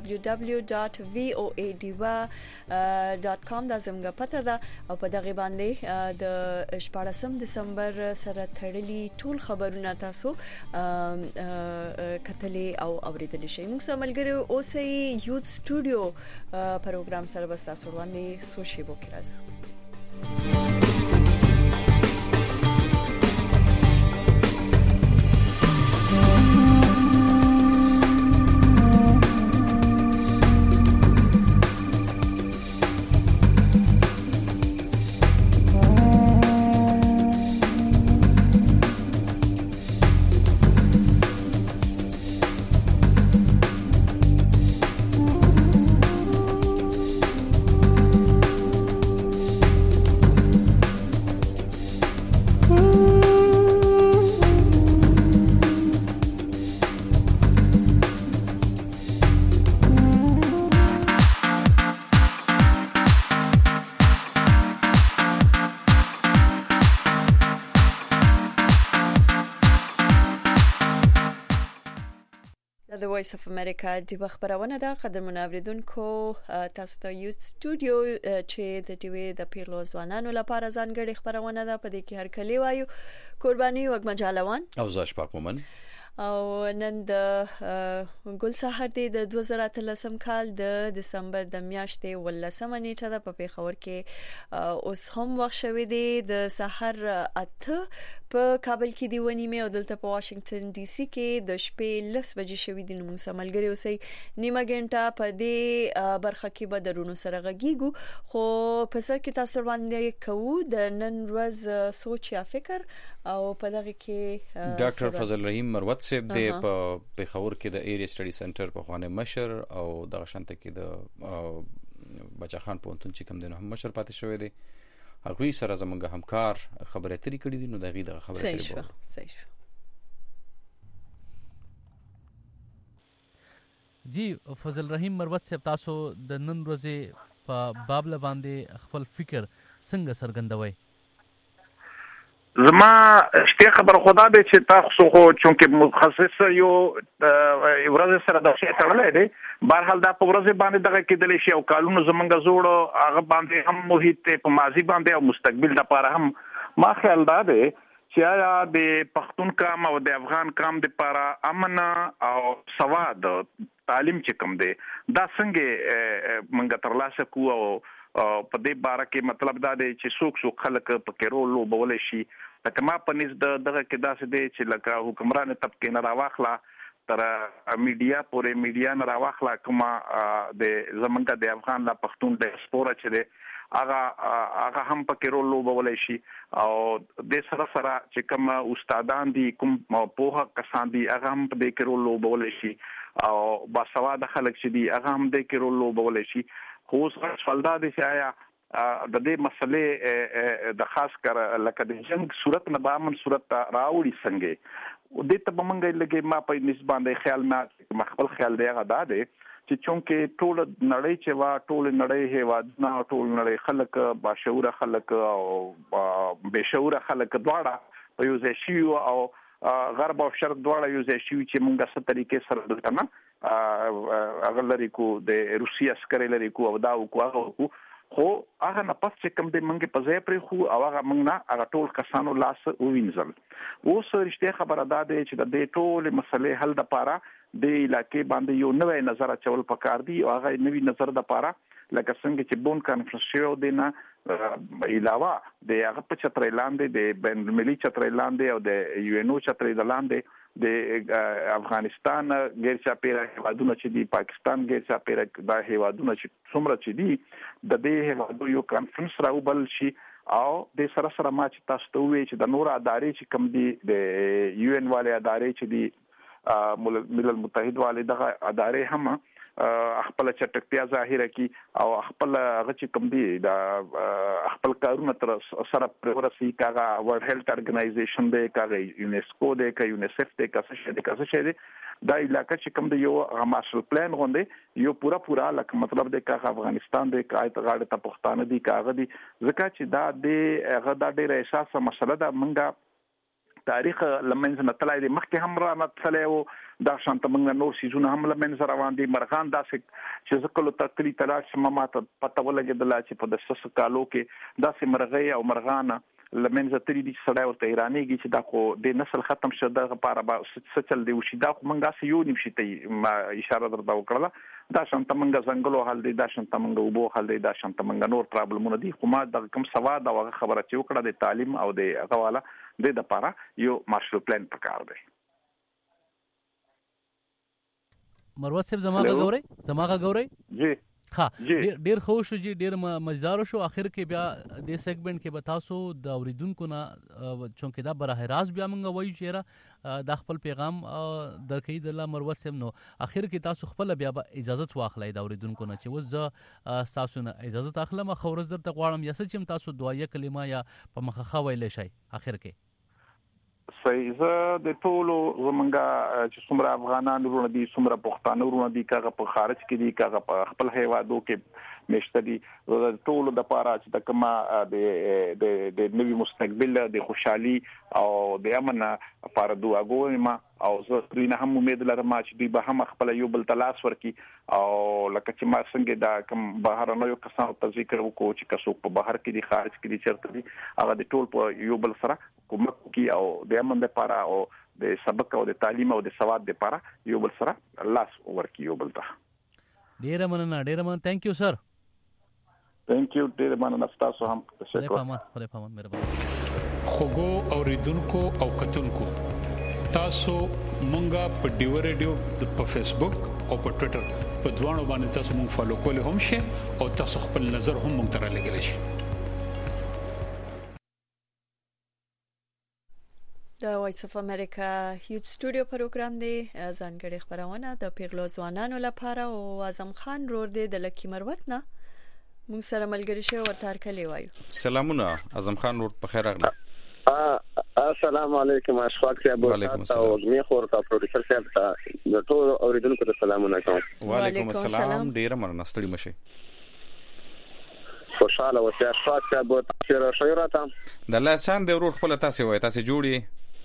www.voadiva.com دا زموږ پته ده او په دغه باندې د 14 دسمبر سره تړلي ټول خبرونه تاسو کتلی او اوریدل شئ. موږ سره ملګری اوسئ یوث سټوډیو پروګرام سره بس تاسو باندې سوشي بوکرازو. د وایس اف امریکا د خبرونه ده قدرمن اوریدونکو تاسو ته یوث سټوډیو چې د ټي وي د پیرلو ځوانانو لپاره ځانګړي خبرونه ده. په دې کې هر کلی وایو قرباني وګ مجالوان او زاش پاکومن او نن د ګل سحر دی د 2013 کال د دسمبر د میاشتې 18 نیټه ده. په پیښور کې اوس هم وخت شوی دی د سحر 8 په کابل کې دی ونیمه او دلته په واشنگټن ډي سي کې د شپې 10 بجې شوی دی. نو موږ سملګری اوسئ نیمه غنټه په دې برخه کې به درونو سره غږیږو خو په سر کې تاسو باندې کوو د نن ورځ سوچ یا فکر او په دغه کې ډاکټر فضل رحیم مروت صاحب د پیښور کې د ایریا سټډي سنټر په خوانه مشر او د شانته کې د بچا خان پونتون چې کوم د هم مشر پاتې شوی دی. هغوی سره زمونږ همکار خبرې اترې کړې دي. نو دغه خبرې اترې صحیح جی فضل رحیم مروت صاحب تاسو د نن ورځې په بابل باندې خپل فکر څنګه څرګندوي؟ زما شته خبر خدا دې چې تاسو خو چونکه متخصص یو ورځ سره د شي تړلې دي بهرحال دا په ورځ باندې دغه کېدلی شي او کالونو زمونږ زوړ هغه باندې هم محیط په ماضي باندې او مستقبل لپاره هم ما خیال دا دی چې آیا د پښتون قوم او د افغان قوم لپاره امن او سواد تعلیم چې کوم دی دا څنګه منګ ترلاسه کو او په دې باره کې مطلب دا دی چې څوک خلک په کې رول لوبول شي. لکه ما په نس دغه کې داسې دی چې لکه حکمران طبقه نه راواخلا تر میډیا پورې میډیا نه راواخلا کومه د زمونږ د افغان لا پښتون ډیاسپورا چې دی هغه هم په کې رول لوبول شي او د سره چې کوم استادان دي کوم پوهه کسان دي هغه هم په دې کې رول لوبول شي او باسواده خلک چې دي هغه هم د کې رول لوبول شي. خو سوال دا دی چې آیا د دې مسلې د خاص کر لکه د جنگ صورت نه بامن صورت راوړي څنګه دې ته بمنګي لګي ما په نسبت خیال ما خپل خیال دی هغه دا دی چې چونکه ټول نړۍ چې وا ټول نړۍ هوا نه ټول نړۍ خلک باشعور خلک او بشعور خلک دواړه په یو ځای شي او غرب او شرق دواړه یو ځای شي چې موږ څه طریقې سره دلته نه هغه لري کو د روسي عسكر لري کو او دا کو هغه خو هغه نه پس چې کوم د منګي په ځای پرې خو او هغه موږ نه هغه ټول کسانو لاس ووینځل. اوس رښتیا خبره ده چې د دې ټول مسلې حل د پاره د علاقې باندې یو نوې نظر اچول پکار دی او هغه نوې نظر د پاره لکه څنګه چې بون کانفرنس شو دینه علاوه د هغه په چترې لاندې د بین المللي چترې لاندې او د یو ان او چترې لاندې د افغانستان غیر چاپیره هیوادونه چې دی پاکستان غیر چاپیره د هیوادونه چې څومره چې دی د دې هیوادو یو کانفرنس راوبل شي او د سره ما چې تاسو ته وی چې د نور ادارې چې کم دي د یو ان والے ادارې چې دی ملل متحد والے دغه ادارې هم خپل چټکتیا ظاهره کی او خپل غچ کم دی دا خپل کارونه تر سره پرورسي کاغه ورلد هیلث ارګنایزیشن دی کاغه یونیسکو دی کاغه یونیسف دی کاغه څه دی دا علاقہ چې کوم دی یو مارشل پلان غونډه یو پورا لکه مطلب دی کاغه افغانستان دی کاغه غاړه ته پښتانه دی کاغه دی ځکه چې دا دی هغه د ډېر احساس مسله ده منګه تاریخ لمنځ نه تلای دی مخکې هم را نتلای او دا شانت موږ نور سيزونه هم لمنځ روان دي مرغان داسې چې زکلو تکلی تلاش ماته پته ولګیدل چې په دسه کالو کې داسې مرغۍ او مرغان لمنځ تری دي سړی ورته ایرانیږي چې دا خو د نسل ختم شو د لپاره به سچل دی وشي دا خو موږ یو نیم شي ته اشاره درته وکړه دا شانت موږ زنګلو حل دی دا شانت موږ وبو حل دی دا شانت موږ نور پرابلمونه دي خو ما د کوم سواد او خبره چې وکړه د تعلیم او د غواله د لپاره یو مارشل پلان پکار دی. مروت صاحب زماغه ګوري جی ها ډیر خو شو جی ډیر مزدار شو اخر کې بیا د سیګمنت کې بتاسو د اوریدونکو نه چونکه دا براه راز بیا موږ وایو چې د خپل پیغام درکې د الله مروت صاحب نو اخر کې تاسو خپل بیا اجازه واخلئ د اوریدونکو نه چې وز تاسو نه اجازه اخلم خو ورځ درته غواړم یا چې تاسو دعایه کلمه یا په مخه ویل شي اخر کې صحیح زه د ټولو زمونږه چې څومره افغانان ورونه دي څومره پښتانه ورونه دي کاغه په خارج کې دي کاغه په خپل هیوادو کې مشته دي د ټولو د پاره چې د کما د نوي مستقبل د خوشحالي او د امن لپاره دعا کوم او زه ترې هم امید لرم چې دوی به هم خپل یو بل تلاش ورکي او لکه چې ما څنګه دا کوم بهرنه یو کسانو ته ذکر وکړو چې کڅوک په بهر کې دي خارج کې دي چرته دي هغه د ټول په یو بل سره کومک کوي او د امن لپاره او د سبق او د تعلیم او د سواد لپاره یو بل سره لاس ورکي یو بل ته ډیر مننه ثانک یو سر ثانک یو ډیر مننه تاسو هم تشکر مهرباني خوګو اوریدونکو او کتونکو تاسو مونږه په ډیو ریډیو په فیسبوک او په ټوئیټر په دوانو باندې تاسو مونږ فالو کولای هم شئ او تاسو خپل نظر هم مونږ ته رالیږئ شئ. د وایس اف امریکا هیوج سټوډیو پروګرام دی ځانګړي خبرونه د پیغلو ځوانانو لپاره او اعظم خان رور دی د لکی مروت نه موږ سره ملګری شو ورته کلی وایو. سلامونه اعظم خان رور په خیر راغلی. السلام علیکم اشفاق صاحب او می خور کا پروډوسر صاحب ته د ټول اوریدونکو ته سلامونه کوم. وعلیکم السلام ډیر مننه ستړي مشه. خوشاله اوسه اشفاق صاحب تاسو را شوراته د لاسان د ورور خپل تاسو وای تاسو جوړی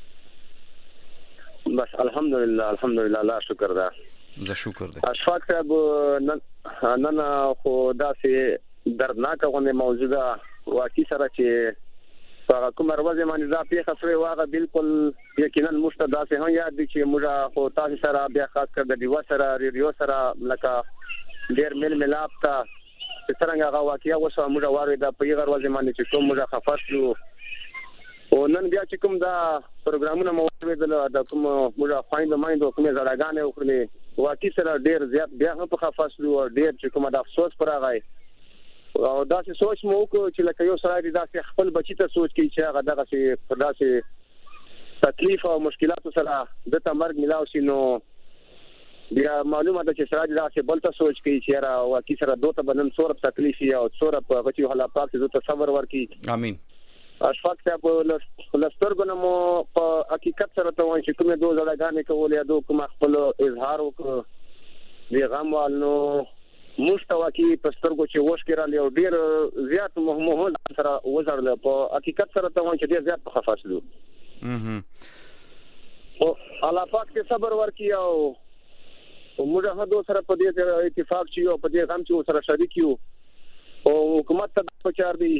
بس الحمدلله لا شکر ده زه شکر ده اشفاق صاحب نن خو داسې دردناک غونډه موجوده واقعي سره چې هغه کومه ورځ باندې دا پیښه شوې واغه بالکل یقینا مستدا سه هم یاد دي چې موږ خو تاسو سره بیا خاص کر د دیوا سره ریډیو سره لکه ډیر مل ملاپ تا څنګه هغه واقعیا وسه موږ واره دا پیغه ورځ باندې چې کوم موږ خفاشلو او نن بیا چې کوم دا پروګرامونه موجود د کوم موږ فایند مایند کومه زړګانې وکړي واقعي سره ډیر زیات بیا هم په خفاشلو ډیر چې کومه د افسوس پر راغی او دا څه سوچ مو کو چې لکه یو سړی دا خپل بچی ته سوچ کوي چې هغه دغه څه داسې تکلیف او مشکلات سره د تمرګ ملاو شي نو بیا معلومه ده چې سړی دا څه بل ته سوچ کوي چې را واقعي سره دوته بنن سور تکلیف یا سور په غچي حالا پاک ته تصور ورکي. امين. اشفاق صاحب لسترګو نو په حقیقت سره ته وایي چې کومه دوه ځړګانې کول یا دوه کوم خپل اظهار وکړي دی غم والنو مستواکی پسترګو چې وښکرال یو ډیر زیات مهمه سره وزړل په حقیقت سره ته چې ډیر زیات خفاشلو او الله پاک ته صبر ورکي او موږ هغه سره په دې اتفاق چې په دې غم چې سره شریک یو او حکومت ته پچار دی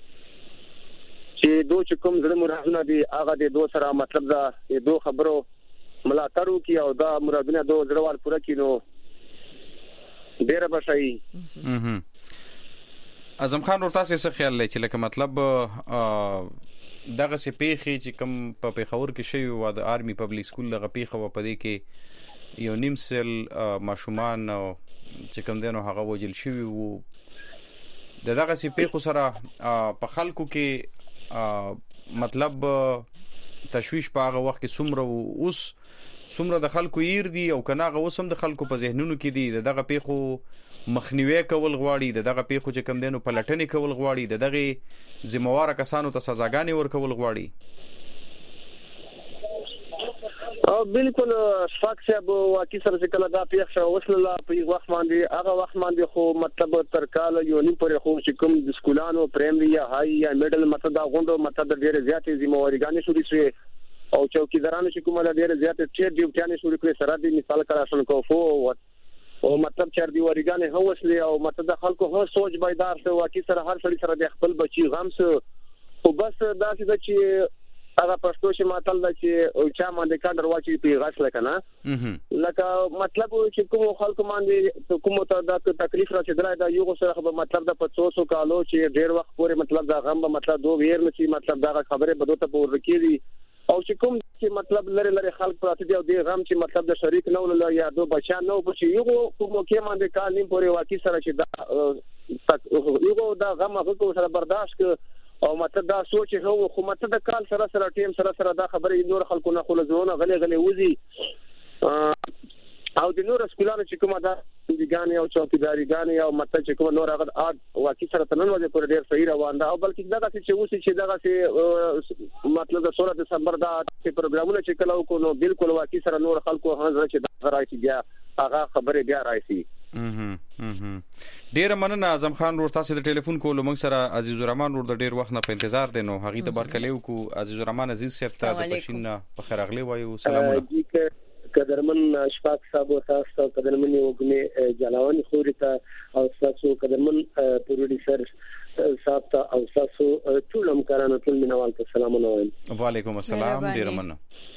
چې دوه چې کوم زړه مرادونه دي هغه د دوه سره مطلب دا دوه خبرو ملاتړو کی او دا مرادونه دوه زړوال پوره کینو ډیره بشي. اعظم خان ورته څه خیال لري چې لکه مطلب دغه سه پیخي چې کوم په پیښور کې شوی و د آرمي پبلک سکول لغه پیخه و پدې کې یو نیم سل ماشومان چې کوم دینو هغه وجل شوی وو دغه سه پیخو سره په خلکو کې مطلب تشویش په هغه وخت کې څومره اوس څومره د خلکو ير دي او کنه غوسم د خلکو په ذهنونو کې دي دغه پیخو مخنیوي کول غواړي دغه پیخو چې کم دینو پلټنې کول غواړي دغه ذمہوار کسانو ته سزاګانې ورکول غواړي. او بالکل شفاق صاحب واقعي سره چې کله دا پیښ شو وسله په وخت باندې هغه وخت باندې خو مطلب تر کال یو نیم پورې خو چې کوم د سکولانو پرایمري یا هاي یا میډل مطلب دا غونډو مطلب ډېر زیاتې ذمہواريګانې شوري شوې او چوکیدارانو چې کومه ډېر زیاتې ټیر ډیوټیانې شوري کړې سره د مثال کړه شون کوفو او مطلب چر دی ورګانې هو وسلې او مطلب د خلکو هو سوچ بيدار شو واقعي سره هر سړي سره د خپل بچي غم سو او بس دا چې هغه پښتو چې ماتل دا چې چا باندې کاندر واچي په غاښ لکنه لکه مطلب چې کوم خلکو باندې کوم ته دا تکلیف راځي دا یو سره مطلب د 500 کالو چې ډېر وخت پورې مطلب دا غم مطلب دوه ویر نشي مطلب دا خبره بده ته پور کېږي او چې کوم چې مطلب لری خلک پراته دي او د غم چې مطلب د شریک نو له یا دو بچا نو په چې یو کوم کې باندې کال نیم پورې واقعي سره چې دا یو دا غم هغه سره برداشت او مطلب دا سوچ هو خو مطلب د کال سره ټیم سره دا خبره نور خلکو نه خلک زونه غلي وزي او د نور سکولانو چې کومه دا دیګانی او چوکیداریګانی او مطلب چې کوم نور هغه واقعي سره تنن وځي پر ډیر صحیح روان ده او بلکې دا چې وسی چې دا چې مطلب د 16 دسمبر دا چې پروګرامونه چې کله کو نو بالکل واقعي سره نور خلکو هغه چې دا راځي بیا هغه خبره بیا راځي. ډیر مننه اعظم خان ورته تاسو د ټلیفون کولو موږ سره عزیز الرحمن ور د ډیر وخت نه په انتظار دي نو هغه د برکلیو کو عزیز الرحمن عزیز صاحب ته د بشین په خیر اغلی وایو سلامونه قدرمن اشفاق صاحب تاسو قدرمن وګنه جلاوان خورته او تاسو قدرمن پروډوسر صاحب ته او تاسو ټول همکارانو ټول مینوال ته سلامونه وایم. وعلیکم السلام ډیر مننه.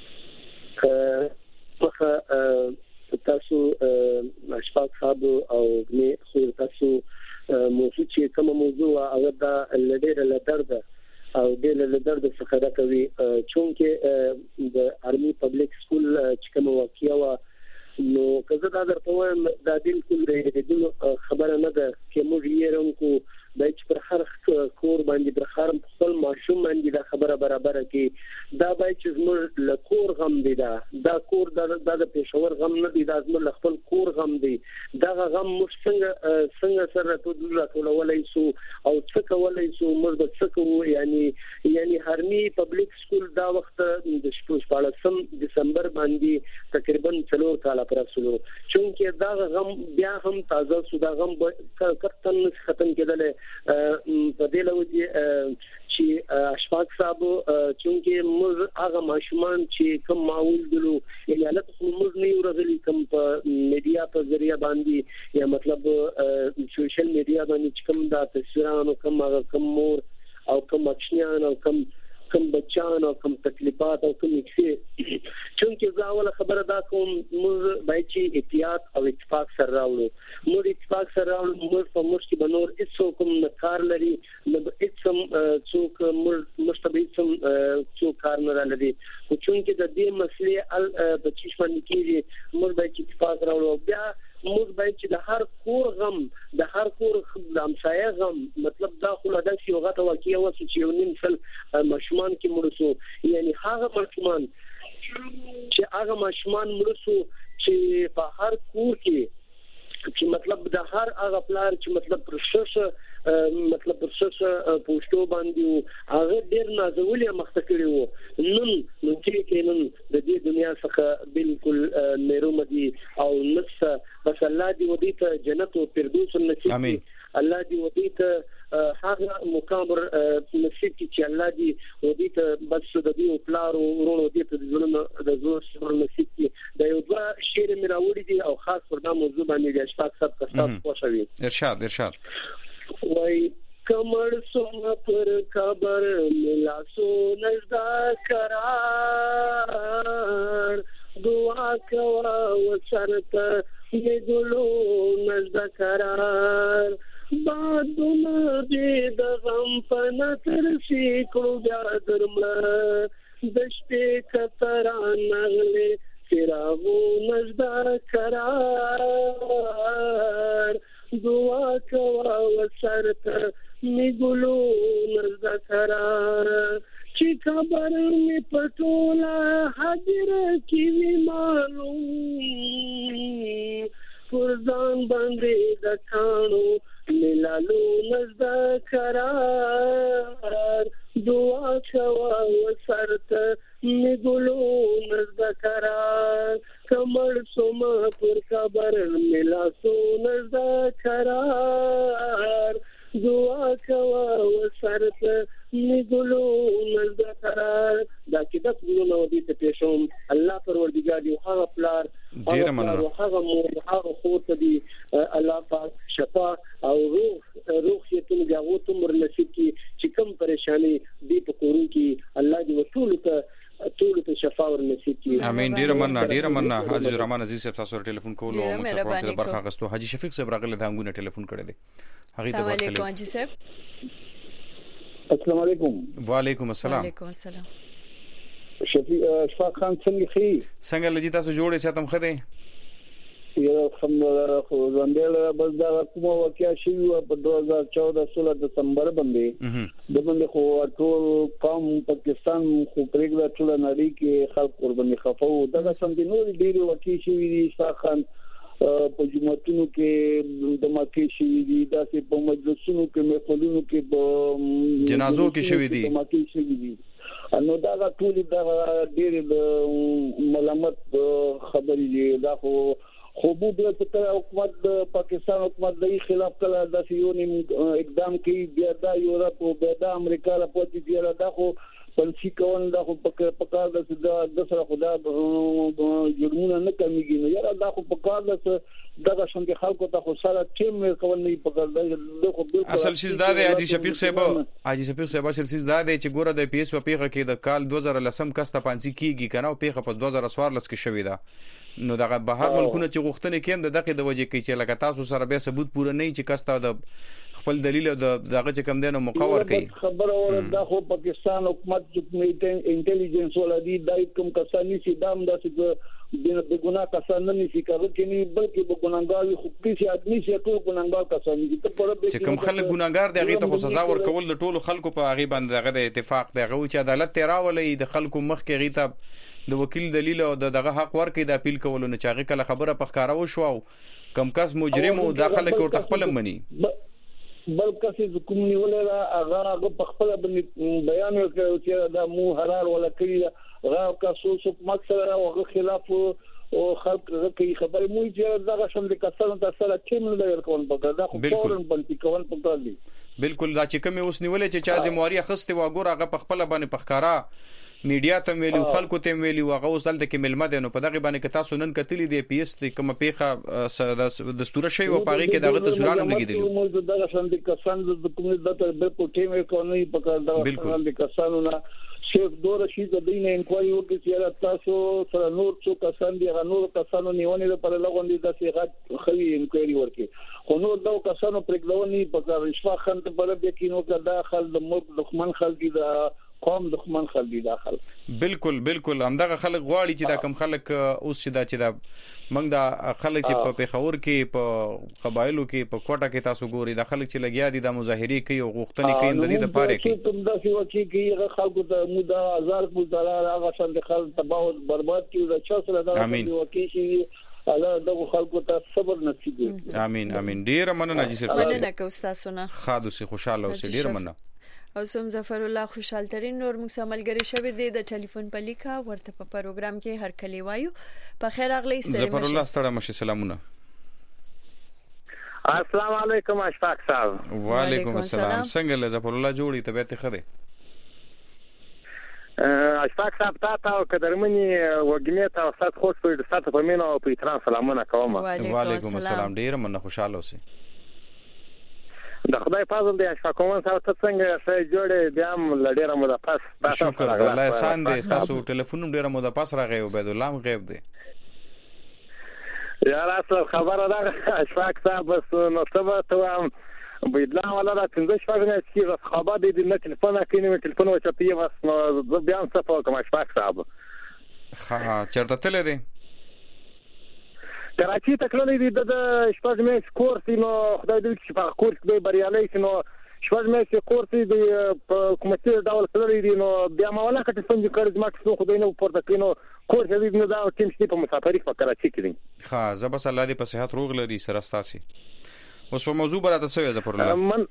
تاسو اشفاق صاحب او وګنه خور تاسو موضوع چې کوم موضوع هغه د لډیر لدرد او د درد څخه دا کوي چونکه د آرمي پبلک سکول چې کوم واقعیا و نو کزه دا درته وایم دا بالکل د خبره نه ده چې موږ یې رونکو د پر هر کور باندې د خرم خپل ماشوم باندې د خبره برابر کې دا به چې زموږ له کور غم دی دا کور د پېښور غم نه دی دا زموږ خپل کور غم دی دا غم موږ څنګه سره ټولولای شو او څه کولای شو موږ د څه کوو یعنی هرمي پبلک سکول دا وخت د 14 دسمبر باندې تقریبا 4 کال پر رسولو چونکه دا غم بیا هم تازه شو دا غم کتن ختم کېدل په دې لوري چې اشفاق صاحب چونکه موږ هغه ماشومان چې کوم معول دلو یعنی حالت موږ نه ورغلي کوم په میډیا په ذریعہ باندې یا مطلب سوشل میډیا باندې کوم دا تصویرانو کوم مور او کوم اکشنیان او کوم بچان او کوم تکلیفات او کوم کیسه چونکه زاوله خبره دا کوم موږ باید چې احتیاط او اتفاق سره راوړو موږ اتفاق سره راوړو موږ په مشکل بنور هیڅ کوم کار لري نو هیڅ څوک مشتبه څوک کار نه لري خو چونکه د دې مسلې په چیش باندې کېږي موږ باید اتفاق راوړو بیا موږ باید چې د هر کور غم د هر کور د همسایه غم مطلب دا خو د یو غټه واقعي و چې یو نیم سل ماشومان کې مرسو یعنی هغه ماشومان مرسو چې په هر کور کې مطلب د هر هغه پلار چې مطلب پرسس پوسټو باندې هغه ډیر نازولې مخته کړی وو نن چې نن د دې دنیا څخه بالکل مېروم دي او نفس بس الله دې ودی ته جنت او فردوس نصیب امين الله دې ودی ته هغه مقابر نصیب چې الله دې ودی ته بس د دې پلار او ورونو دې ته ظلم د زور سره نصیب کې د یو ځا شعر میراوړي دي او خاص پر دا موضوع باندې اشفاق صاحب تاسو خوشوي ارشاد وای کمر سوم پر خبر ملا سو نزدا قرار دعا کوا وسرت میګلو نزدا قرار بادوم دې د غم په نتر سی کړو بیا درمه دشته کتران نغله چراغو نزدا قرار دعا کوا وسرت میګلو نزدا قرار چې خبر می پټولا حاضر کی ویمان کانو ملالو نزد قرار دعا کوا وسرت نګلو نزد قرار کمر سوم پر خبر ملا سو نزد قرار دعا کوا وسرت نګلو نزد قرار دا کده څنګه نو دي ته پېښوم الله پروردګار دی هغه پلار ډیر مننه هغه مور هغه خور ته دی الله پاک شفا او روح یې ته لګاو ته مر نصیب کی چې کوم پریشانی دی په کورو کې الله دې وټول ته شفا ور نصیب کی امين. ډیر مننه عزیز رحمان عزیز صاحب تاسو ټلیفون کول او موږ سره په برخه غستو حاجی شفیق صاحب راغله دا غونه ټلیفون کړی دی هغه ته وعلیکم حاجی صاحب. السلام علیکم. وعلیکم السلام. وعلیکم السلام. شفاق خان څنګه لږی تاسو جوړې ساتم خدای یو خبره خو زندل بس دا کومه واقعیا شي په 2014 دسمبر باندې د باندې خو ټول قوم پاکستان خو پرېګلا ټول نړۍ کې خلک قرباني خفو دا څنګه نور ډېر واقعي شي شفاق خان په جمعتونو کې د مکه شي دي داسې په مجلسونو کې محفلونو کې په جنازو کې شوي دي نو دا ټول دا ډېر ملامت خبرې دي دا خو به د حکومت د پاکستان حکومت د خلاف کله د یونیم اقدام کوي بیا د یورپ او بیا د امریکا لپاره دی دا خو پنځه کول دا خو پکار د سره خدا جرمونه نه کمیږي نو یاره دا خو پکار د دغه څنګه خلکو ته خو سره ټیم کول نه پکار د خو اصل شیز دا دی حاجی شفیق صاحب اصل شیز دا دی چې ګوره د پی ایس په پیغه کې د کال 2010 کسته پانسی کیږي کنه او پیغه په 2014 کې شوې ده نو دغه بهر ملکونه چې غوښتنه کېم د دغه د وجې کې چې لکه تاسو سره به ثبوت پوره نه چې کستا د خپل دلیل او دغه چې کم دینو مقاور کوي خبره ورته خو پاکستان حکومت چې انټيليجنس ولادي دای کوم کسانی چې دام داسې د ګناه کسان نه نشي کوي کني بلکې د ګناګار خو کیسه ادمي چې ټول ګناګار کسان دي ته پر چې کوم خلک ګناګار دي هغه ته خو سزا ورکول د ټولو خلکو په هغه باندې دغه د اتفاق دغه چې عدالت تیراولې د خلکو مخ کې غیته د وکیل دلیل او دغه حق ورکې د اپیل کولو نه چاغه کله خبره په ښکارا وشو کم کس مجرم او داخله کې ورته خپل مني بل کسي کوم نیولې هغه په خپل بیان وکړ چې دا مو حرار ولا کړی هغه کاسو مقصد او خلاف او خلق کوي خبره مو چې دغه شم د کسانو سره ټیم نه ورکول پکړه دا خو فورن بلتی کول پکړه دي بالکل دا چې کوم اوس نیولې چې چا زمواري خسته واګور هغه په خپل باندې پخکارا میډیا ته ویلو خلکو ته ویلو هغه وسل د کې ملمه ده نو په دغه باندې که تاسو نن کتلی دی پی ایس کوم پیخه دستور شوی او پاره کې دغه تصویرونه لګیدل مو دغه شان د کسان د کومې د په ټیم کوي پکړه دا د کسانو نه شیخ دور شي د دینه انکوایي وکړي چې تاسو سره نور څو کسان دي هغه نور کسانو نیونې په لغوندې د صيغه خوي انکوایي ورکړي خو نور دا کسانو پرګلونی په اشفاق خان ته په لږ کې نو کدا خل د ملک دښمن خل دي دا قوم دښمن خل دي داخل بالکل همدغه خلک غواړي چې دا کم خلک اوس چې دا موږ دا خلک چې په پیښور کې په قبایلو کې په کوټه کې تاسو ګوري دا خلک چې لګیا دي د مظاهري کوي او غوښتنې کوي د دې لپاره کې کوم دا څه وکی کې خلکو ته مودا هزار $1000 هغه څنګه خلک تباہ برباد کیږي دا چا سره دا وکی شي الله دغه خلکو ته صبر نصیب کړي امين ډیر مننه جی صاحب مننه کو تاسو نه خاطر سي خوشاله اوسئ ډیر مننه او سم ظفر الله خوشحال ترين نور موږ سملګری شوی دی د ټلیفون په لیکه ورته په پروګرام کې هر کلی وایو په خیر اغلی ستړي ظفر الله ستړي مشه سلامونه السلام علیکم اشفاق صاحب وعلیکم السلام څنګه له ظفر الله جوړی طبيعت خده اشفاق صاحب تاسو قدرمنې وګمه تاسو خوش په تاسو په مینه او په احترام سلامونه کوم وعلیکم السلام ډیر مننه خوشاله اوسئ د خدای فضل دی اشفاق کوم تاسو څنګه سره جوړې بیا م لډیره مو د پاس شکر الله احسان دې تاسو ټلیفون ډیره مو د پاس راغی عبید الله غیب دی یا راځه خبره ده اشفاق صاحب نو سبا ته بيدلا ولا را څنګه شپږ نه چې خبر دې نه ټلیفون کینې ټلیفون و چپی واس نو بیا څه په کوم اشفاق صاحب ها چرته تل دی کراچي تکللې دي د شپږ میاشتې کورس نو خدای دې چې په کورس کې بریالي شي نو شپږ میاشتې کورس دې په کومه ډول کړی دي نو بیا ما ولا کټ څنګه کړی ما څه خدای نو پورته کینو کورس دې نو دا ټیم شي په مسافرۍ په کراچي کې دي ها زبس الله دې په صحت روغ لري سره ستاسي اوس په موضوع براته څه ظفر الله من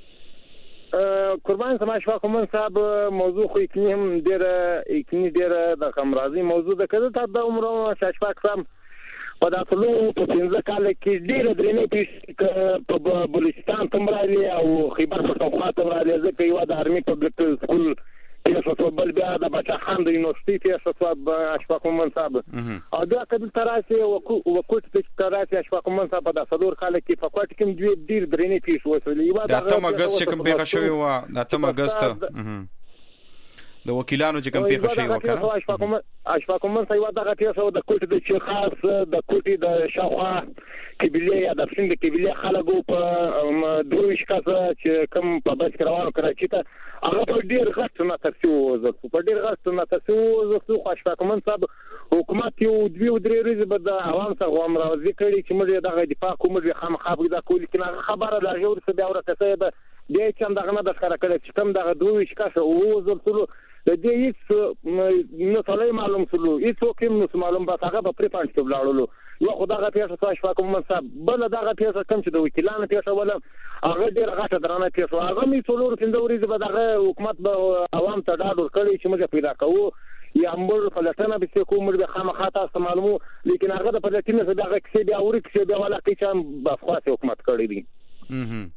قربان سما اشفاق من صاحب موضوع خو یې هم ډېر د خمرازي موضوع د کده ته د عمر اشفاق صاحب په داسلو په 15 کال کې ډېر درنې پیښ په بلوچستان تمرالي او خیبر پختونخوا تمرالي ځکه یو د آرمي پبلک سکول کې بل بیا د بچا خان د یونیورسيټي کې صاحب اشفاق من صاحب او دا کله تراسي وکوټ د تراسي اشفاق من صاحب د صدور کال کې په کوټ کې ډېر درنې پیښ وسولې یو د اتم اگست چې کوم پیښه شوې و د اتم اگست د وکیلانو چې کوم پیښه شوې و کنه اشفاق من صاحب دا غټه د کوټ د چې خاص د کوټي د شاوخوا کبیله یا د فند کبیله خلکو په دوه شکاسه چې کوم په بس کروانو کراچي ته هغه په ډیر غټ نه ترسو په ډیر غټ نه ترسو خو اشفاق من صاحب حکومت یو دوی درې ورځې به د عوام څخه امراضي کړي چې موږ دغه دفاع کوم موږ خامخاب دا کول کله خبره دا جوړ څه بیا ورته ده د چم دغه نه د ښکارا کړي چې کوم دغه دوه شکاسه او زلزلو د دې هیڅ نو ټولې معلوم سلو هیڅ کوم نو معلوم به هغه په پرپانټ کې ولاړلو یو خدای پیښه تاسو اشفاق من صاحب بل دغه پیښه کوم چې د وکیلانو پیښه ولا هغه ډیر غټه درانه پیښه هغه می څلور پندوري به دغه حکومت به عوام ته ډاډ ورکړي چې موږ پیدا کوو یا موږ فلسطین به څه کوم موږ خامخا تاسو معلومو لیکن هغه د فلسطین څخه دغه کیسه بیا اوري کیسه بیا ولا کې چې په خاصه حکومت کړی دي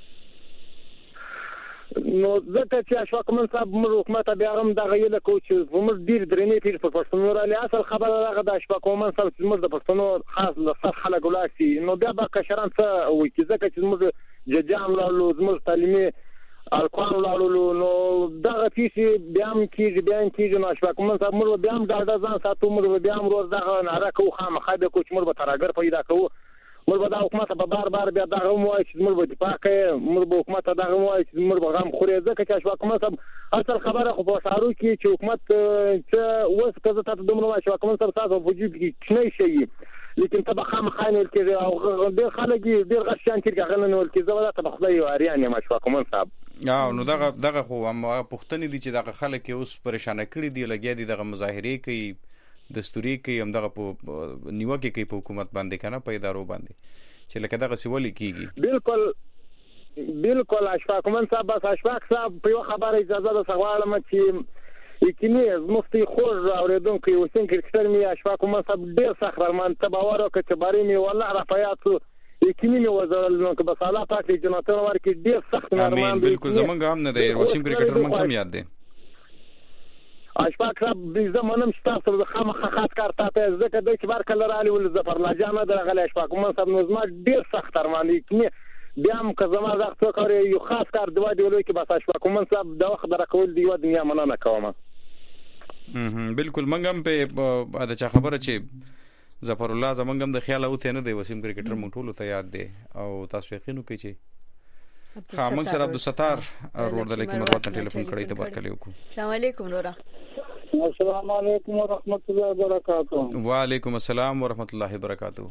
نو ځکه چې اشفاق من صاحب موږ حکومت بیا هم دغه یله کو چې موږ ډیر درنې پیل په پښتون را لې اصل خبره هغه د اشفاق من صاحب چې موږ د پښتون خاص لفظ خلک ولاسي نو بیا به کشران څه وي چې ځکه چې موږ ججام لاله زموږ تعلیمي الکوان لاله نو دغه پیسې بیا هم کیږي نو اشفاق من صاحب موږ بیا هم دا ځان ساتو موږ بیا هم روز دغه ناره کو خامخا به کوم موږ به تراګر پیدا کوو موږ به د حکومت په بار بیا دغه موای چې موږ به دفاع کوي موږ به حکومت دغه موای چې موږ به غم خوري ځکه چې اشفاق من صاحب اصل خبره خو په شعارو کې چې حکومت چې وس کزه ته دومره اشفاق من صاحب تاسو وجود کې نه شي لیکن تبع خامخانه کې او ډېر خلک ډېر غشان چې هغه نه ول کې زوړه ته خدای اریان یم اشفاق من صاحب نو دغه خو هم پښتني دي چې دغه خلک اوس پریشان کړي دي لګیا دي دغه مظاهره کوي دستوري کوي هم دغه په نیوکه کوي په حکومت باندې کنه په ادارو باندې چې لکه دغه سیولي کیږي بالکل اشفاق من صاحب بس اشفاق صاحب په خبره اجازه ده سوالم چې یقیني مفتي خور اوریدونکو وسین کرکټر می اشفاق من صاحب ډیر سخرمان تباور او کچباري می والله رفعات یقیني می وزل نو که بس الله پاک دې جناتو ورکړي ډیر سخت نرمان بالکل زمونږ هم نه دی وسیم کرکټر مونږ هم یاد دی اشفاق صاحب زمونم شتاسو د خامخا خاص کار ته ځکه د کبار کله رالی ول ظفر الله جان درغلی اشفاق من صاحب نظم ډیر سخت ارمان دي بیا هم که زما زغ کار یو خاص کار دی ولې کې بس اشفاق من صاحب د وخت درکول دی و دنیا مننه کوم بالکل منګ هم په دا خبره چې ظفر الله زمونږ هم د خیال او ته نه دی وسیم کرکټر مونږ ټول ته یاد دی او تاسو یقینو کوي چې خامنګ سره عبدالستار روډ د لکه مروت ټلیفون کړی ته برکلی وکړو السلام علیکم نورا السلام علیکم ورحمت الله وبرکاته وعلیکم السلام ورحمت الله وبرکاته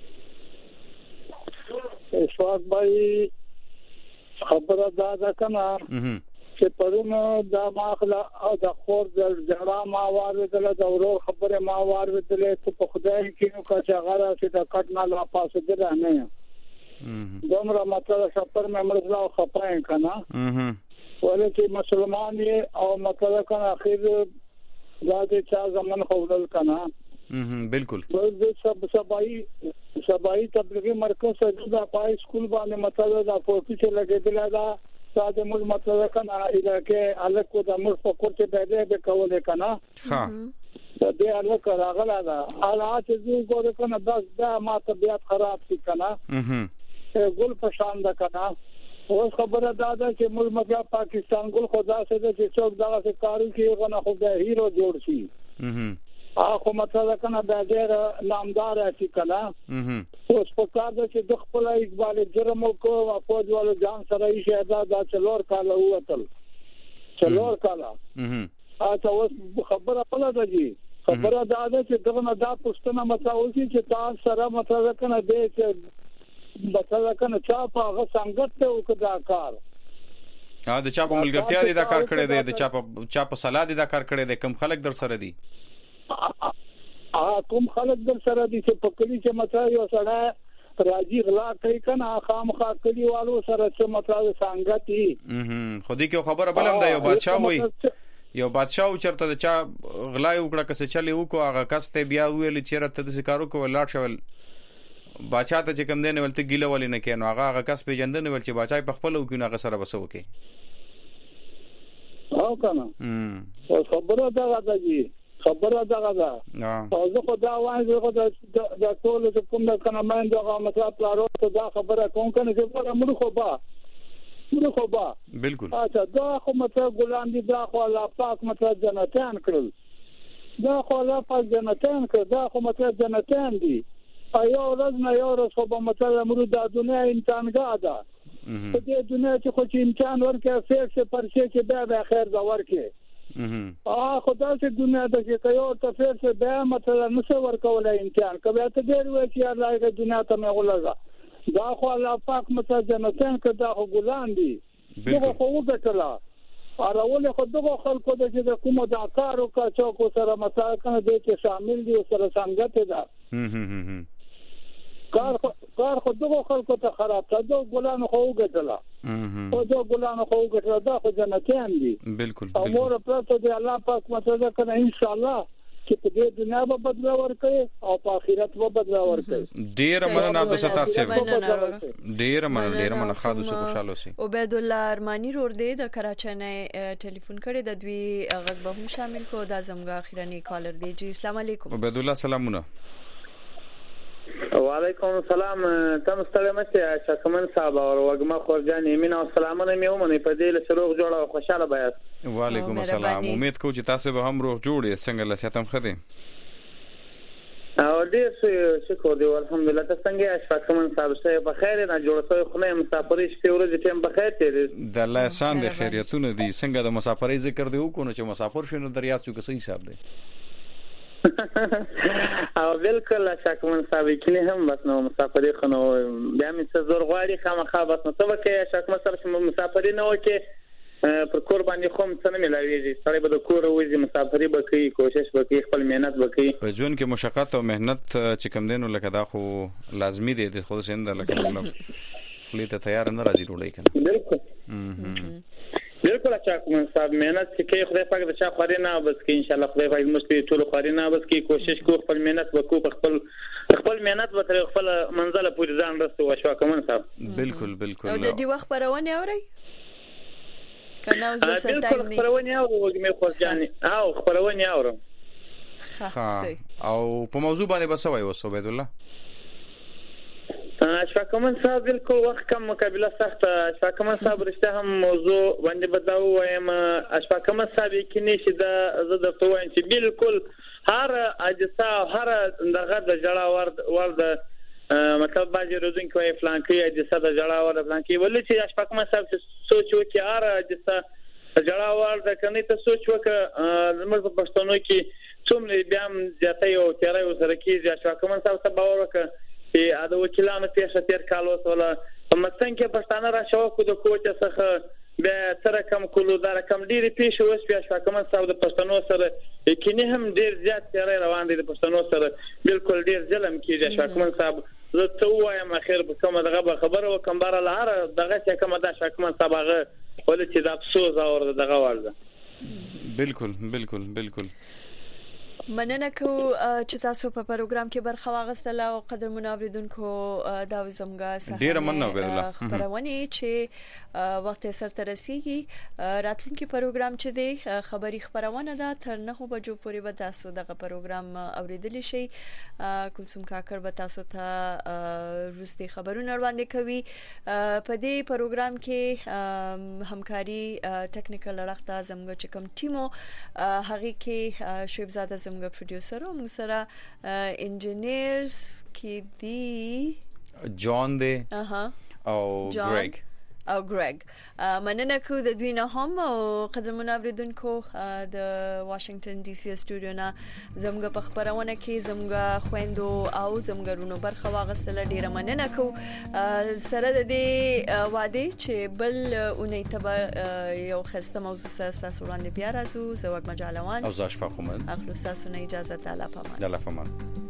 اشفاق بھائی خبره دا کنه چې پرونه دا ماخله او د خور د جړه ما واردل د ورو خبره ما واردل ته په خدای کې نو کا چې غره چې د کټ نه لا پاسه ده نه دومره مطلب سفر مې مرزا خپاین کنه ولې چې مسلمان او مطلب کنه اخر ذات چا زمن خولل کنه بالکل د سبای تبلیغي مرکز د پای سکول باندې مطلب دا فوټو چې لګیدل دا ساده موږ مطلب کنه علاقه الکو د موږ په کوټه باندې به کوله کنه ها د دې الکو راغلا دا حالات چې ګور کنه بس دا ما طبيعت خراب شي کنه ګل پشان دا کنه اوس خبره دا ده چې موږ مګا پاکستان ګل خدا سره چې څوک دا څه کارو کې غنه خو د هیرو جوړ شي خو مطلب کنه دا ډېر نامدار شي کنه اوس په کار ده چې د خپل اقبال جرم کو او په ډول ځان سره یې شهدا دا څلور کال وتل څلور کال تاسو اوس خبره پله ده جی خبره دا ده چې دغه دا پښتنه متاوي چې تاسو سره مطلب کنه دې بچا کنه چا په هغه څنګه ته وکړه کار د چا په ملګرتیا دي دا کار کړی دی د چا په صلاح دي دا کار کړی دی کم خلک در سره دي کوم خلک در سره دي چې په کلی چې مچا یو سره راځي غلا کوي کنه خامخا کلیوالو سره چې مطلب څنګه خو دې کې خبره بلم دا یو بادشاہ وای یو بادشاہ چرته د چا غلا یو کړه کس چلی وکړه هغه کس ته بیا ویل چې رته د سکارو کو لاړ شول بادشاہ ته چې کم دینه ولته ګیله ولې نه کینو هغه کس پیجندنه ول چې بادشاہ په خپل وکینو هغه سره بسو کې او کنه خبره دا راځي خبره دا غدا او زه خو دا وایم زه خو دا ټول چې کوم د کنه مې دا مطلب پلارو ته دا خبره کوم کنه چې پر موږ خو با بالکل اچھا دا خو مطلب ګلان دي دا خو الله پاک مطلب جنتان کړل دا خو الله پاک جنتان کړ دا خو مطلب جنتان دي ایو ورځ نه یو ورځ خو مطلب موږ د دنیا امتحانګاه ده په دې دنیا کې خو چې امتحان ورکړي فیر څه پرشه کې به خیر دا ورکړي خدا چې دنیا د کې یو تفسیر څه به مطلب نو څه ورکولای امتحان کبه ته ډیر وای چې الله دې دنیا ته مې غولګه دا خو الله پاک مطلب جنتان کړه دا خو ګلان دي دغه خو وګټلا اراول خو دغه خلکو د چې کومه دا کارو کا چوکو سره مطلب کنه دې کې شامل دي سره څنګه ده کار خو دغه خلکو ته خراب ته دغه ګلان خو وګټلا او دغه ګلان خو وګټلا دا خو جنتان دي بالکل او مور پرته دی الله پاک مطلب کنه ان شاء الله چې په دې دنیا به بدلا ورکړي او په آخرت به بدلا ورکړي ډیر مننه د ستاسو سره ډیر مننه خاصو خوشاله سي عبید الله ارمانی رور دی د کراچۍ نه ټلیفون کړي د دوی غږ به هم شامل کو دا زموږ اخیرنی کالر دی جی السلام علیکم عبید الله سلامونه وعلیکم السلام تم ستړی مشه شکمن صاحب او وګما خورجان یمین او سلامونه مې ومنه په دې له شروع جوړه او خوشاله بیاست وعلیکم السلام امید کوم چې تاسو به هم روغ جوړې څنګه لساتم خدي او دې شکر دی الحمدلله تاسو څنګه شکمن صاحب شه په خیر نه جوړ شوی خو نه مسافرې شپې ورځې ټیم په خیر تیرې د الله احسان د خیریتونه دي څنګه د مسافرې ذکر دی وکړو چې مسافر شنو دریات څو کې حساب دی او بالکل شکمن صاحب کله هم بس نو مسافرې خنو بیا مې څه زور غواړي خامخا بس نو څه وکړي شکمن صاحب چې مسافرې نه وکړي پر کور باندې خو څه نه ملاويږي سړی به د کور وځي مسافرې به کوي کوشش به کوي خپل مهنت به کوي په ژوند کې مشقت او مهنت چې کم دینو لکه دا خو لازمي دی د خود سند لکه خپل ته تیار نه راځي ډوړی کنه بالکل شکمن صاحب مهنت کې خدای پاک د چا خوري نه بس کې ان شاء الله خدای پاک مستي ټول خوري نه بس کې کوشش کو خپل مهنت وکړو خپل مهنت به تر خپل منزل پورې ځان رسو شکمن صاحب بالکل او د دې وخت پرونه اوري کنه اوس د بالکل پرونه او وګمه خورجان او پرونه اورم او په موضوع باندې بسوي وسو عبید الله شکمن صاحب بالکل وخت کم مقابله سخت شکمن صاحب رښتیا هم موضوع باندې بداو وایم شکمن صاحب کې نشي د زه د توان چې بالکل هر اجسا هر دغه د جړا ورد مطلب باندې روزن کوي فلانکی اجسا د جړا ورد فلانکی ولې چې شکمن صاحب سوچ وکي هر اجسا جړا ورد کني ته سوچ وک موږ په پښتنو کې څومره بیا ځاتې او تیرې وسره کې شکمن صاحب ته باور وک چې دا وکیلانو پیښه تیر کال وسوله په مستن کې پښتانه را شو کو د کوچ څخه به تر کم کولو دا رقم ډیر پیښه وس بیا شکمن صاحب د پښتنو سره کینه هم ډیر زیات تیر روان دي د پښتنو سره بالکل ډیر ظلم کیږي شکمن صاحب زه ته وایم اخر په کومه دغه خبره وکم بار لهر دغه چې کومه دا شکمن صاحب هغه ولې چې د افسوس اور دغه ورده بالکل مننه کو چې تاسو په پروګرام کې برخه واغستله او قدر منوریدونکو دا زموږه ډیر مننه خبرونه چې وخت سره ترسيږي راتلونکي پروګرام چې دی خبري خبرونه ده تر 9 بجو پورې به تاسو دغه پروګرام اوریدلی شي کوم کاکر به تاسو ته روسي خبرونه وړاندې کوي په دې پروګرام کې همکاري ټیکنیکل اړخ زموږ چې کوم ټیمو هغه کې شعیب زاده زموږ پروډوسر او موږ سره انجینیرز کې دی جان دی او ګریګ مننه کو د دوی نه هم او قدرمن اوریدونکو د واشنگټن ډي سي استودیو نه زموږ په خبرونه کې زموږ خويندو او زموږ رونو برخه واغستله ډیره مننه کو سره د دې وعده چې بل اونۍ ته یو خسته موضوع سره تاسو وړاندې بیا راځو زه وګ مجالوان او زاش په کومن اخلو تاسو نه اجازه تعالی پامان الله پامان